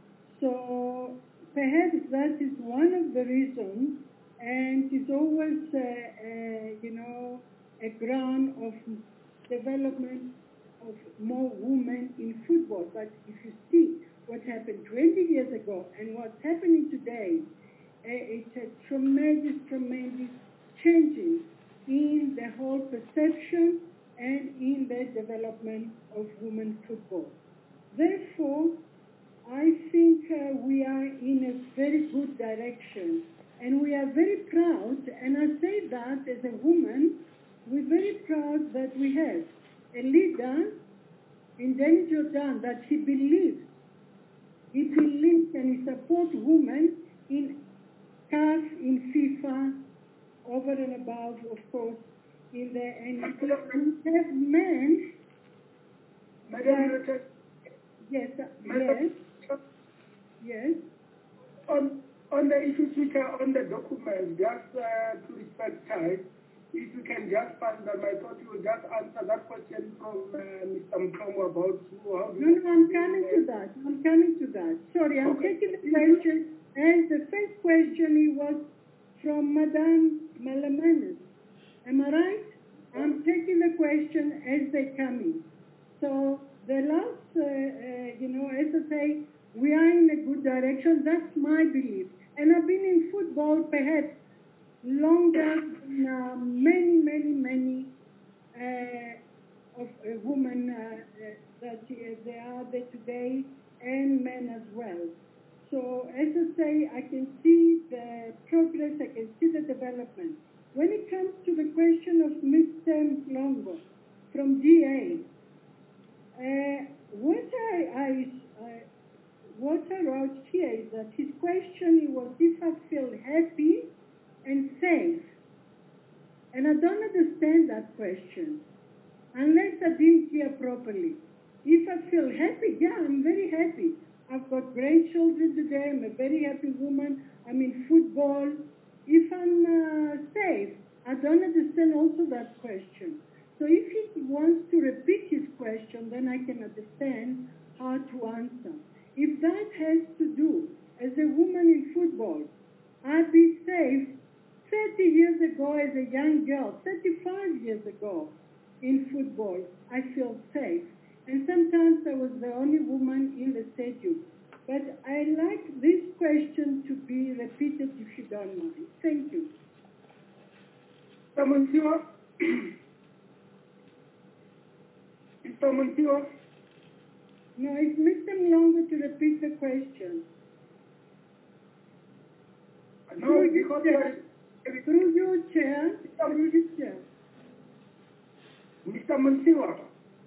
So perhaps that is one of the reasons, and it's always, uh, uh, you know, a ground of development of more women in football. But if you see what happened twenty years ago and what's happening today, uh, it's a tremendous, tremendous changing in the whole perception and in the development of women football. Therefore, I think uh, we are in a very good direction, and we are very proud, and I say that as a woman, we're very proud that we have a leader in Danny Jordan that he believes, he believes and he supports women in C A F, in FIFA, over and above, of course, in the, and we have men. Madam that, yes, uh, Madam, yes, yes. On, on the issues which are on the document, just uh, to respect time, if you can just find them, I thought you would just answer that question from uh, Mister Mkhomo about who, how do No, no, I'm coming to that. I'm coming to that. Sorry, I'm Okay. taking the question. And the first question was from Madame Malamanis. Am I right? I'm taking the question as they come in. So the last, uh, uh, you know, as I say, we are in a good direction. That's my belief. And I've been in football perhaps longer than uh, many, many, many uh, of uh, women uh, uh, that uh, they are there today, and men as well. So as I say, I can see the progress, I can see the development. When it comes to the question of Mister Mlongo from D A, uh, what I, I uh, what I wrote here is that his question was if I feel happy and safe. And I don't understand that question, unless I didn't hear properly. If I feel happy, yeah, I'm very happy. I've got grandchildren today, I'm a very happy woman, I'm in football. If I'm uh, safe, I don't understand also that question. So if he wants to repeat his question, then I can understand how to answer. If that has to do, as a woman in football, I'd be safe thirty years ago as a young girl, thirty-five years ago in football, I feel safe. And sometimes I was the only woman in the stadium. But I like this question to be repeated if you don't mind. Thank you. Mister Monsiwa? Mister Monsiwa? No, it's Mister Mlongo to repeat the question. No, through you, because Chair. Through you, Chair. Through you, Chair. Mister Monsiwa?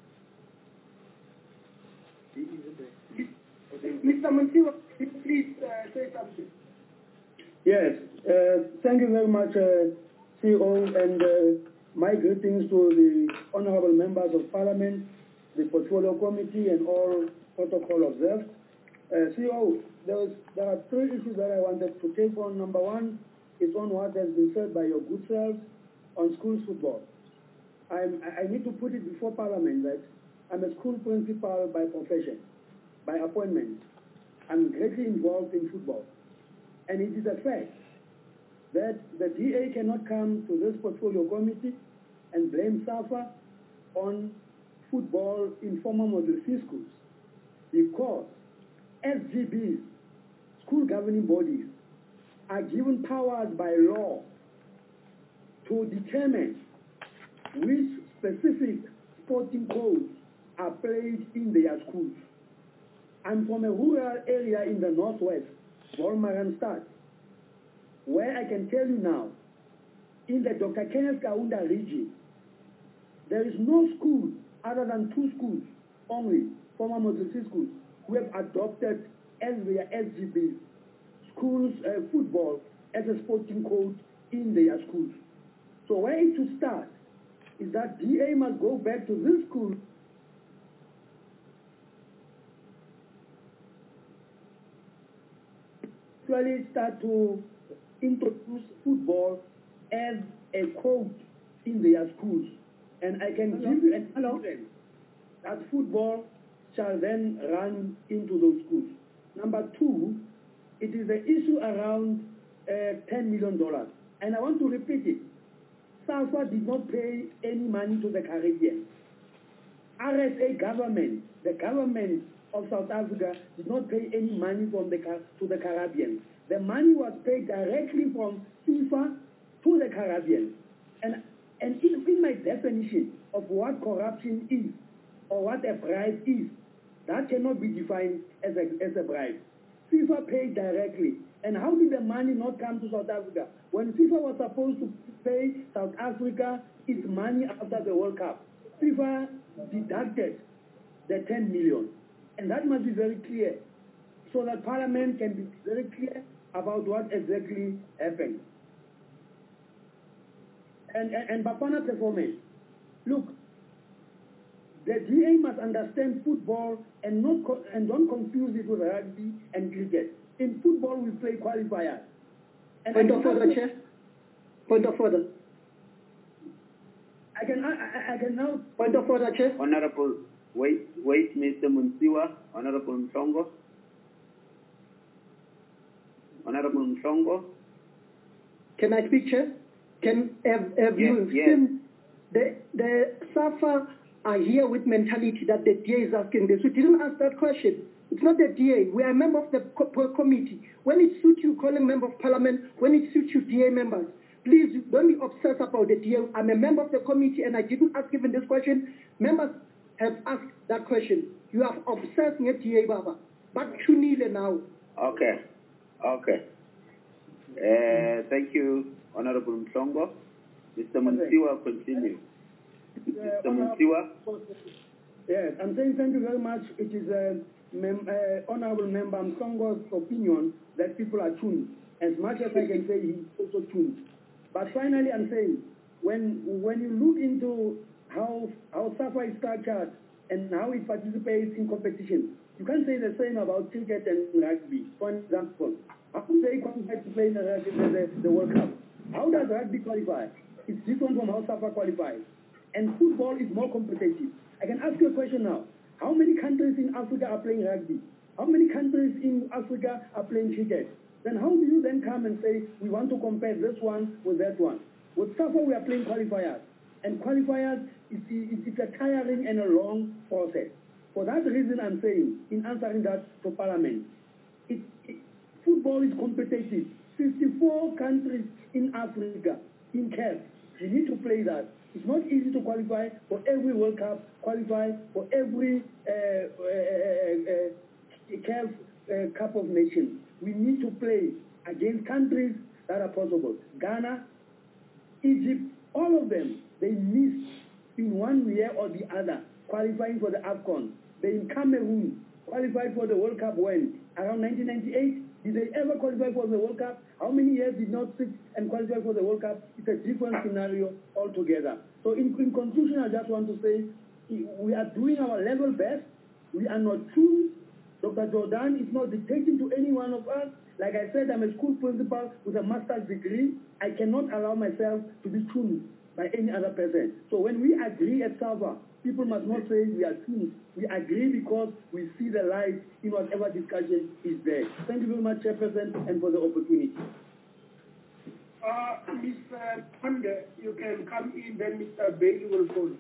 Mister Monsiwa, please uh, say something. Yes, uh, thank you very much, uh, C E O, and uh, my greetings to the honorable members of Parliament, the Portfolio Committee, and all protocol observed. Uh, C E O, there, was, there are three issues that I wanted to take on. Number one is on what has been said by your good selves on school football. I'm, I need to put it before Parliament that I'm a school principal by profession, by appointment. I'm greatly involved in football. And it is a fact that the D A cannot come to this portfolio committee and blame SAFA on football in former Model C schools, because S G Bs, school governing bodies, are given powers by law to determine which specific sporting codes are played in their schools. I'm from a rural area in the northwest, Wolmaranstad, where I can tell you now, in the Doctor Kenneth Kaunda region, there is no school other than two schools only, former Model C schools, who have adopted as their S G Bs, schools, uh, football as a sporting code in their schools. So where it should start is that D A must go back to this school actually start to introduce football as a code in their schools. And I can Hello? give you an Hello? evidence that football shall then run into those schools. Number two, it is the issue around uh, ten million dollars. And I want to repeat it. SAFA did not pay any money to the Caribbean. R S A government, the government of South Africa, did not pay any money from the to the Caribbean. The money was paid directly from FIFA to the Caribbean. And, and in, in my definition of what corruption is, or what a bribe is, that cannot be defined as a, as a bribe. FIFA paid directly. And how did the money not come to South Africa? When FIFA was supposed to pay South Africa its money after the World Cup, FIFA deducted the ten million. And that must be very clear, so that Parliament can be very clear about what exactly happened. And, and, and Bafana performance. Look, the D A must understand football and not co and don't confuse it with rugby and cricket. In football, we play qualifiers. And Point of order, Chair. Point of order. I can, I, I, I can now... Point of order, Chair. Honorable, wait, wait, Mister Munsiwa. Honorable Mshongo. Honorable Mshongo. Can I speak, Chair? Can have, have yes, you yes. seen the the SAFA are here with mentality that the D A is asking this? We didn't ask that question. It's not the D A. We are a member of the co committee. When it suits you, calling member of parliament. When it suits you, D A members. Please don't be obsessed about the D A. I'm a member of the committee and I didn't ask even this question. Members have asked that question. You are obsessed with D A, Baba. But Chunile now. Okay. Okay. Uh, thank you, Honorable Mshongo. Mister Munsiwa, continue. Mister Munsiwa. Yes, I'm saying thank you very much. It is a mem uh, Honorable Member Mshongo's opinion that people are tuned. As much as I can say, he's also tuned. But finally, I'm saying, when when you look into how how SAFA is structured and how it participates in competition, you can't say the same about cricket and rugby. For example, how do they qualify to play in the, the, the World Cup? How does rugby qualify? It's different from how SAFA qualifies. And football is more competitive. I can ask you a question now. How many countries in Africa are playing rugby? How many countries in Africa are playing cricket? Then how do you then come and say, we want to compare this one with that one? With SAFA, we are playing qualifiers. And qualifiers, is, is, it's a tiring and a long process. For that reason, I'm saying, in answering that to Parliament, it, it, football is competitive. fifty-four countries in Africa, in C A F. You need to play that. It's not easy to qualify for every World Cup, qualify for every uh, uh, uh, uh, C A F uh, Cup of Nations. We need to play against countries that are possible. Ghana, Egypt, all of them, they missed in one year or the other qualifying for the AFCON. They in Cameroon qualified for the World Cup when? Around nineteen ninety-eight? Did they ever qualify for the World Cup? How many years did not sit and qualify for the World Cup? It's a different scenario altogether. So in, in conclusion, I just want to say we are doing our level best. We are not tuned. Doctor Jordan is not dictating to any one of us. Like I said, I'm a school principal with a master's degree. I cannot allow myself to be tuned by any other person. So when we agree at SAFA, people must not say we are tuned. We agree because we see the light in whatever discussion is there. Thank you very much, Chairperson, and for the opportunity. Uh, Mister Pande, you can come in, then Mister Bailey will follow.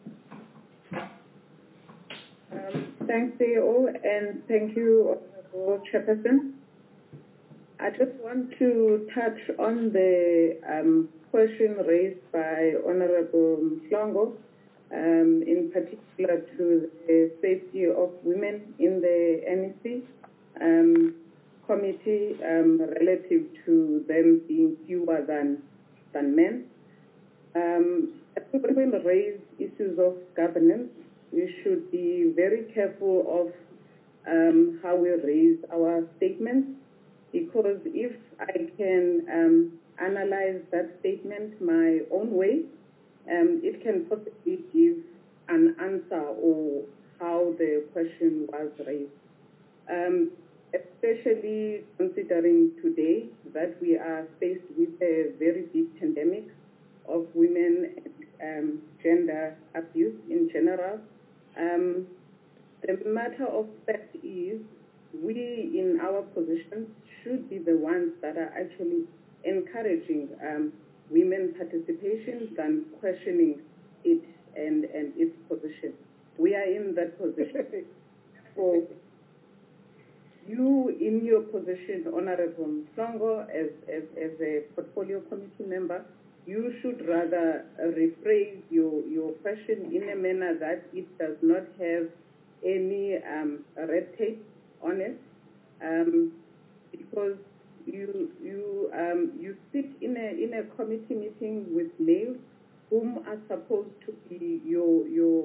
Um, thanks, C E O, and thank you, Honorable Chairperson. I just want to touch on the um, question raised by Honorable Mhlongo, um, in particular to the safety of women in the N E C um, committee um, relative to them being fewer than, than men. Um, when we raise issues of governance, we should be very careful of um, how we raise our statements, because if I can um, analyze that statement my own way, um, it can possibly give an answer or how the question was raised. Um, especially considering today that we are faced with a very big pandemic of women and um, gender abuse in general. Um, the matter of fact is we in our positions should be the ones that are actually encouraging um, women participation than questioning it and, and its position. We are in that position. So you in your position, Honorable Mhlongo, as, as, as a portfolio committee member, you should rather rephrase your, your question in a manner that it does not have any um, red tape on it, um, because you you um, you sit in a in a committee meeting with males whom are supposed to be your your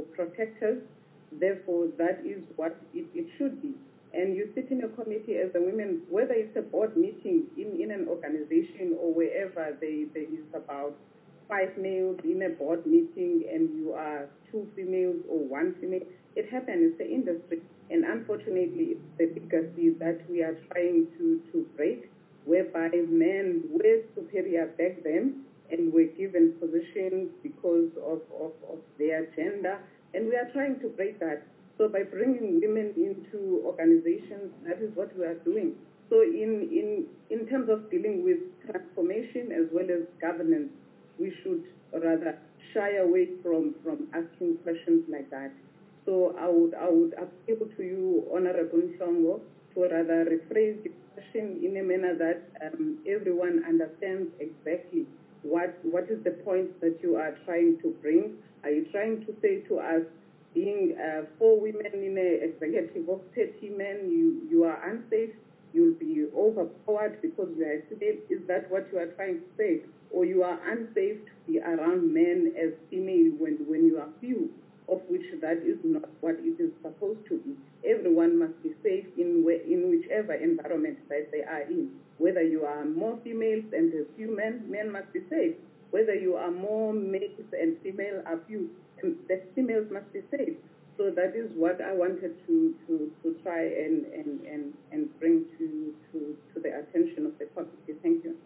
or protectors. Therefore, that is what it, it should be. And you sit in a committee as a women, whether it's a board meeting in, in an organization or wherever they, there is about five males in a board meeting and you are two females or one female, it happens, it's the industry. And unfortunately, it's the legacy that we are trying to, to break, whereby men were superior back then and were given positions because of, of, of their gender. And we are trying to break that. So by bringing women into organizations, that is what we are doing. So in, in, in terms of dealing with transformation as well as governance, we should rather shy away from, from asking questions like that. So I would, I would appeal to you, Honorable Nhlongo, to rather rephrase the question in a manner that um, everyone understands exactly what, what is the point that you are trying to bring. Are you trying to say to us, being uh, four women in an executive of thirty men, you, you are unsafe, you'll be overpowered because you are female? Is that what you are trying to say? Or you are unsafe to be around men as female when, when you are few, of which that is not what it is supposed to be. Everyone must be safe in, in whichever environment that they are in. Whether you are more females and a few men, men must be safe. Whether you are more males and female are few, the females must be safe. So that is what I wanted to, to, to try and, and, and, and bring to, to, to the attention of the committee. Thank you.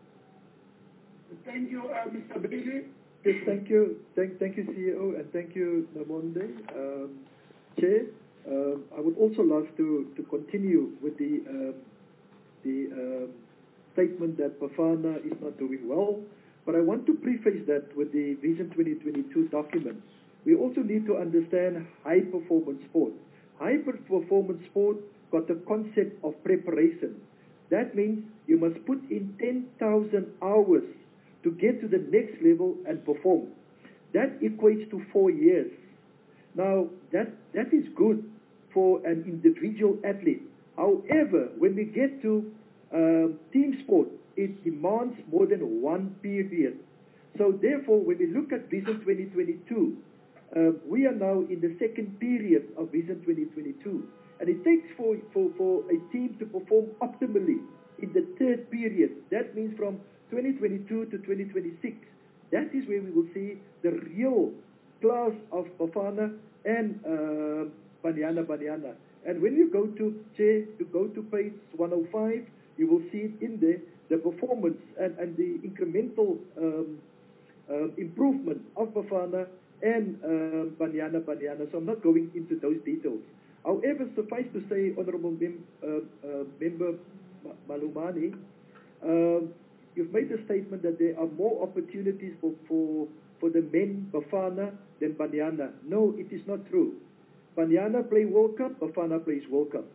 Thank you, uh, Mister Bailey. Yes, thank you. Thank, thank you, C E O, and thank you, Namonde. Um, Chair, um, I would also love to, to continue with the, um, the um, statement that Bafana is not doing well, but I want to preface that with the Vision twenty twenty-two document. We also need to understand high-performance sport. High-performance sport got the concept of preparation. That means you must put in ten thousand hours to get to the next level and perform. That equates to four years. Now, that, that is good for an individual athlete. However, when we get to um, team sport, it demands more than one period. So therefore, when we look at Vision twenty twenty-two, uh, we are now in the second period of Vision twenty twenty-two. And it takes for, for, for a team to perform optimally in the third period. That means from twenty twenty-two to twenty twenty-six. That is where we will see the real class of Bafana and uh, Banyana Banyana. And when you go to, Chair, to go to page one oh five, you will see it in there, the performance and, and the incremental um, uh, improvement of Bafana and uh, Banyana Banyana. So I'm not going into those details. However, suffice to say, Honourable Mem uh, uh, Member Malumani, uh, you've made the statement that there are more opportunities for, for, for the men Bafana than Banyana. No, it is not true. Banyana play World Cup, Bafana plays World Cup.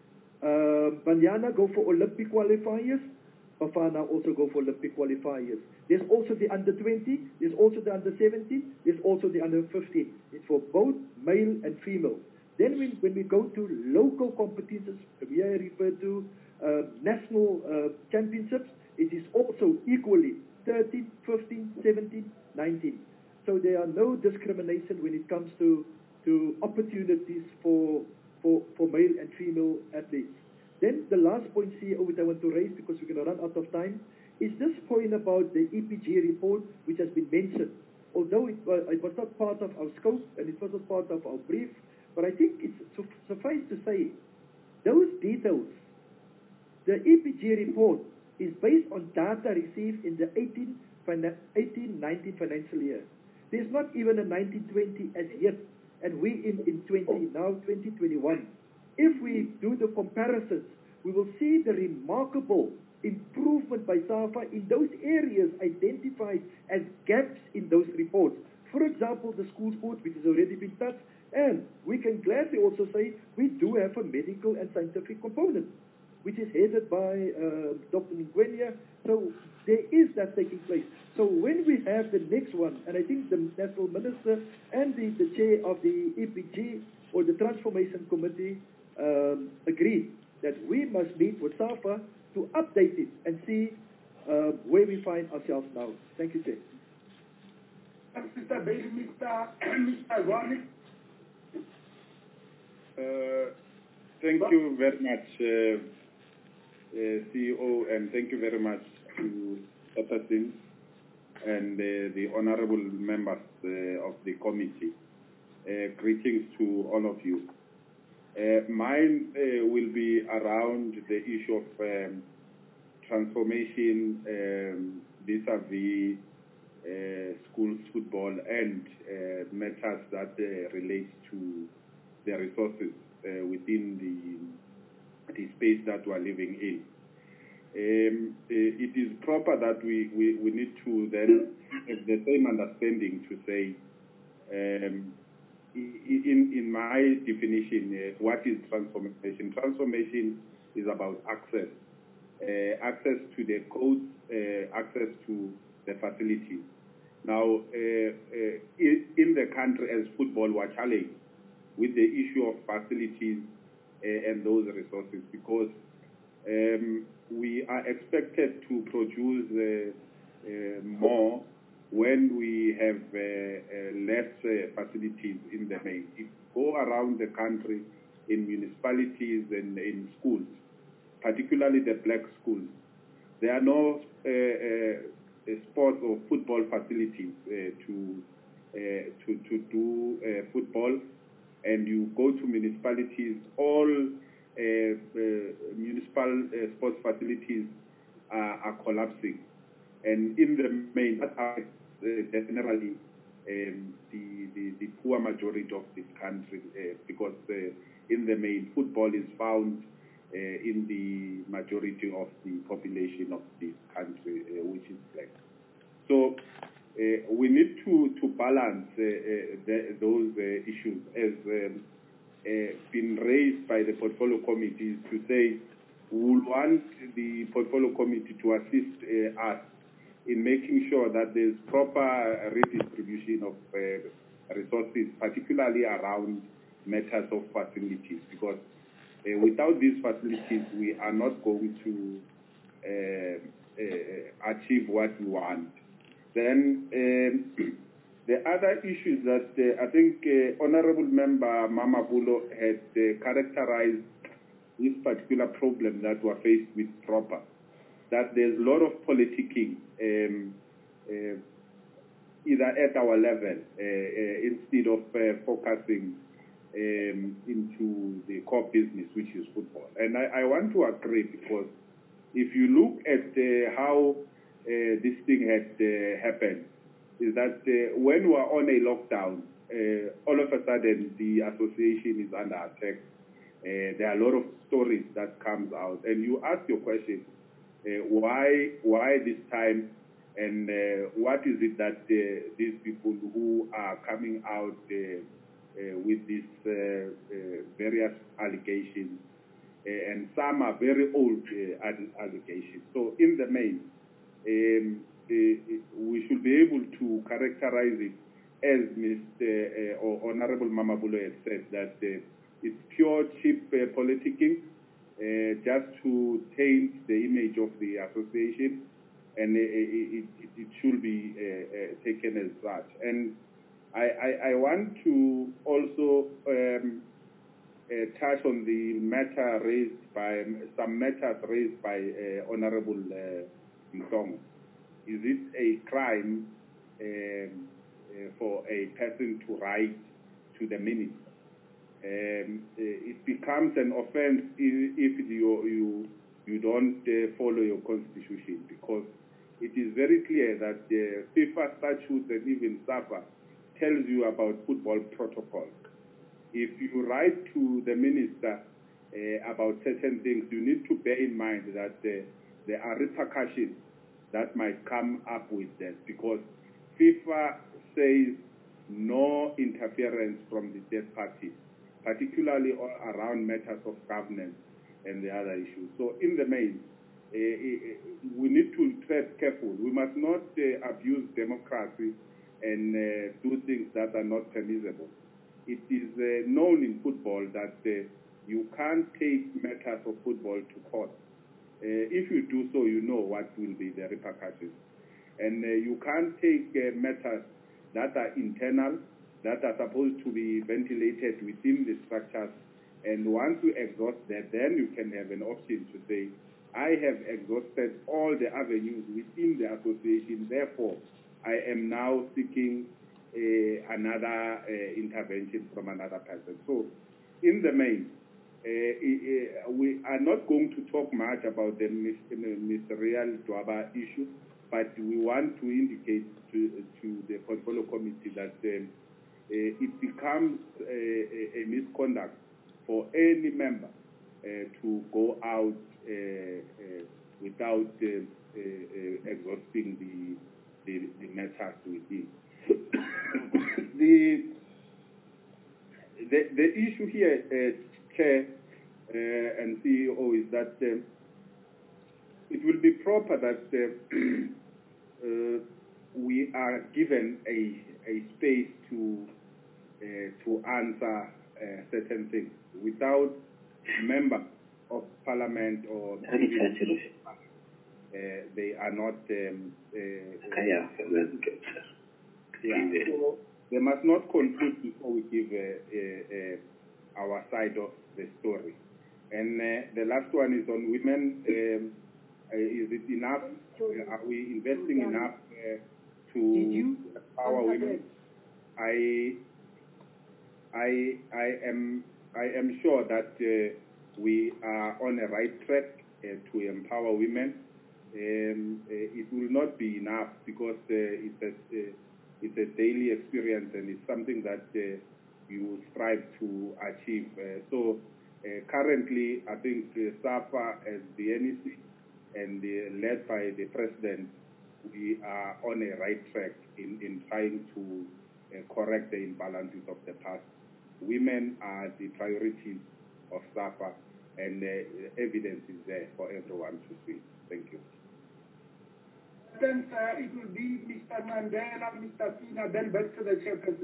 Uh, Banyana go for Olympic qualifiers, Bafana also go for Olympic qualifiers. There's also the under twenty, there's also the under seventeen, there's also the under fifteen. It's for both male and female. Then when, when we go to local competitions, we are referred to uh, national uh, championships, it is also equally thirteen, fifteen, seventeen, nineteen. So there are no discrimination when it comes to, to opportunities for, for, for male and female athletes. Then the last point, C E O, which I want to raise because we're going to run out of time, is this point about the E P G report, which has been mentioned. Although it, uh, it was not part of our scope and it was not part of our brief, but I think it's su suffice to say, those details, the E P G report is based on data received in the eighteen nineteen financial year. There's not even a nineteen twenty as yet, and we in, in twenty, now twenty twenty-one. If we do the comparisons, we will see the remarkable improvement by SAFA in those areas identified as gaps in those reports. For example, the school sports, which has already been touched, and we can gladly also say we do have a medical and scientific component, which is headed by uh, Doctor Ngwenya. So there is that taking place. So when we have the next one, and I think the National Minister and the, the chair of the E P G or the Transformation Committee um, agreed that we must meet with SAFA to update it and see uh, where we find ourselves now. Thank you, Chair. Mister Bailey, Mister Mister Ronnie. Uh, thank you very much, uh, uh, C E O, and thank you very much to Chairperson and uh, the honorable members uh, of the committee. Uh, greetings to all of you. Uh, mine uh, will be around the issue of um, transformation um, vis-a-vis uh, schools football and uh, matters that uh, relate to the resources uh, within the, the space that we are living in. Um, it is proper that we, we, we need to then have the same understanding to say, um, in, in my definition, uh, what is transformation? Transformation is about access. Uh, access to the codes, uh, access to the facilities. Now, uh, uh, in, in the country as football, we're challenged with the issue of facilities uh, and those resources because um, we are expected to produce uh, uh, more when we have uh, uh, less uh, facilities in the main. If you go around the country in municipalities and in schools, particularly the black schools, there are no uh, uh, sports or football facilities uh, to, uh, to, to do uh, football. And you go to municipalities, all uh, uh, municipal uh, sports facilities are, are collapsing. And in the main, that affects uh, generally um, the, the, the poor majority of this country uh, because uh, in the main, football is found uh, in the majority of the population of this country, uh, which is black. So uh, we need to, to balance uh, uh, the, those uh, issues as um, uh, been raised by the portfolio committees to say we want the portfolio committee to assist uh, us in making sure that there's proper redistribution of uh, resources, particularly around matters of facilities, because uh, without these facilities, we are not going to uh, uh, achieve what we want. Then um, the other issues that uh, I think uh, Honorable Member Mamabulo had uh, characterized this particular problem that we're faced with proper, that there's a lot of politicking um, uh, either at our level uh, uh, instead of uh, focusing um, into the core business, which is football. And I, I want to agree because if you look at uh, how uh, this thing had uh, happened, is that uh, when we are on a lockdown, uh, all of a sudden the association is under attack. Uh, there are a lot of stories that comes out, and you ask your question, uh, why why this time, and uh, what is it that uh, these people who are coming out uh, uh, with these uh, uh, various allegations, uh, and some are very old uh, allegations. So in the main, um, uh, we should be able to characterize it as Mister Uh, or Honorable Mamabulo had said, that uh, it's pure, cheap uh, politicking, uh, just to taint the image of the association, and uh, it, it, it should be uh, uh, taken as such. And I, I, I want to also um, uh, touch on the matter raised by, some matters raised by uh, Honorable uh, Mhlongo. Is it a crime um, uh, for a person to write to the minister? Um, it becomes an offense if you you you don't uh, follow your constitution, because it is very clear that the FIFA statutes and even SAFA tells you about football protocol. If you write to the minister uh, about certain things, you need to bear in mind that uh, there are repercussions that might come up with that, because FIFA says no interference from the third party, particularly around matters of governance and the other issues. So in the main, uh, uh, we need to tread careful. We must not uh, abuse democracy and uh, do things that are not permissible. It is uh, known in football that uh, you can't take matters of football to court. Uh, if you do so, you know what will be the repercussions. And uh, you can't take uh, matters that are internal, that are supposed to be ventilated within the structures And once you exhaust that, then you can have an option to say, I have exhausted all the avenues within the association, therefore I am now seeking uh, another uh, intervention from another person. So in the main, uh, uh, we are not going to talk much about the ministerial Dwaba issue, but we want to indicate to, to the portfolio committee that um, uh, it becomes uh, a, a misconduct for any member uh, to go out uh, uh, without uh, uh, uh, exhausting the, the, the matters within. the, the, the issue here, uh, Chair uh, and C E O, is that um, it will be proper that uh, uh, we are given a, a space to, uh, to answer uh, certain things without member of parliament or uh, they are not um, uh, uh, yeah, so they must not conclude before we give uh, uh, uh, our side of the story. And uh, the last one is on women. Um, uh, is it enough? Uh, are we investing enough uh, to empower women? I I I am I am sure that uh, we are on a right track uh, to empower women. Um, uh, it will not be enough because uh, it's, a, uh, it's a daily experience and it's something that uh, you strive to achieve. Uh, so uh, currently, I think uh, SAFA as the N E C and uh, led by the President, we are on a right track in, in trying to uh, correct the imbalances of the past. Women are the priorities of SAFA, and uh, evidence is there for everyone to see. Thank you. Then uh, it will be Mister Mandela, Mister Fina, then back to the chairperson.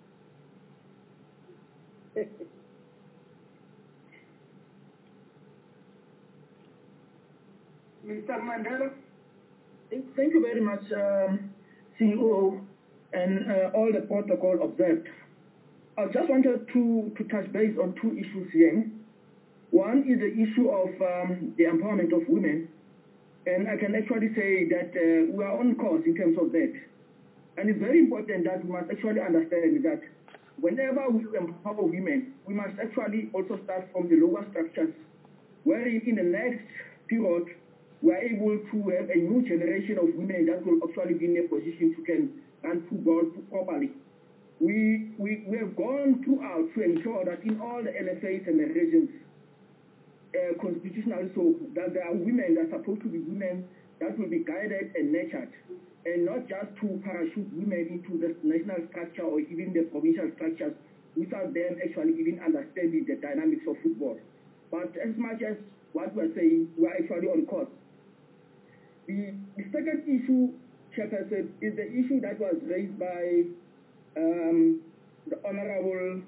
Mister Mandela. Thank you very much, um, C E O, and uh, all the protocol observed. I just wanted to, to touch base on two issues here. One is the issue of um, the empowerment of women, and I can actually say that uh, we are on course in terms of that. And it's very important that we must actually understand that whenever we empower women, we must actually also start from the lower structures, where in the next period, we are able to have a new generation of women that will actually be in a position to can run football properly. We, we, we have gone throughout to ensure that in all the L F As and the regions, uh, constitutionally so, that there are women that are supposed to be women that will be guided and nurtured, and not just to parachute women into the national structure or even the provincial structures without them actually even understanding the dynamics of football. But as much as what we're saying, we're actually on course. The, the second issue, Chairperson, is the issue that was raised by um, the Honorable,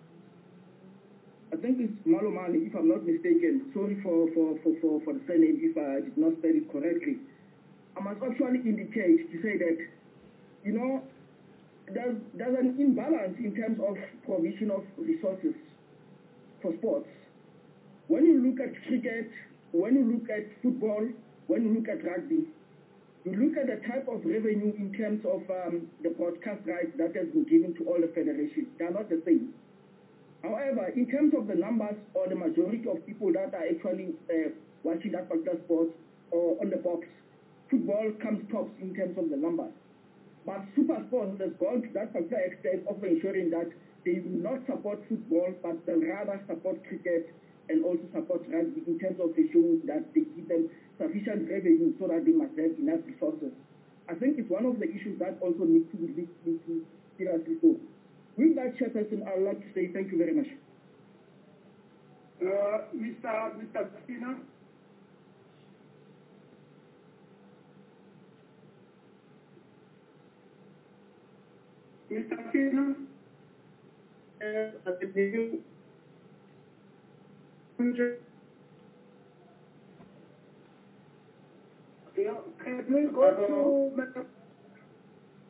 I think it's Malomani, if I'm not mistaken. Sorry for, for, for, for, for the surname if I did not spell it correctly. I must actually indicate to say that, you know, there's, there's an imbalance in terms of provision of resources for sports. When you look at cricket, when you look at football, when you look at rugby, you look at the type of revenue in terms of um, the broadcast rights that has been given to all the federations. They are not the same. However, in terms of the numbers or the majority of people that are actually uh, watching that particular sport or on the box, football comes tops in terms of the numbers. But Super Sports has gone to that particular extent of ensuring that they will not support football, but they'll rather support cricket and also support rugby in terms of ensuring that they give them sufficient revenue so that they must have enough resources. I think it's one of the issues that also needs to be looked into seriously. So, with that, Chairperson, I would like to say thank you very much. Uh, Mister Mister Fina. Mister Fina. Uh, I can hear you. Yeah, can we go to Madam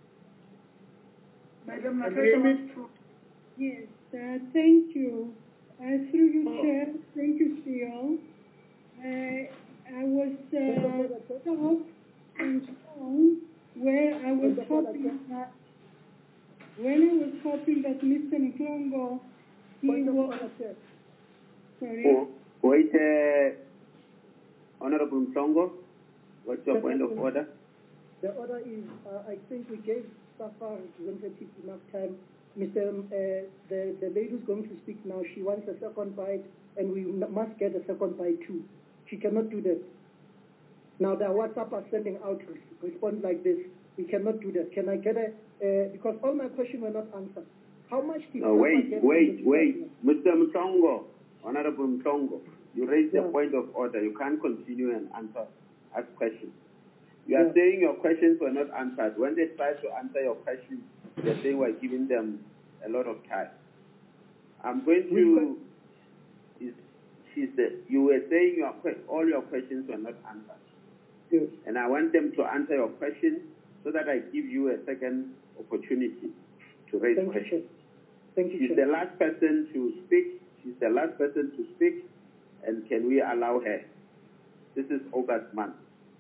Madam Natasha? Yes, uh, thank you, Uh, through you, Chair, thank you, C O. Uh, I was uh, stopped and shown where I was hoping that, when I was hoping that Mister Mhlongo, he was, sorry. Oh, wait, uh, Honorable Mhlongo, what's your point of order? The order is, uh, I think we gave Safa representative enough time. Mister Um, uh, the, the lady who's going to speak now, she wants a second bite, and we m- must get a second bite too. She cannot do that. Now the WhatsApp are sending out to respond like this. We cannot do that. Can I get a, uh, because all my questions were not answered. How much did No, Safa wait, get wait, from the wait. Mister Mhlongo, Honorable Mhlongo, you raised Yeah. a point of order. You can't continue and answer, ask questions. You are Yeah. saying your questions were not answered. When they try to answer your questions, they're saying we're giving them a lot of time. I'm going to, is, she said, you were saying your que- all your questions were not answered. Yes. And I want them to answer your questions so that I give you a second opportunity to raise Thank questions. You, Thank you, She's Chair. the last person to speak. She's the last person to speak. And can we allow her? This is August month.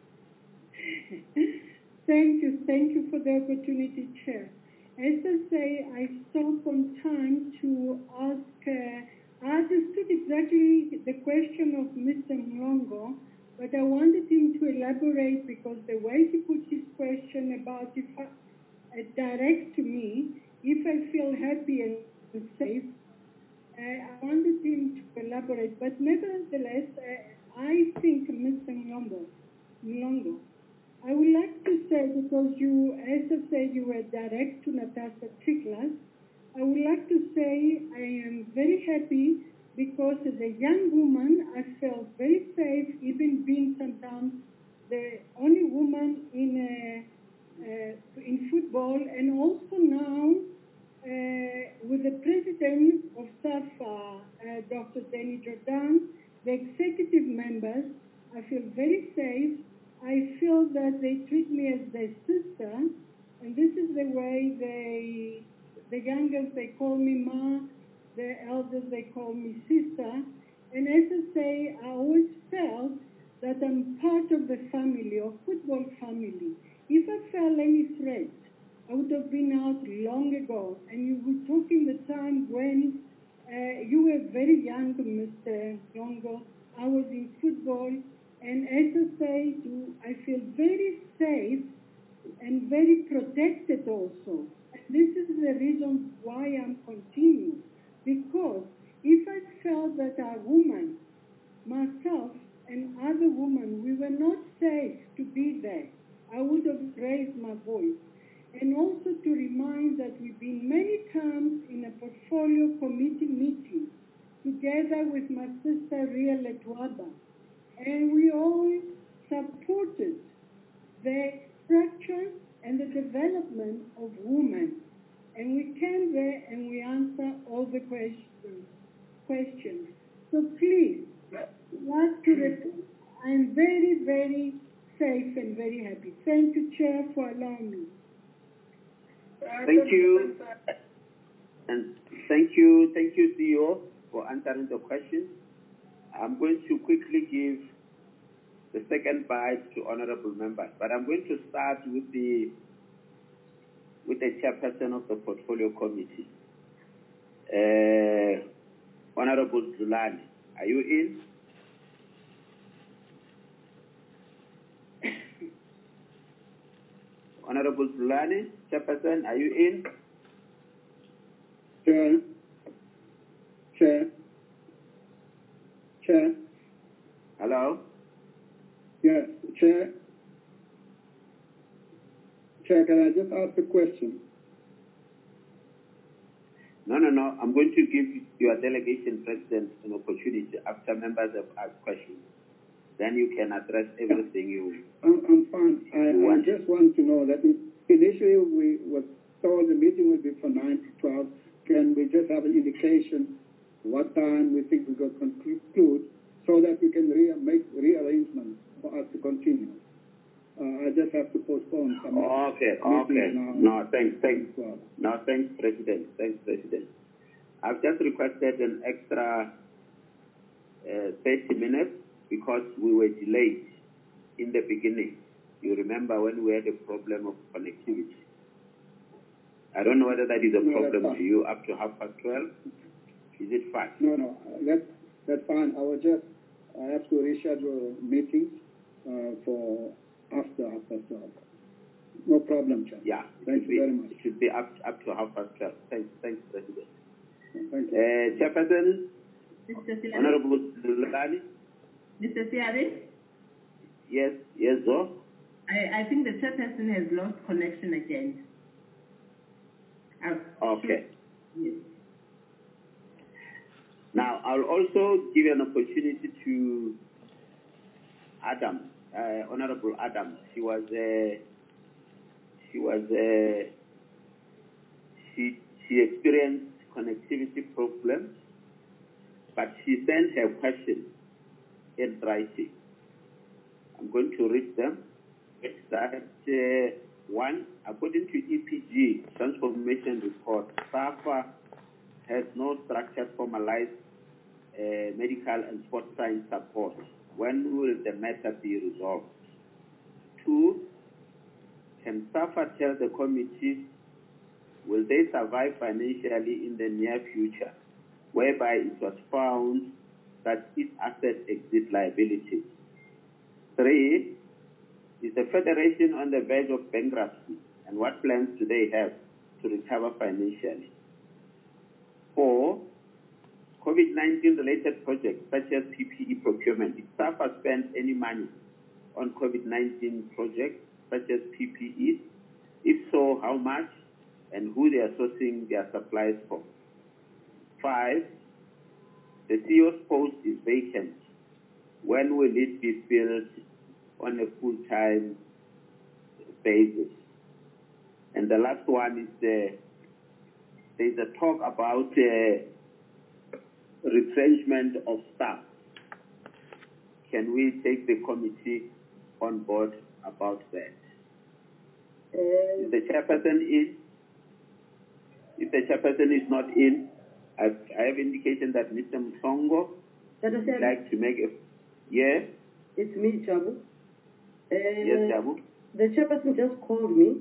Thank you. Thank you for the opportunity, Chair. As I say, I stopped on time to ask, uh, I understood exactly the question of Mister Mhlongo, but I wanted him to elaborate because the way he put his question about if I, uh, direct to me, if I feel happy and safe, uh, I wanted him to elaborate. But nevertheless, uh, I think Mister Mhlongo, Mhlongo, I would like to say, because you, as I said, you were direct to Natasha Tiklas, I would like to say I am very happy because as a young woman, I felt very safe, even being sometimes the only woman in uh, uh, in football, and also now uh, with the president of SAFA, uh, Doctor Danny Jordan, the executive members, I feel very safe. I feel that they treat me as their sister, and this is the way they, the youngest, they call me Ma, the elders, they call me sister. And as I say, I always felt that I'm part of the family, of football family. If I felt any threat, I would have been out long ago. And you were talking the time when uh, you were very young, Mister Longo. I was in football. And as I say, I feel very safe and very protected also. And this is the reason why I'm continuing. Because if I felt that a woman, myself and other women, we were not safe to be there, I would have raised my voice. And also to remind that we've been many times in a portfolio committee meeting together with my sister Ria Letwaba. And we all supported the structure and the development of women. And we came there and we answer all the questions. questions. So please, like to repeat, I'm very, very safe and very happy. Thank you, Chair, for allowing me. Thank you. And thank you, thank you, C E O, for answering the questions. I'm going to quickly give the second bite to honorable members, but I'm going to start with the with the chairperson of the portfolio committee, uh, Honorable Zulani. Are you in? Honorable Zulani, chairperson, are you in? Chair. Chair. Chair. Hello? Yes, Chair. Chair, can I just ask a question? No, no, no. I'm going to give your delegation president an opportunity after members have asked questions. Then you can address everything you I'm, I'm fine. I, I just want to know that initially we were told the meeting would be from nine to twelve. Can we just have an indication what time we think we could conclude so that we can re make rearrangements for us to continue? Uh, I just have to postpone some. Okay, okay. No, thanks, thanks. No, thanks, President. Thanks, President. I've just requested an extra uh, thirty minutes because we were delayed in the beginning. You remember when we had a problem of connectivity. I don't know whether that is a No, problem that's to fine. you up to half past twelve. Is it fine? No, no, uh, that's, that's fine. I will just, I have to reschedule meetings uh, for after half past twelve. No problem, Chair. Yeah. Thank you be, very much. It should be up, up to half past twelve. Thanks, thanks, President. Thank you. Uh, Chairperson, Mister Siabe? Honorable Lulani. Mister Siabe? Yes, yes, Zo. I, I think the chairperson has lost connection again. I'll Okay. Yes. Now, I'll also give an opportunity to Adam, uh, Honorable Adam. She was, uh, she was, uh, she, she experienced connectivity problems, but she sent her questions in writing. I'm going to read them. That uh, one, according to E P G transformation report, SAFA has no structured formalized uh, medical and sports science support. When will the matter be resolved? Two, can SAFA tell the committee, will they survive financially in the near future, whereby it was found that its assets exceed liabilities? Three, is the Federation on the verge of bankruptcy, and what plans do they have to recover financially? Four, COVID nineteen related projects such as P P E procurement. Did SAFA spend any money on COVID nineteen projects such as P P E? If so, how much and who they are sourcing their supplies from? Five, the C E O's post is vacant. When will it be filled on a full-time basis? And the last one is uh, there's a talk about uh, retrenchment of staff. Can we take the committee on board about that? Uh, Is the chairperson in? If the chairperson is not in, I've, I have indicated that Mister Msongo would like to make a... Yes? It's me, Jabu. Uh, Yes, Jabu. The chairperson just called me.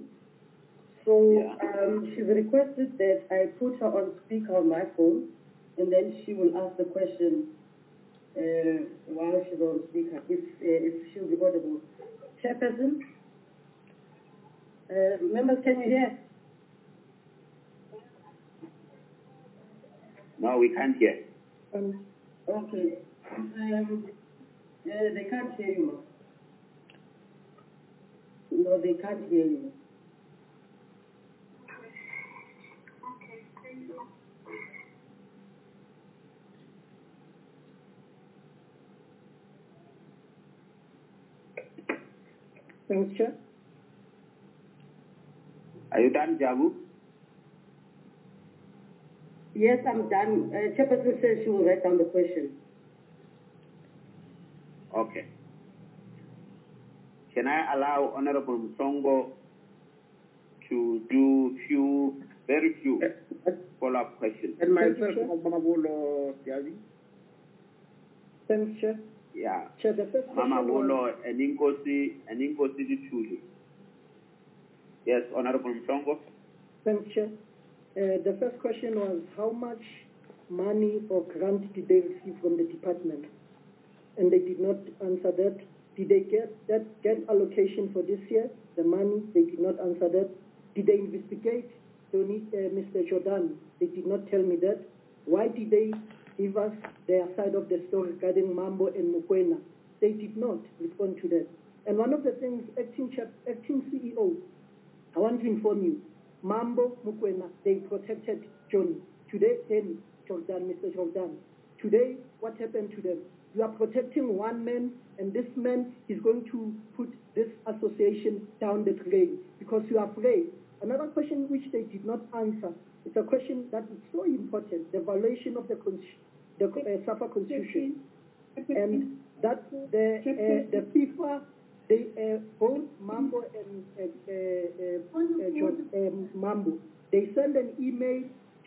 So um, she's requested that I put her on speaker on my phone, and then she will ask the question uh, while she's on speaker, if, uh, if she'll be audible. Chairperson? Uh, members, can you hear? No, we can't hear. Um, okay. Um, uh, they can't hear you. No, they can't hear you. Thanks, Chair. Are you done, Jabu? Yes, I'm done. Uh, Chairperson says she will write down the question. Okay. Can I allow Honorable Msongo to do few, very few follow-up questions? And myself, Mamabolo Siabi. Thanks, Chair. Yeah. Chair, the first Mama question was- Bolo, and Inkosi, and Inkosi Dituli. Yes, Honorable Msongo. Thanks, Chair. Uh, the first question was, how much money or grant did they receive from the department? And they did not answer that. Did they get that get allocation for this year? The money, they did not answer that. Did they investigate Tony, uh, Mister Jordan? They did not tell me that. Why did they give us their side of the story regarding Mambo and Mukwena? They did not respond to that. And one of the things, acting, acting C E O, I want to inform you, Mambo, Mukwena, they protected Johnny. Today, then, Jordan, Mister Jordan. Today, what happened to them? You are protecting one man, and this man is going to put this association down the drain because you are afraid. Another question which they did not answer, it's a question that is so important, the violation of the, the uh, SAFA Constitution. And that the, uh, the FIFA, they, uh, both Mambo and uh, uh, uh, John, um, Mambo, they send an email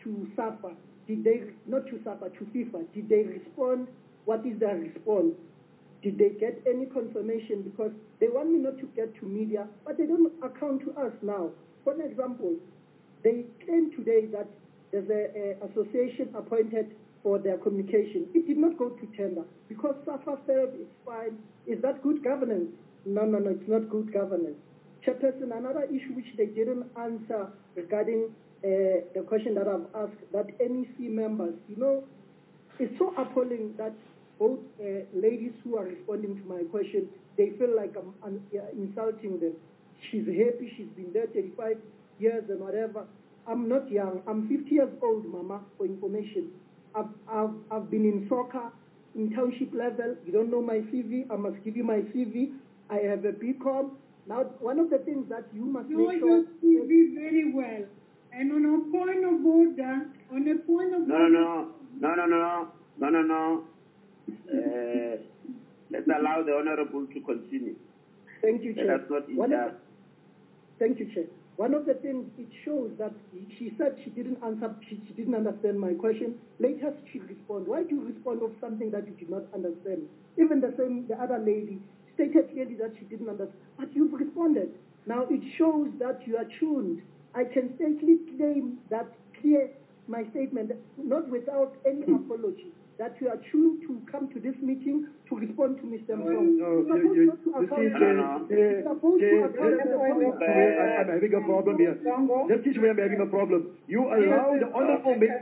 to SAFA? Did they, not to SAFA, to FIFA, did they respond? What is their response? Did they get any confirmation? Because they want me not to get to media, but they don't account to us now. For example, they claim today that there's an association appointed for their communication. It did not go to tender because SAFA said it's fine. Is that good governance? No, no, no, it's not good governance. Chairperson, another issue which they didn't answer regarding uh, the question that I've asked, that N E C members, you know, it's so appalling that both uh, ladies who are responding to my question, they feel like I'm, I'm uh, insulting them. She's happy, she's been there thirty-five years and whatever. I'm not young, I'm fifty years old, Mama, for information. I've, I've, I've been in soccer, in township level. You don't know my C V, I must give you my C V. I have a B Com. Now, one of the things that you must know make sure... your C V very well. And on a point of order, on a point of No, order... no, no, no, no, no, no, no, no. Uh, let's allow the Honorable to continue. Thank you, Chair. Let us not One of interrupt. the- Thank you, Chair. One of the things, it shows that she said she didn't answer, she, she didn't understand my question. Later she responded. Why do you respond of something that you did not understand? Even the same, the other lady stated clearly that she didn't understand, but you've responded. Now it shows that you are tuned. I can safely claim that clear my statement, not without any apology, that you are tuned to come to this meeting to respond to Mister Msong. No, You're you, you, supposed not to you see, account- Jay, Jay, You're supposed to Jay, account Jay, for the point. Jay, I'm having a problem here. This is where I'm having a problem. You allow the honorable member.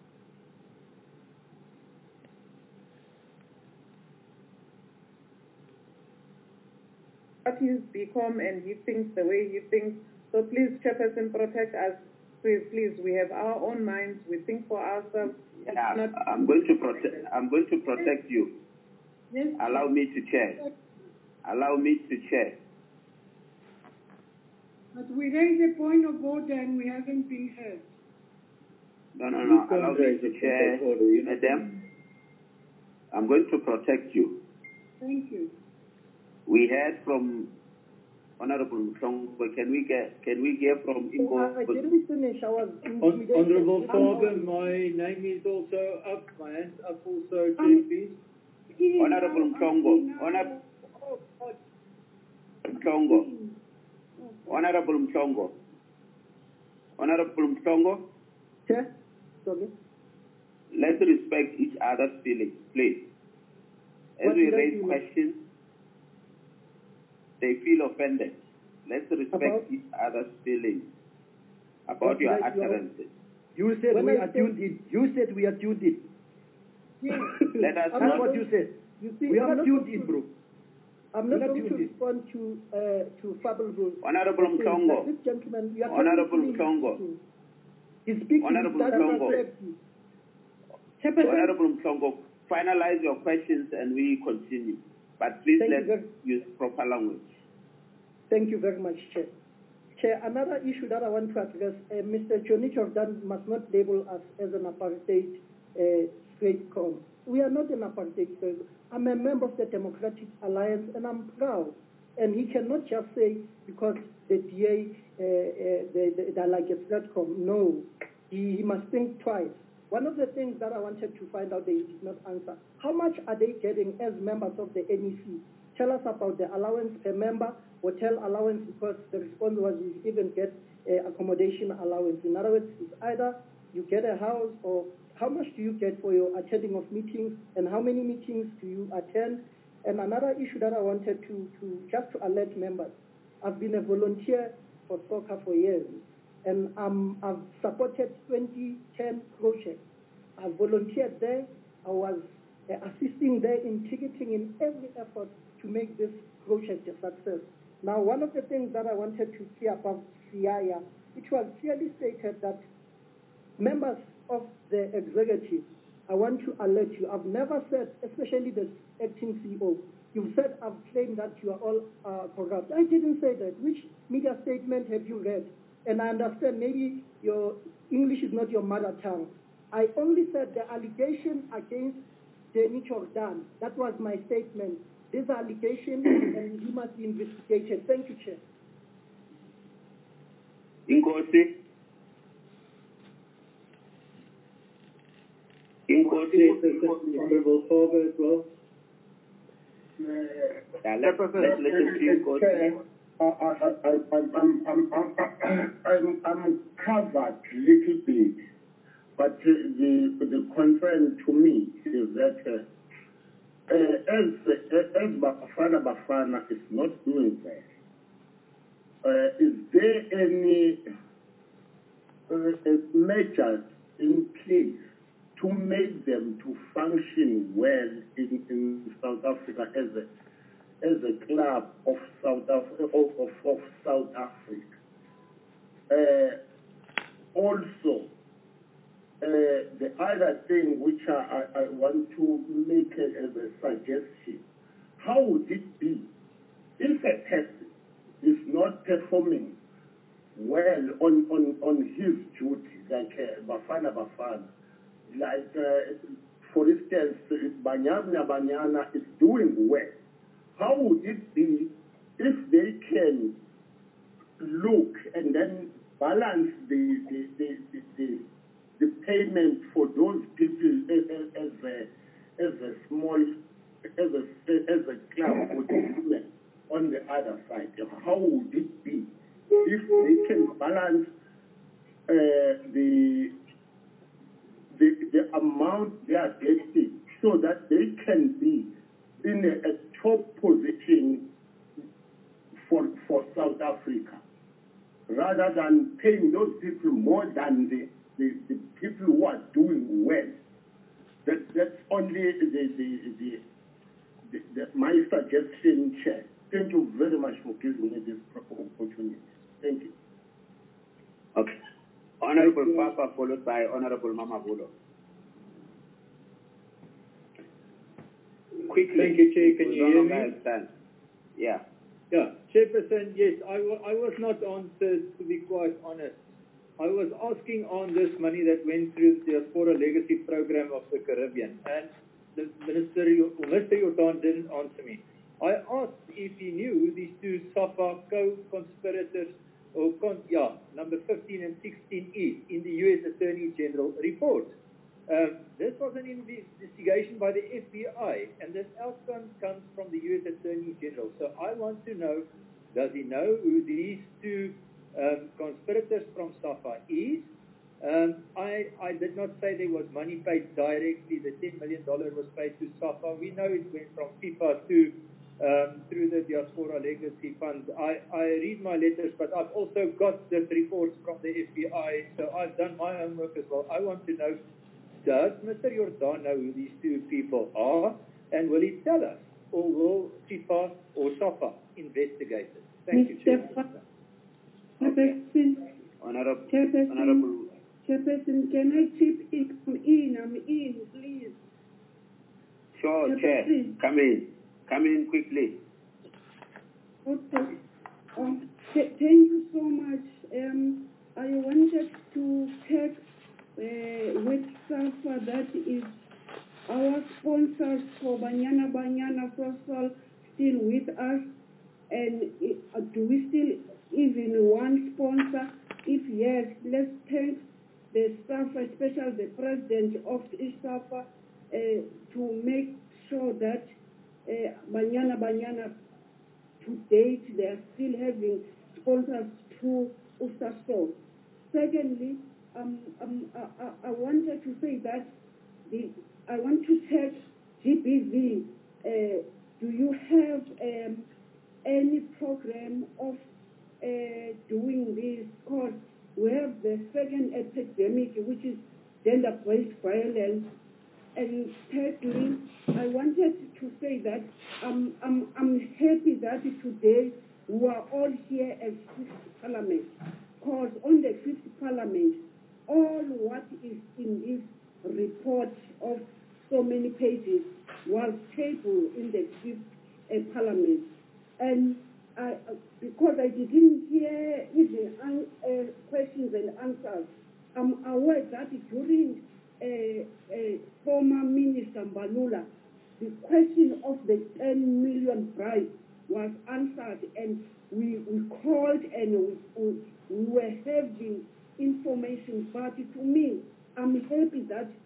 His B Com and he thinks the way he thinks. So please, Chairperson, protect us. Please, please, we have our own minds. We think for ourselves. Yeah, I'm going to protect. I'm going to protect you. Yes. Allow me to chair. Allow me to chair. But we raised a point of order and we haven't been heard. No, no, no. Allow me to chair, Madam. I'm going to protect you. Thank you. We heard from Honorable Msong, but can we get can we hear from Ingo? I didn't finish. I was Hon- Honorable Father, my name is also up. My hand's up also, Chair, please. Honorable Msongo. Honor- Msongo. Honorable Msongo. Honorable Msongo. Chair, sorry. Let's respect each other's feelings, please. As What we did I raise do? questions, they feel offended. Let's respect About? each other's feelings about What your did I do? utterances. You said When we I are tuned in. You said we are tuned in. Yes. Let us That's not. what you said. You see, We I'm are not tuned going in, to- bro. I'm We're not not going to tuned in. respond to uh, to Fabulous. Honorable Msongo. This gentleman, you are Honorable telling me Msongo. he's speaking. Honorable He doesn't Msongo. accept you. Honorable Msongo, finalize your questions and we continue. But please Thank you let's very- use proper language. Thank you very much, Chair. Chair, another issue that I want to address, uh, Mister Johnny Jordan must not label us as an apartheid uh, straight com. We are not an apartheid straight. I'm a member of the Democratic Alliance and I'm proud. And he cannot just say because the D A, uh, uh, they, they, they're like a Stratcom. No, he, he must think twice. One of the things that I wanted to find out, they did not answer. How much are they getting as members of the N E C? Tell us about the allowance per member, hotel allowance, because the response was you even get uh, accommodation allowance. In other words, it's either you get a house or how much do you get for your attending of meetings and how many meetings do you attend? And another issue that I wanted to, to just to alert members, I've been a volunteer for soccer for years and um, I've supported twenty ten projects. I volunteered there. I was uh, assisting there in ticketing in every effort to make this project a success. Now, one of the things that I wanted to see about C I A, it was clearly stated that members of the executive, I want to alert you, I've never said, especially the acting C E O, you've said I've claimed that you are all uh, corrupt. I didn't say that. Which media statement have you read? And I understand maybe your English is not your mother tongue. I only said the allegation against Denny Jordan. That was my statement. This allegation and he must be investigated. Thank you, Chair. Inkosi. Honorable Faber as well. Yeah, let's, let's listen to you, Coach. I, I, I, I'm, I'm, I'm, I'm, I'm, I'm covered a little bit, but uh, the, the concern to me is that uh, uh, as, uh, as Bafana Bafana is not doing that, uh, is there any uh, measures in place to make them to function well in, in South Africa as a as a club of South Af- of, of, of South Africa? Uh, also, uh, the other thing which I, I, I want to make it as a suggestion, how would it be if a person is not performing well on, on, on his duty, like uh, Bafana Bafana, like, uh, for instance, Banyana Banyana is doing well. How would it be if they can look and then balance the the, the, the, the, the payment for those people as, as a as a small as a as a club for the women on the other side? How would it be if they can balance uh, the the the amount they are getting so that they can be in a, a top position for for South Africa, rather than paying those people more than the, the, the people who are doing well. That that's only the the, the, the, the my suggestion, Chair. Thank you very much for giving me this opportunity. Thank you. Okay. Honorable Papa, followed by Honorable Mama Bulo. Quickly. Thank you, Chair. Can you hear me? Yeah. Yeah. Chairperson, yes, I, I was not answered, to be quite honest. I was asking on this money that went through the Diaspora Legacy Program of the Caribbean, and the Minister, Mister Jordan didn't answer me. I asked if he knew these two SAFA co-conspirators, or con yeah, number fifteen and sixteen E in the U S Attorney General report. Um, this was an investigation by the F B I, and this outcome comes from the U S Attorney General. So I want to know, does he know who these two um, conspirators from SAFA is? Um, I, I did not say there was money paid directly. The ten million dollars was paid to SAFA. We know it went from FIFA to um, through the Diaspora Legacy Fund. I, I read my letters, but I've also got the reports from the F B I, so I've done my homework as well. I want to know, does Mister Jordan know who these two people are, and will he tell us, or will FIFA or SAFA investigate it? Thank you, Chairperson. Chairperson, Honorable, Chairperson, Honorable. Chairperson, can I chip in? I'm in, I'm in, please. Sure, Chair. Come in. Come in quickly. Okay. Um, th thank you so much. Um, I wanted to check uh, with SAFA, that is our sponsors for Banyana Banyana Social, still with us, and uh, do we still even one sponsor? If yes, let's thank the SAFA, especially the president of SAFA, uh, to make sure that uh, Banyana Banyana to date they are still having sponsors to Ustaso. Secondly, um, um, I, I, I wanted to say that the, I want to check G B V. Uh, do you have um, any program of uh, doing this? Because we have the second epidemic, which is gender-based violence. And thirdly, I wanted to say that um, I'm, I'm happy that today we are all here as fifth Parliament. Because on the fifth Parliament, all what is in this report of so many pages was tabled in the fifth uh, Parliament. And I, uh, because I didn't hear even an, uh, questions and answers, I'm aware that during uh, uh, former Minister Mbalula, the question of the ten million bribe was answered, and we, we called and we, we, we were having information. But to me, I'm happy that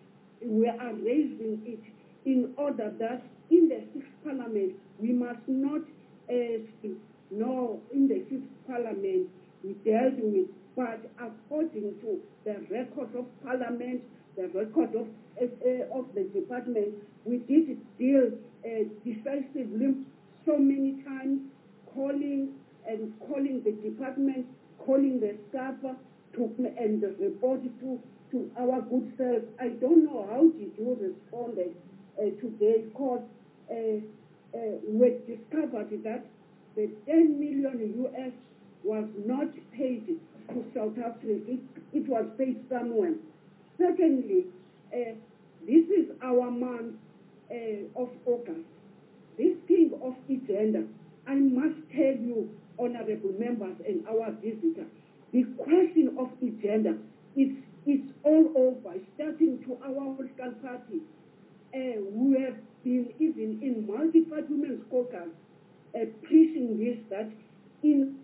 we are raising it in order that in the sixth parliament we must not, uh, no, in the sixth parliament we dealt with, but according to the record of parliament, the record of uh, of the department, we did deal uh, decisively so many times, calling and calling the department, calling the staff to and report to to our good self. I don't know how did you respond uh, today, because uh, uh, we discovered that the ten million U S was not paid to South Africa. It, it was paid somewhere. Secondly, uh, this is our month uh, of August. This thing of agenda, I must tell you, honorable members and our visitor, the question of agenda is it's all over, starting to our political party. Uh, we have been even in multi-party women's caucus uh, preaching this, that in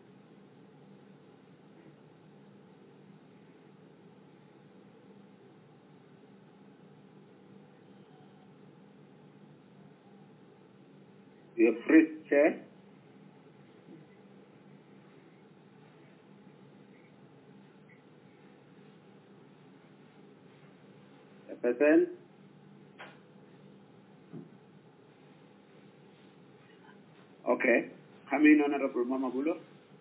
Your first chair. A person. Okay. Come in, Honorable Mama Bulo.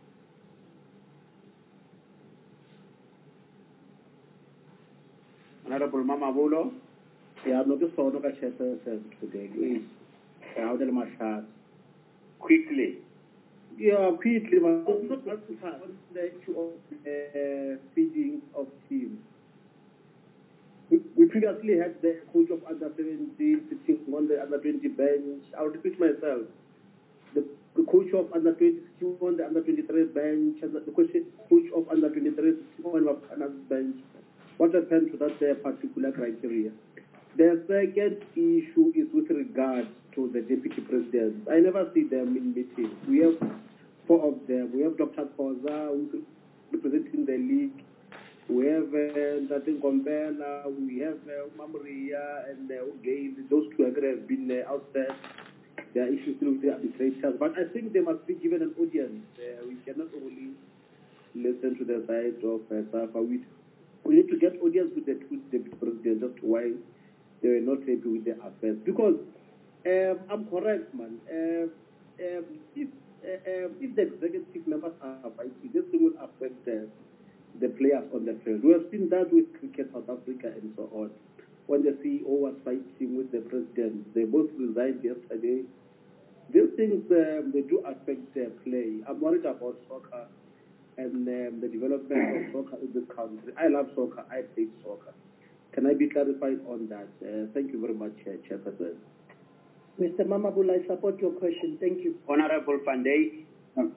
Honorable Mama Bulo. Yeah, I'm not just for no chairperson today, please. How the Mashas. Quickly. Yeah, quickly, but not not too fast. On the issue of uh, feeding of teams. We, we previously had the coach of under seventeen sitting on the under twenty bench. I'll repeat myself. The, the coach of under twenty sitting on the under twenty-three bench, and the coach, coach of under twenty-three sitting on another bench. What happened to that uh, particular criteria? The second issue is with regard to the deputy presidents. I never see them in meetings. We have four of them. We have Doctor Koza, who's representing the league. We have Natin uh, Gombela. We have uh, Mamuria and uh, Gail. Those two have been uh, out there. There are issues still with the arbitrators. But I think they must be given an audience. Uh, we cannot only listen to the side of uh, Safa. We, we need to get audience with the two deputy presidents as to why they were not happy with the affairs. Because um, I'm correct, man. Uh, uh, if, uh, uh, if the executive members are fighting, this thing will affect uh, the players on the field. We have seen that with Cricket South Africa and so on. When the C E O was fighting with the president, they both resigned yesterday. These things, um, they do affect their play. I'm worried about soccer and um, the development of soccer in this country. I love soccer. I play soccer. Can I be clarified on that? Uh, thank you very much, uh, Chairperson. Mister Mamabul, I support your question. Thank you. Honorable Pandey. No.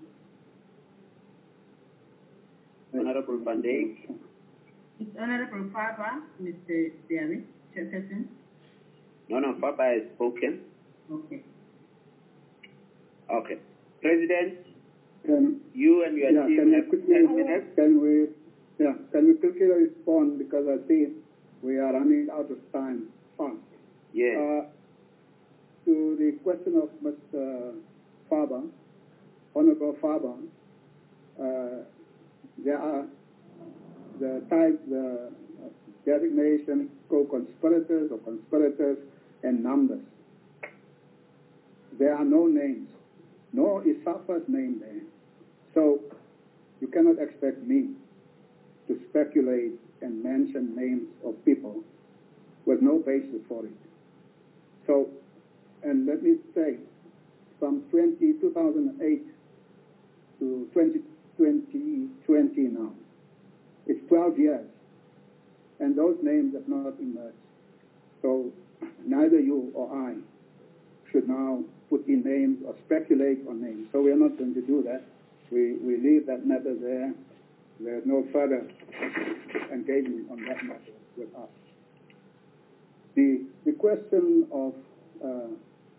Honorable Pandey. It's Honorable Faba, Mister Diaby, Chairperson. No, no, Faba has spoken. Okay. Okay. President, Can, you and your yeah, team can have we quickly, ten minutes. Can we, yeah, can we quickly respond, because I see we are running out of time fast. Yes. Uh, to the question of Mister Faber, Honorable Faber, uh, there are the type, the designation co-conspirators or conspirators and numbers. There are no names, nor is Safa's name there. So you cannot expect me to speculate and mention names of people with no basis for it. So, and let me say, from two thousand eight to twenty twenty now, it's twelve years, and those names have not emerged. So neither you or I should now put in names or speculate on names. So we are not going to do that. We, we leave that matter there. There's no further engagement on that matter with us. The, the question of uh,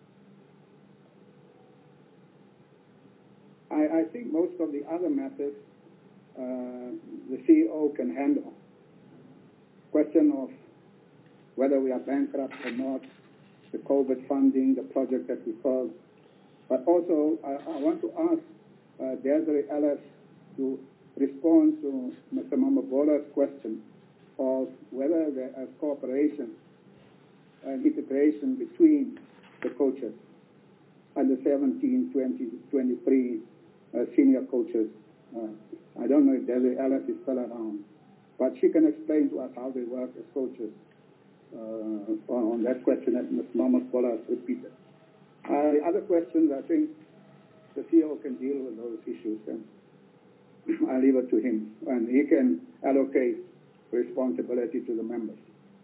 I, I think most of the other matters uh, the C E O can handle. Question of whether we are bankrupt or not, the COVID funding, the project that we called. But also, I, I want to ask uh, Desiree Ellis to respond to Mister Mamabola's question of whether there is cooperation and integration between the coaches and the seventeen, twenty, twenty-three uh, senior coaches. Uh, I don't know if Desiree Ellis is still around, but she can explain to us how they work as coaches uh, on, on that question that Mister Mamabola has repeated. Uh, the other questions, I think the C E O can deal with those issues, and I leave it to him, and he can allocate responsibility to the members.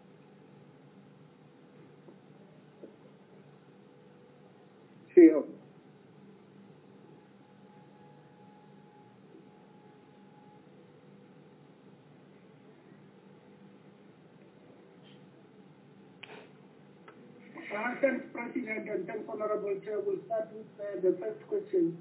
C E O. Uh, thanks, President, and thanks, Honorable Chair. We'll start with uh, the first question.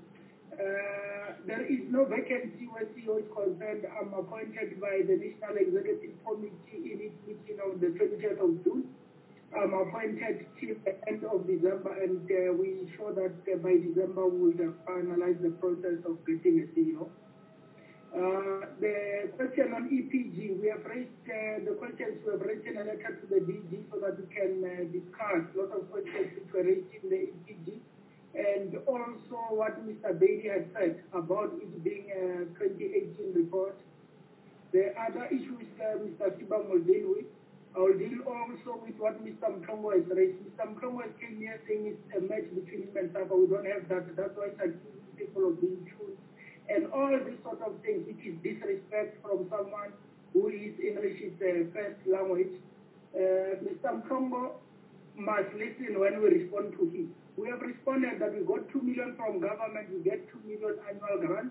Uh, there is no vacancy where C E O is concerned. I'm appointed by the National Executive Committee in its meeting on the twentieth of June. I'm appointed till the end of December, and uh, we ensure that uh, by December we will finalize the process of getting a C E O. Uh, the question on E P G, we have raised uh, the questions, we have written a letter to the D G so that we can uh, discuss a lot of questions which were raised in the E P G, and also what Mister Bailey had said about it being a twenty eighteen report. The other issues uh, Mister Sibang will deal with. I will deal also with what Mister Mtongo has raised. Mister Mtongo came here saying it's a match between him and Safa. We don't have that. That's why people are being chosen. And all these sort of things, which is disrespect from someone who is English is their first language. Uh, Mister Mtongo must listen when we respond to him. We have responded that we got two million from government, we get two million annual grants.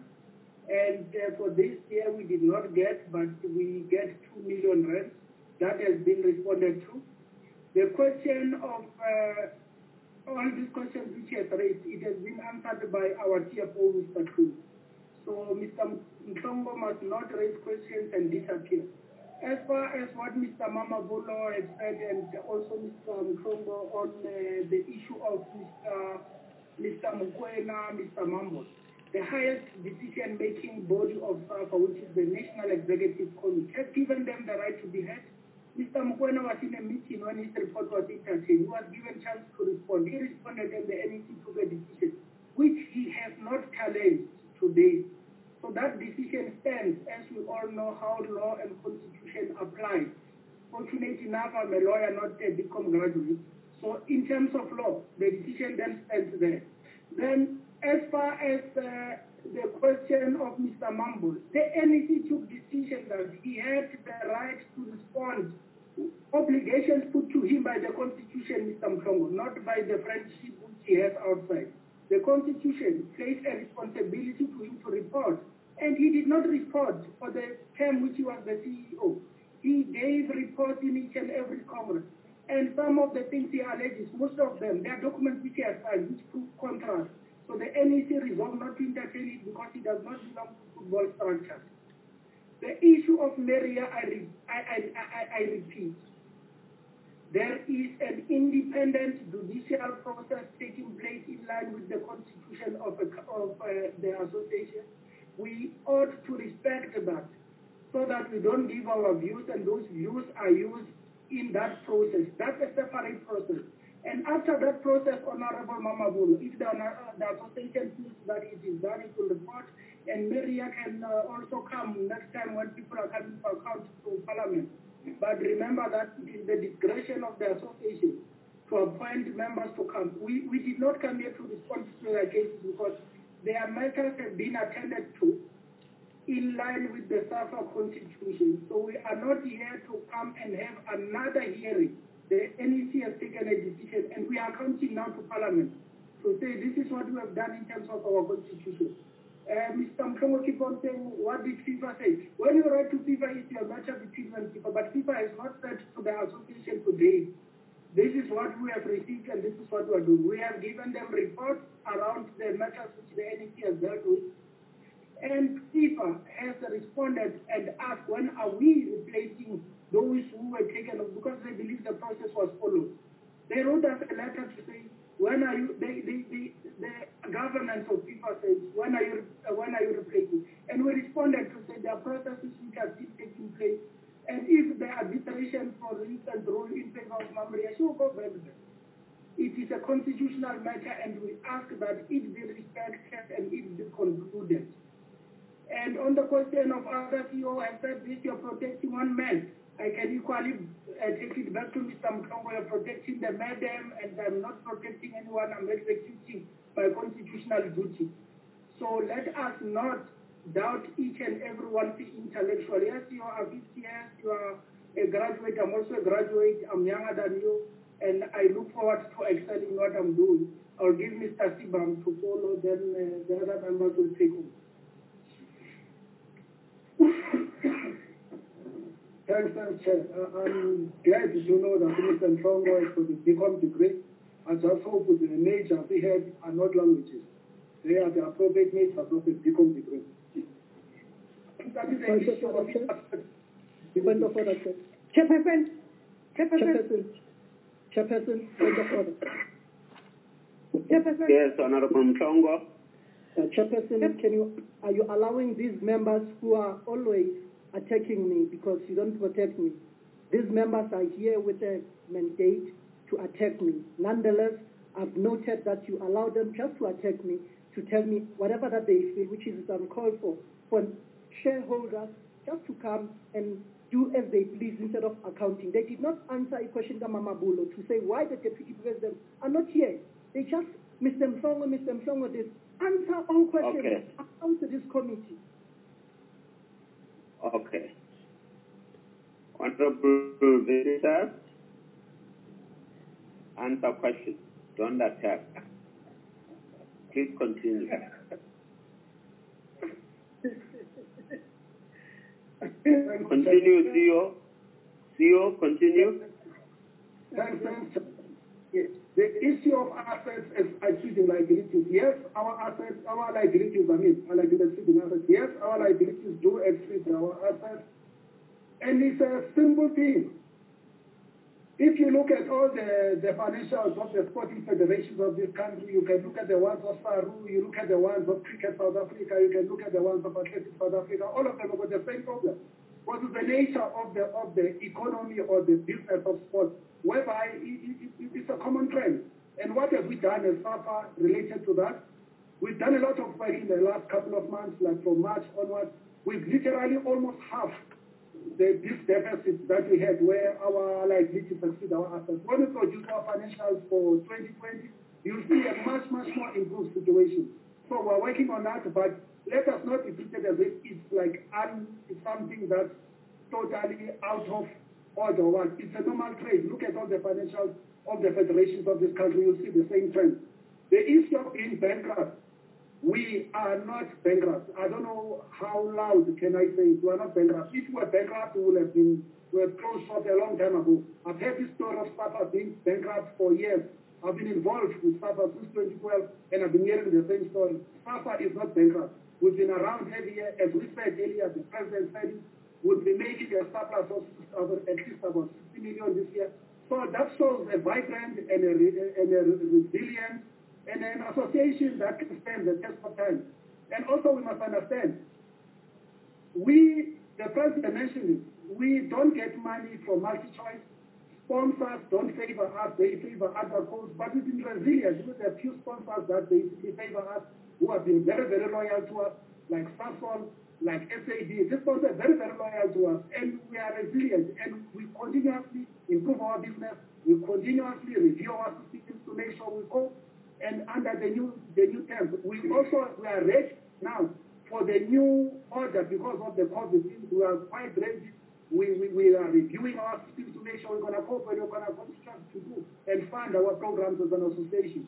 And uh, for this year we did not get, but we get two million rents. That has been responded to. The question of uh, all these questions which he has raised, it has been answered by our T F O, Mister Cruz. So Mister Mtongo must not raise questions and disappear. As far as what Mister Mamabolo has said, and also Mister Mtongo on uh, the issue of Mister Mister Mukwena, Mister Mambo, the highest decision-making body of SAFA, which is the National Executive Committee, has given them the right to be heard. Mister Mukwena was in a meeting when his report was entertained. He was given a chance to respond. He responded and the N E C took a decision, which he has not challenged today. So that decision stands, as we all know how law and constitution apply. Fortunately enough, I'm a lawyer, not a B Com graduate. So in terms of law, the decision then stands there. Then as far as uh, the question of Mister Mambo, the N E C took decision that he had the right to respond to obligations put to him by the Constitution, Mister Mtongo, not by the friendship which he has outside. The Constitution placed a responsibility to him to report, and he did not report for the term which he was the C E O. He gave reports in each and every Congress, and some of the things he alleges, most of them, they are documents which he has signed, which prove contrary. So the N E C resolved not to entertain it because he does not belong to football structures. The issue of Meria, I, re I, I, I, I repeat, there is an independent judicial process taking place in line with the constitution of, a, of uh, the association. We ought to respect that so that we don't give our views and those views are used in that process. That's a separate process. And after that process, Honorable Mamabolo, if the, uh, the association feels that it is done, it will report, and Meria can uh, also come next time when people are coming for account to Parliament. But remember that it is the discretion of the association to appoint members to come. We, we did not come here to respond to their cases because their matters have been attended to in line with the SAFA constitution. So we are not here to come and have another hearing. The N E C has taken a decision, and we are counting now to Parliament to say this is what we have done in terms of our constitution. Uh, Mister Mtongo keep on saying, what did FIFA say? When you write to FIFA, it's your matter between you and FIFA, but FIFA has not said to the association today, this is what we have received and this is what we are doing. We have given them reports around the matters which the N E C has dealt with, and FIFA has responded and asked, when are we replacing those who were taken off because they believe the process was followed. They wrote us a letter to say, when are you, they, they, they, the governance of FIFA says, when are you, uh, when are you replacing? And we responded to say there are processes which are still taking place. And if the arbitration, for instance, rule in favor of Mamria, she will go back there. It is a constitutional matter, and we ask that it be respected and it be concluded. And on the question of other C E O, I said this, you're protecting one man. I can equally uh, take it back to Mister Mkongo, you're protecting the madam, and I'm not protecting anyone, I'm executing my constitutional duty. So let us not doubt each and every one intellectual. Yes, you are fifty years, you are a graduate, I'm also a graduate, I'm younger than you, and I look forward to excelling what I'm doing. I'll give Mister Sibam to follow, then uh, the other members will take over. Thanks, thanks, Chair. Uh, I'm glad to know that Mister Ntongo has got a B Com degree. I just hope that the majors he had are not languages. They are the appropriate majors of a B Com degree. That is an issue of Point of order, sir. Chairperson. Chairperson. Chairperson, point of order. Chairperson. Yes, Honorable Ntongo. Uh, Chairperson, can you, are you allowing these members who are always attacking me because you don't protect me? These members are here with a mandate to attack me. Nonetheless, I've noted that you allow them just to attack me, to tell me whatever that they feel, which is uncalled for, for shareholders just to come and do as they please instead of accounting. They did not answer a question to Mama Bulo to say why the deputy president are not here. They just, Mister Mfongo, Mister Mfongo, this answer all questions. Okay. Answer this committee. Okay. Honorable Visitor, answer questions. Don't attack. Please continue. Continue, C E O. C E O, continue. Thanks, thanks. Yes. The issue of assets is achieving liabilities. Yes, our assets, our liabilities, I mean, our liabilities, assets. Yes, our liabilities do exceed our assets. And it's a simple thing. If you look at all the, the financials of the sporting federations of this country, you can look at the ones of Saru, you look at the ones of Cricket South Africa, you can look at the ones of Athletics South Africa, all of them have got the same problem. What is the nature of the of the economy or the business of sport, whereby it, it, it, it's a common trend. And what have we done as SAFA related to that? We've done a lot of work in the last couple of months, like from March onwards. We've literally almost halved the this deficit that we had where our liabilities exceed our assets. When we produce our financials for twenty twenty, you'll see a much, much more improved situation. So we're working on that, but let us not be treated as if it's like un, it's something that's totally out of order. What? It's a normal trade. Look at all the financials of the federations of this country, you'll see the same trend. The issue of being bankrupt, we are not bankrupt. I don't know how loud can I say it. We are not bankrupt. If we were bankrupt, we would have been we were closed shop a long time ago. I've heard this story of SAFA being bankrupt for years. I've been involved with SAFA since twenty twelve, and I've been hearing the same story. SAFA is not bankrupt. We've been around every year. As we said earlier, the president said it, we'll be making a surplus of at least about sixty million this year. So that shows a vibrant and a, and a resilient and an association that can stand the test of time. And also we must understand, we, the president mentioned it, we don't get money from multi-choice. Sponsors don't favor us, they favor other codes, but we've been resilient with a few sponsors that basically favor us, who have been very, very loyal to us, like Sasol, like S A D. These sponsors are very, very loyal to us, and we are resilient, and we continuously improve our business, we continuously review our systems to make sure we cope. And under the new the new terms, we also we are ready now for the new order because of the COVID. We are quite ready. We, we, we are reviewing our systems to make sure we're going to cope and we're going to construct to do and fund our programs as an association.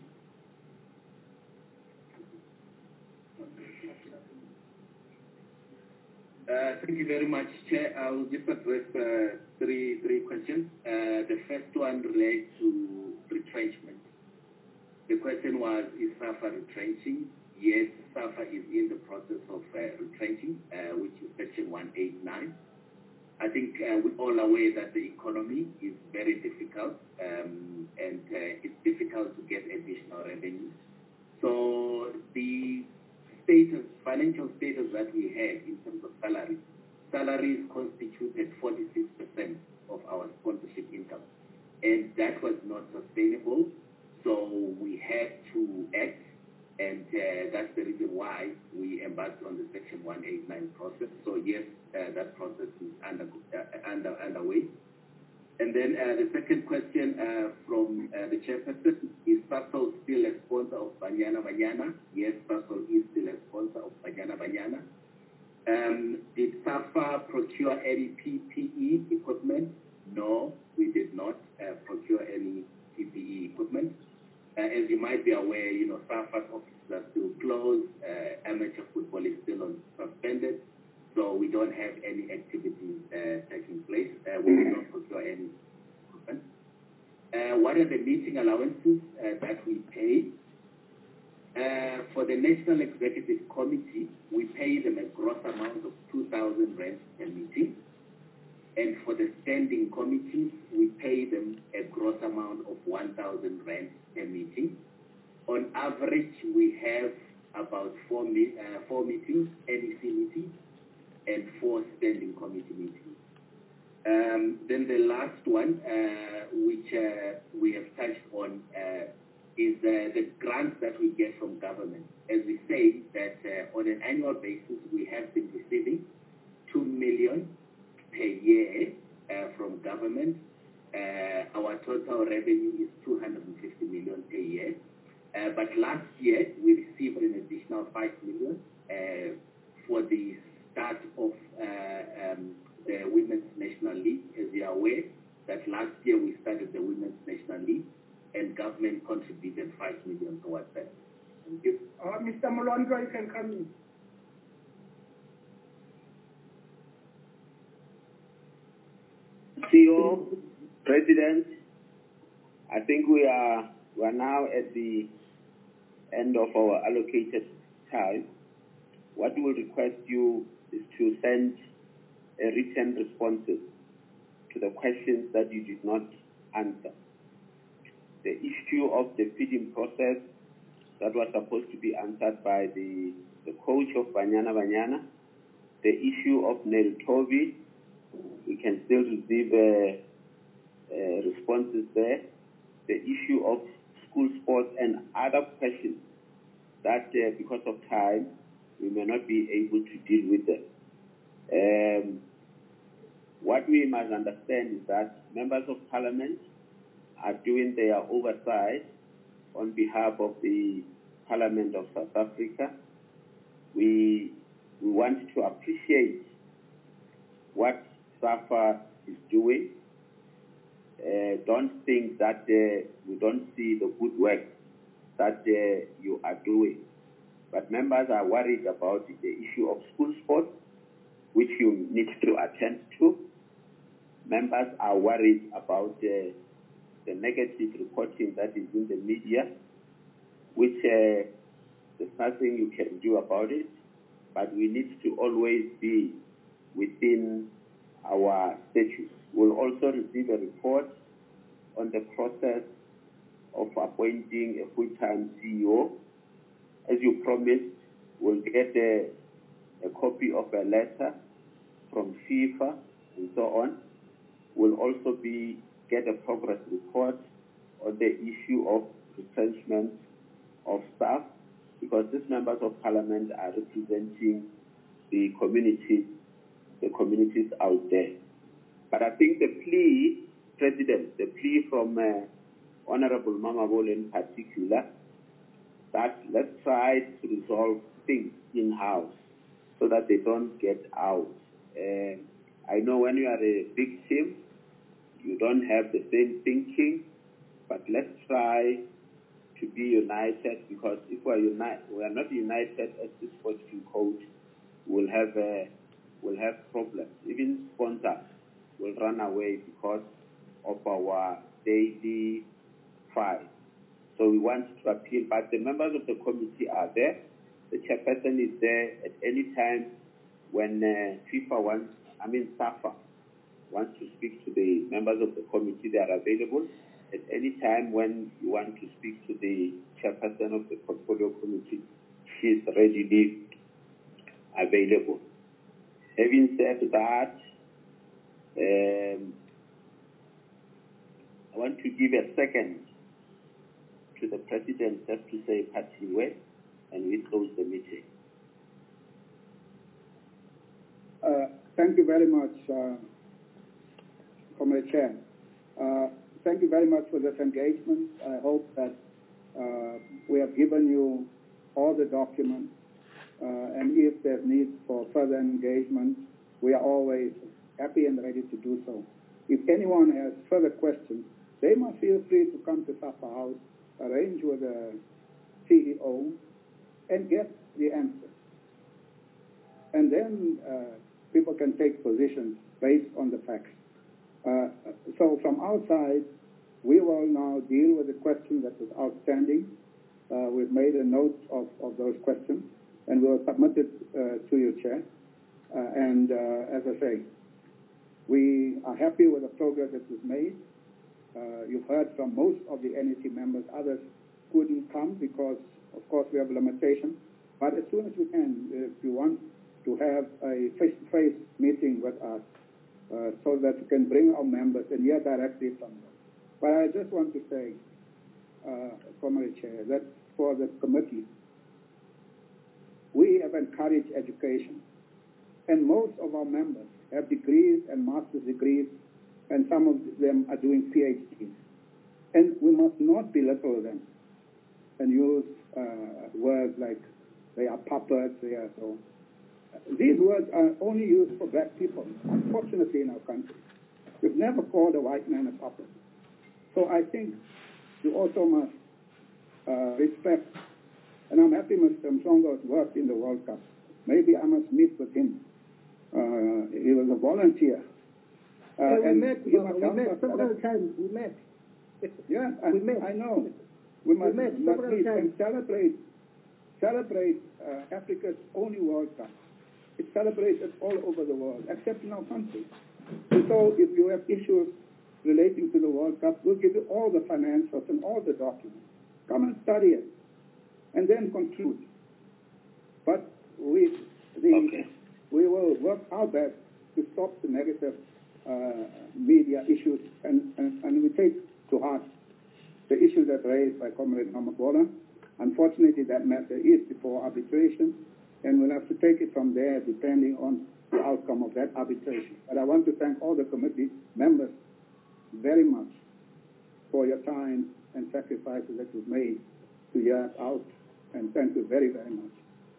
Uh, thank you very much, Chair. I will just address uh, three three questions. Uh, the first one relates to retrenchment. The question was, is SAFA retrenching? Yes, SAFA is in the process of uh, retrenching, uh, which is section one eighty-nine. I think uh, we're all aware that the economy is very difficult, um, and uh, it's difficult to get additional revenue. So the status, financial status that we had in terms of salaries, salaries constituted forty-six percent of our sponsorship income. And that was not sustainable, so we had to act, and uh, that's the reason why we embarked on the Section one eighty-nine process. So yes, uh, that process is under, uh, under, underway. And then uh, the second question uh, from uh, the chairperson, is SASOL still a sponsor of Banyana Banyana? Yes, SASOL is still a sponsor of Banyana Banyana. Um, did SAFA procure any P P E equipment? No, we did not uh, procure any P P E equipment. Uh, as you might be aware, you know, SAFA's offices are still closed, uh, amateur football is still on suspended, so we don't have any activities uh, taking place. Uh, we did not procure any equipment. Uh, what are the meeting allowances uh, that we pay? Uh, for the National Executive Committee, we pay them a gross amount of two thousand rand per meeting. And for the standing committees, we pay them a gross amount of one thousand rand per meeting. On average, we have about four, me uh, four meetings, N E C meetings, and four standing committee meetings. Um, then the last one, uh, which uh, we have touched on, uh, is uh, the grants that we get from government. As we say that uh, on an annual basis, we have been receiving two million per year uh, from government. Uh, our total revenue is two hundred fifty million per year. Uh, but last year, we received an additional five million uh, for the start of uh, um, the Women's National League. As you are aware, that last year we started the Women's National League, and government contributed five million towards that. Thank you. Uh, Mister Malondra, you can come in. C E O, President, I think we are we are now at the end of our allocated time. What we will request you is to send a written responses to the questions that you did not answer. The issue of the feeding process that was supposed to be answered by the, the coach of Banyana Banyana, the issue of Nel Toby, we can still receive uh, uh, responses there. The issue of school sports and other questions that, uh, because of time, we may not be able to deal with them. Um, what we must understand is that members of parliament are doing their oversight on behalf of the Parliament of South Africa. We, we want to appreciate what SAFA is doing. Uh, don't think that uh, we don't see the good work that uh, you are doing. But members are worried about the issue of school sports, which you need to attend to. Members are worried about uh, the negative reporting that is in the media, which uh, there's nothing you can do about it, but we need to always be within our statutes. We'll also receive a report on the process of appointing a full-time C E O. As you promised, we'll get a, a copy of a letter from FIFA and so on. We'll also be get a progress report on the issue of retrenchment of staff, because these members of parliament are representing the communities, the communities out there. But I think the plea, President, the plea from uh, Honorable Mamabolo in particular, that let's try to resolve things in-house so that they don't get out. Uh, I know when you are a big team, you don't have the same thinking, but let's try to be united, because if we are, uni we are not united as this sports team coach, we'll have, a, we'll have problems. Even sponsors will run away because of our daily fight. So we want to appeal, but the members of the committee are there. The chairperson is there at any time when uh, FIFA wants, I mean SAFA, wants to speak to the members of the committee, they are available. At any time when you want to speak to the chairperson of the portfolio committee, she is readily available. Having said that, um, I want to give a second to the president just to say parting word, and we close the meeting. Uh, thank you very much, uh, Comrade Chair. Uh, thank you very much for this engagement. I hope that uh, we have given you all the documents, uh, and if there's need for further engagement, we are always happy and ready to do so. If anyone has further questions, they must feel free to come to SAFA House, arrange with the C E O, and get the answer. And then uh, people can take positions based on the facts. Uh, so from our side, we will now deal with the question that is outstanding. Uh, we've made a note of, of those questions, and we'll submit it uh, to you, Chair. Uh, and uh, as I say, we are happy with the progress that was made. Uh, you've heard from most of the N E C members. Others couldn't come because, of course, we have limitations. But as soon as we can, if you want to have a face-to-face meeting with us uh, so that we can bring our members and hear directly from them. But I just want to say, uh, Comrade Chair, that for the committee, we have encouraged education. And most of our members have degrees and master's degrees, and some of them are doing PhDs. And we must not belittle them and use uh, words like they are puppets, they are so. These words are only used for black people, unfortunately, in our country. We've never called a white man a puppet. So I think you also must uh, respect, and I'm happy Mister Mhlongo has worked in the World Cup. Maybe I must meet with him. Uh, he was a volunteer. Uh, yeah, we and met, he Baba, must we help met us several other- times. We met. Yeah, I, we met. I know. We must, met must several meet times. and celebrate, celebrate uh, Africa's only World Cup. It's celebrated all over the world, except in our country. And so if you have issues relating to the World Cup, we'll give you all the financials and all the documents. Come and study it, and then conclude. But we, the, Okay. we will work our best to stop the negative uh, media issues, and, and, and we take to heart the issues that raised by Comrade Ramaphosa. Unfortunately, that matter is before arbitration, and we'll have to take it from there depending on the outcome of that arbitration. But I want to thank all the committee members very much for your time and sacrifices that you've made to hear us out, and thank you very, very much.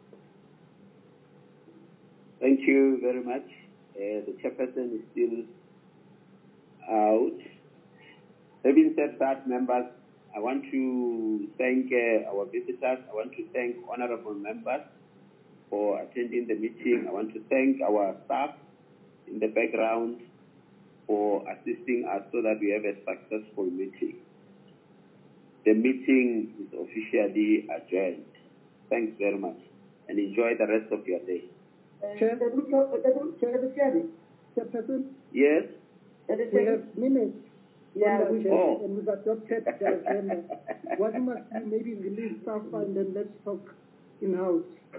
Thank you very much. Uh, the chairperson is still out. Having said that, members, I want to thank uh, our visitors. I want to thank honorable members for attending the meeting. I want to thank our staff in the background for assisting us so that we have a successful meeting. The meeting is officially adjourned. Thanks very much, and enjoy the rest of your day. Chair, Chairperson, Yes? we have minutes Yeah, on we- that, Oh. and we've adopted the agenda. What we must do, maybe release stuff and then let's talk in-house.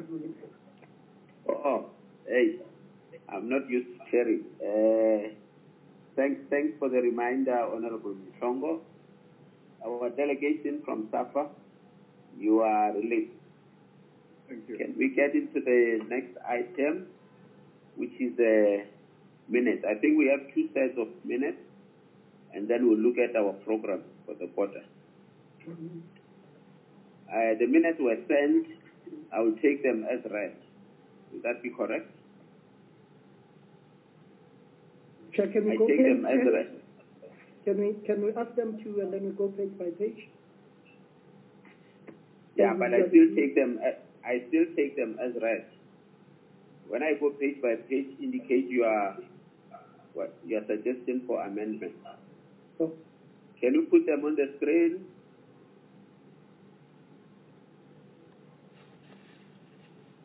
Oh, hey, I'm not used to sharing. Uh, thanks, thanks for the reminder, Honorable Mhlongo. Our delegation from SAFA, you are released. Thank you. Can we get into the next item, which is the minutes? I think we have two sets of minutes, and then we'll look at our program for the quarter. Uh, the minutes were sent. I will take them as read. Would that be correct? Chair, can we I go take page, them as read. can we, can we ask them to, and then we go page by page? Yeah, Then but we I get- still take them. uh, I still take them as read. When I go page by page, indicate your what your suggestion for amendment. So, Can you put them on the screen?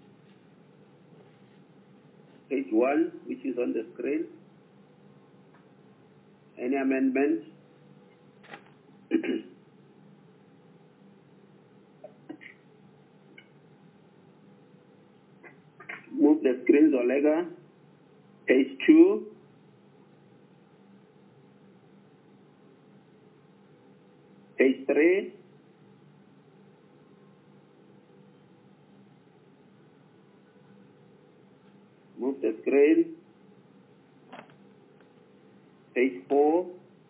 Page one, which is on the screen. Any amendment? Move the screen, Zolega. Page two. Page three. Move the screen. Page four.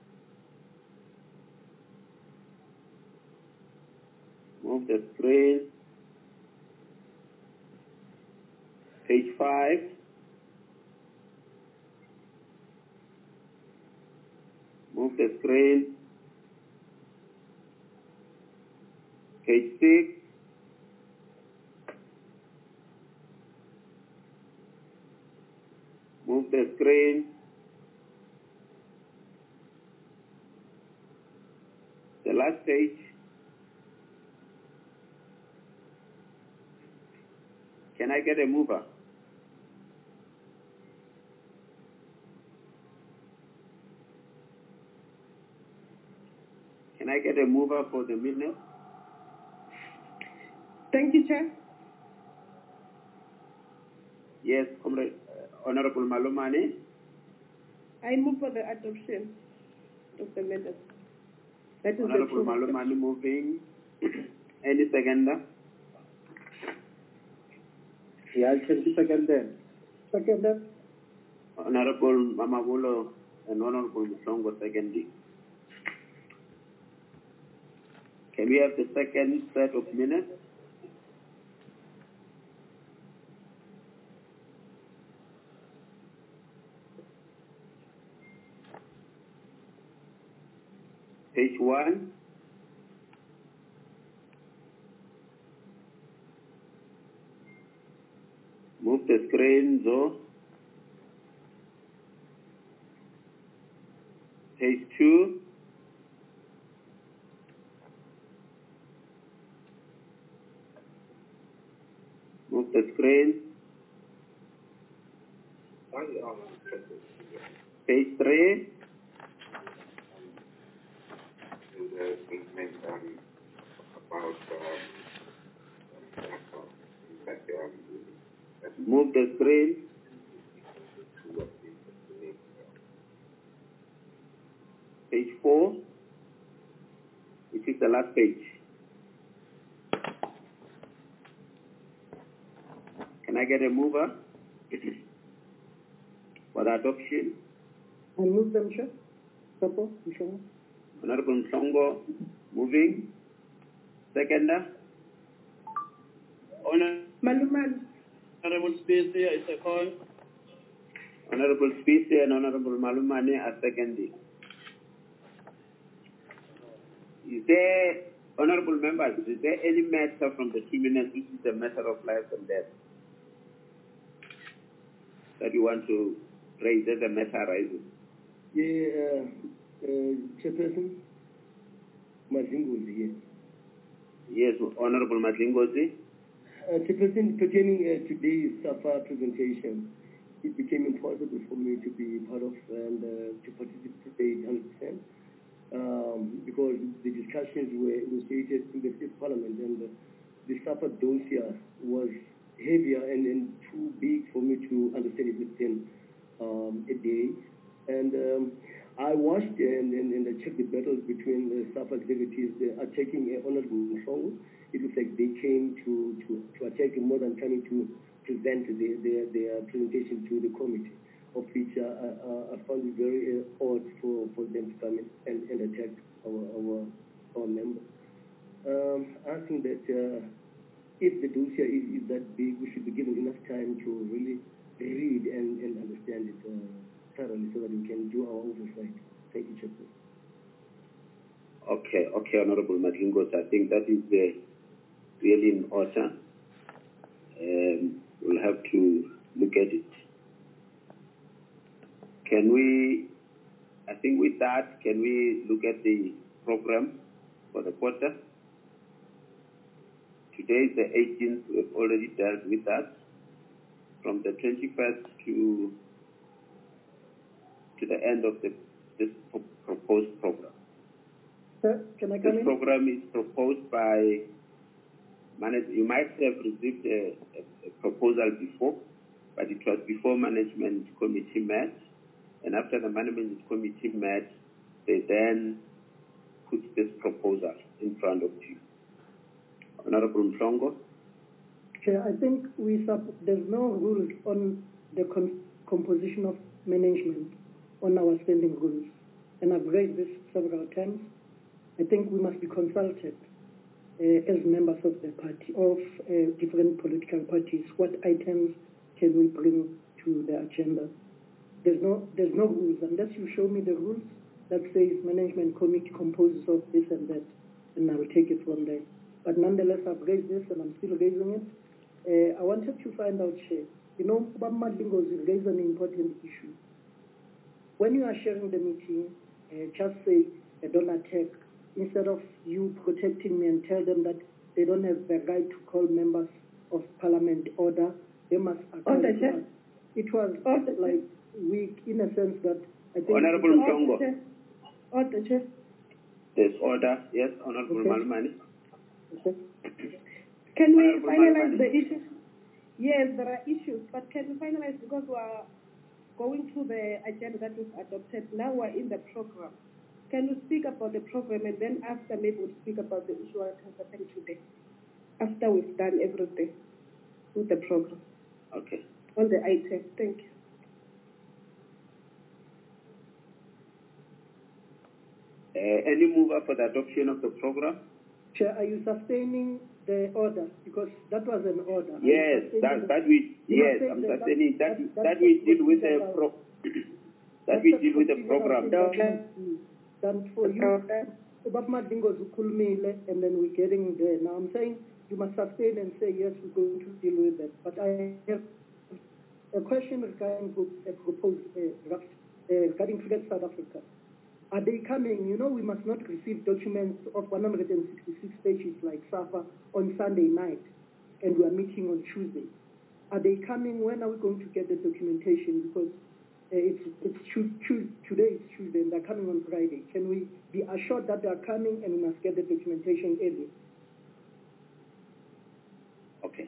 Move the screen. Page five. Move the screen. Page six. Move the screen. The last page. Can I get a mover? Can I get a mover for the minute? Thank you, Chair. Yes, Comrade, uh, Honorable Malumani. I move for the adoption of the minutes. That is Honorable the Malumani moving. Any seconder? Yeah, I'll take the second then. Second. Honorable Mamagulo and Honorable Musongo seconding. Can we have the second set of minutes? Page one. Move the screen, Zo. Page two. Move the screen. Page three. Move the screen. Page four, which is the last page. Can I get a mover for the adoption? I move them, Chair. Support, Mshongo. Honorable Mshongo moving. Seconder. Honor. Malumani. Honorable Speaker, I second. Honorable Speaker and Honorable Malumani are seconding. Is there, Honorable Members, is there any matter from the two minutes which is a matter of life and death that you want to raise as a matter arising? Yeah, uh, uh, Chairperson, Mazingozi. Yes, Honorable Mazingozi. Uh, Chairperson, pertaining uh, today's SAFA presentation, it became impossible for me to be part of and uh, to participate one hundred percent um, because the discussions were initiated in the Fifth Parliament and uh, the SAFA dossier was heavier and, and too big for me to understand it within um, a day. And um, I watched and, and, and I checked the battles between the SAFA executives uh, attacking uh, Honorable Mshongo. It looks like they came to, to, to attack him more than coming to present their, their, their presentation to the committee, of which uh, uh, I found it very uh, odd for, for them to come in and, and attack our, our, our member. Um, I think that uh, if the dossier is, is that big, we should be given enough time to really read and, and understand it uh, thoroughly so that we can do our oversight. Thank you, Chairman. Okay, okay, Honorable Matlingos, I think that is uh, really in order. Um, we'll have to look at it. Can we, I think with that, can we look at the program for the quarter? Today is the eighteenth, we've already dealt with that. From the twenty-first to to the end of the, this pro- proposed program. Sir, can I come This in? program is proposed by, manage- you might have received a, a, a proposal before, but it was before Management Committee met, and after the Management Committee met, they then put this proposal in front of you. Honorable Mhlongo? Chair, I think we sub- there's no rules on the com- composition of management on our standing rules, and I've raised this several times. I think we must be consulted uh, as members of the party, of uh, different political parties. What items can we bring to the agenda? There's no, there's no rules unless you show me the rules that says management committee composes of this and that, and I will take it from there. But nonetheless, I've raised this and I'm still raising it. Uh, I wanted to find out, Chair, you know, Bob Madlingos raised an important issue. When you are sharing the meeting, uh, just say, uh, don't attack, instead of you protecting me and tell them that they don't have the right to call members of parliament order, they must Order, acknowledge us. It was Order, like weak in a sense that I think... Honorable Mhlongo. Order, Chair. There's order. Yes, Honorable Okay. Malmani. Okay. Can we Honorable finalize Malmani. the issues? Yes, there are issues, but can we finalize because we are going through the agenda that was adopted. Now we're in the program. Can we speak about the program and then after maybe we'll speak about the issue that has happened today? After we've done everything with the program. Okay. On the item. Thank you. Uh, any mover for the adoption of the program? Chair, are you sustaining the order? Because that was an order. Are you Yes, sustaining that, the- that we, You yes, must say I'm that- sustaining, that, that- that, that's we the deal with the procedure pro, that That's we the deal with the procedure program. that we done for you. Ubab Madingo Zukulmile, and then we're getting there. Now I'm saying you must sustain and say, yes, we're going to deal with that. But I have a question regarding a proposed uh, draft uh, regarding Flex South Africa. Are they coming? You know, we must not receive documents of one hundred sixty-six pages like SAFA on Sunday night, and we are meeting on Tuesday. Are they coming? When are we going to get the documentation? Because uh, it's it's tu- tu- today is Tuesday, and they're coming on Friday. Can we be assured that they are coming, and we must get the documentation early? Okay.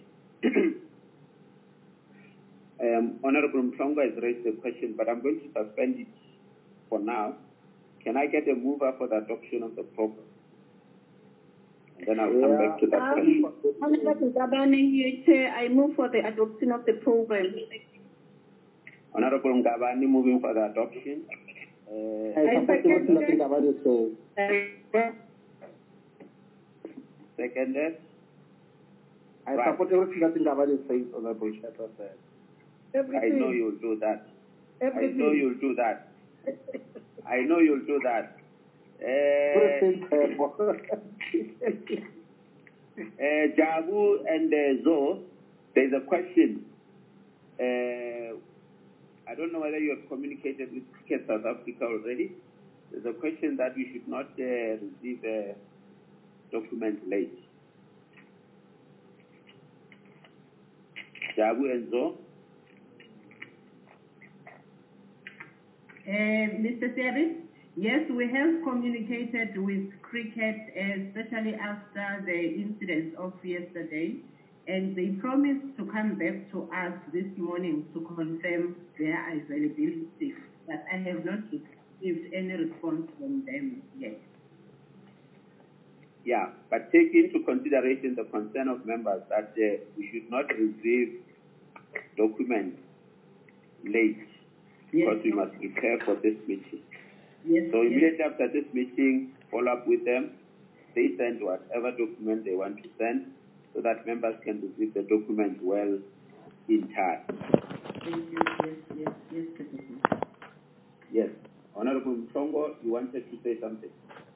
um, Honorable Mhlongo has raised the question, but I'm going to suspend it for now. Can I get a mover for the adoption of the program? And then I'll come back to that question. Honorable Ngabane, Chair, I move for the adoption of the program. Honorable Ngabane moving for the adoption. Uh, I second Seconded. I Right. support everything that Ngabane says, Honorable Chairperson. I know you'll do that. Everything. I know you'll do that. I know you'll do that. Uh, uh, Jabu and uh, Zo, there's a question. Uh, I don't know whether you have communicated with Cricket South Africa already. There's a question that we should not uh, receive a document late. Jabu and Zo. Uh, Mister Seris, yes, we have communicated with Cricket, especially after the incident of yesterday, and they promised to come back to us this morning to confirm their availability, but I have not received any response from them yet. Yeah, but take into consideration the concern of members that uh, we should not receive documents late. Because we must prepare for this meeting. Yes, so immediately yes. after this meeting, follow up with them. They send whatever document they want to send so that members can receive the document well in time. Thank you. Yes, yes, yes, President. Yes. Honorable Mhlongo, you wanted to say something?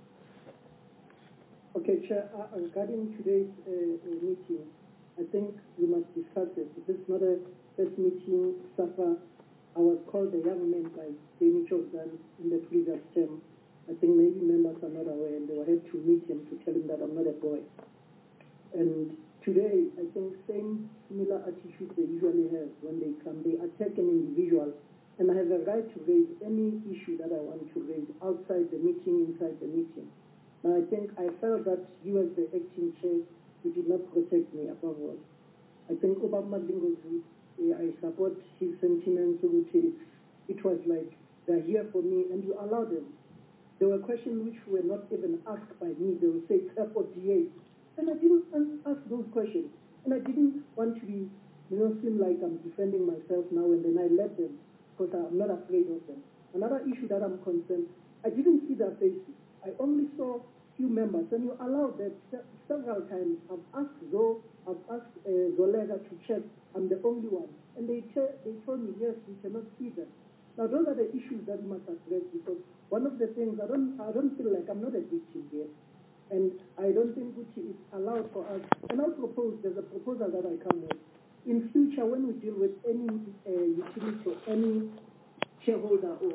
Okay, Chair, uh, regarding today's uh, meeting, I think we must discuss it. This is not a first meeting, SAFA. I was called a young man by Danny Jordan in the previous term. I think maybe members are not aware, and they were had to meet him to tell him that I'm not a boy. And today, I think same similar attitude they usually have when they come. They attack an individual and I have a right to raise any issue that I want to raise outside the meeting, inside the meeting. Now, I think I felt that you as the acting chair, you did not protect me above all. I think Obama Dingozi, I support his sentiments, which it was like, they're here for me, and you allow them. There were questions which were not even asked by me. They would say, F or D A. And I didn't ask those questions. And I didn't want to be, you know, seem like I'm defending myself now, and then I let them, because I'm not afraid of them. Another issue that I'm concerned, I didn't see their faces. I only saw few members, and you allowed that several times. I've asked Zo, I've asked uh, Zolega to check. I'm the only one. And they, they told me, yes, we cannot see them. Now, those are the issues that we must address, because one of the things, I don't, I don't feel like I'm not a victim here. And I don't think Gucci is allowed for us. And I propose, there's a proposal that I come with. In future, when we deal with any uh, utility or any shareholder or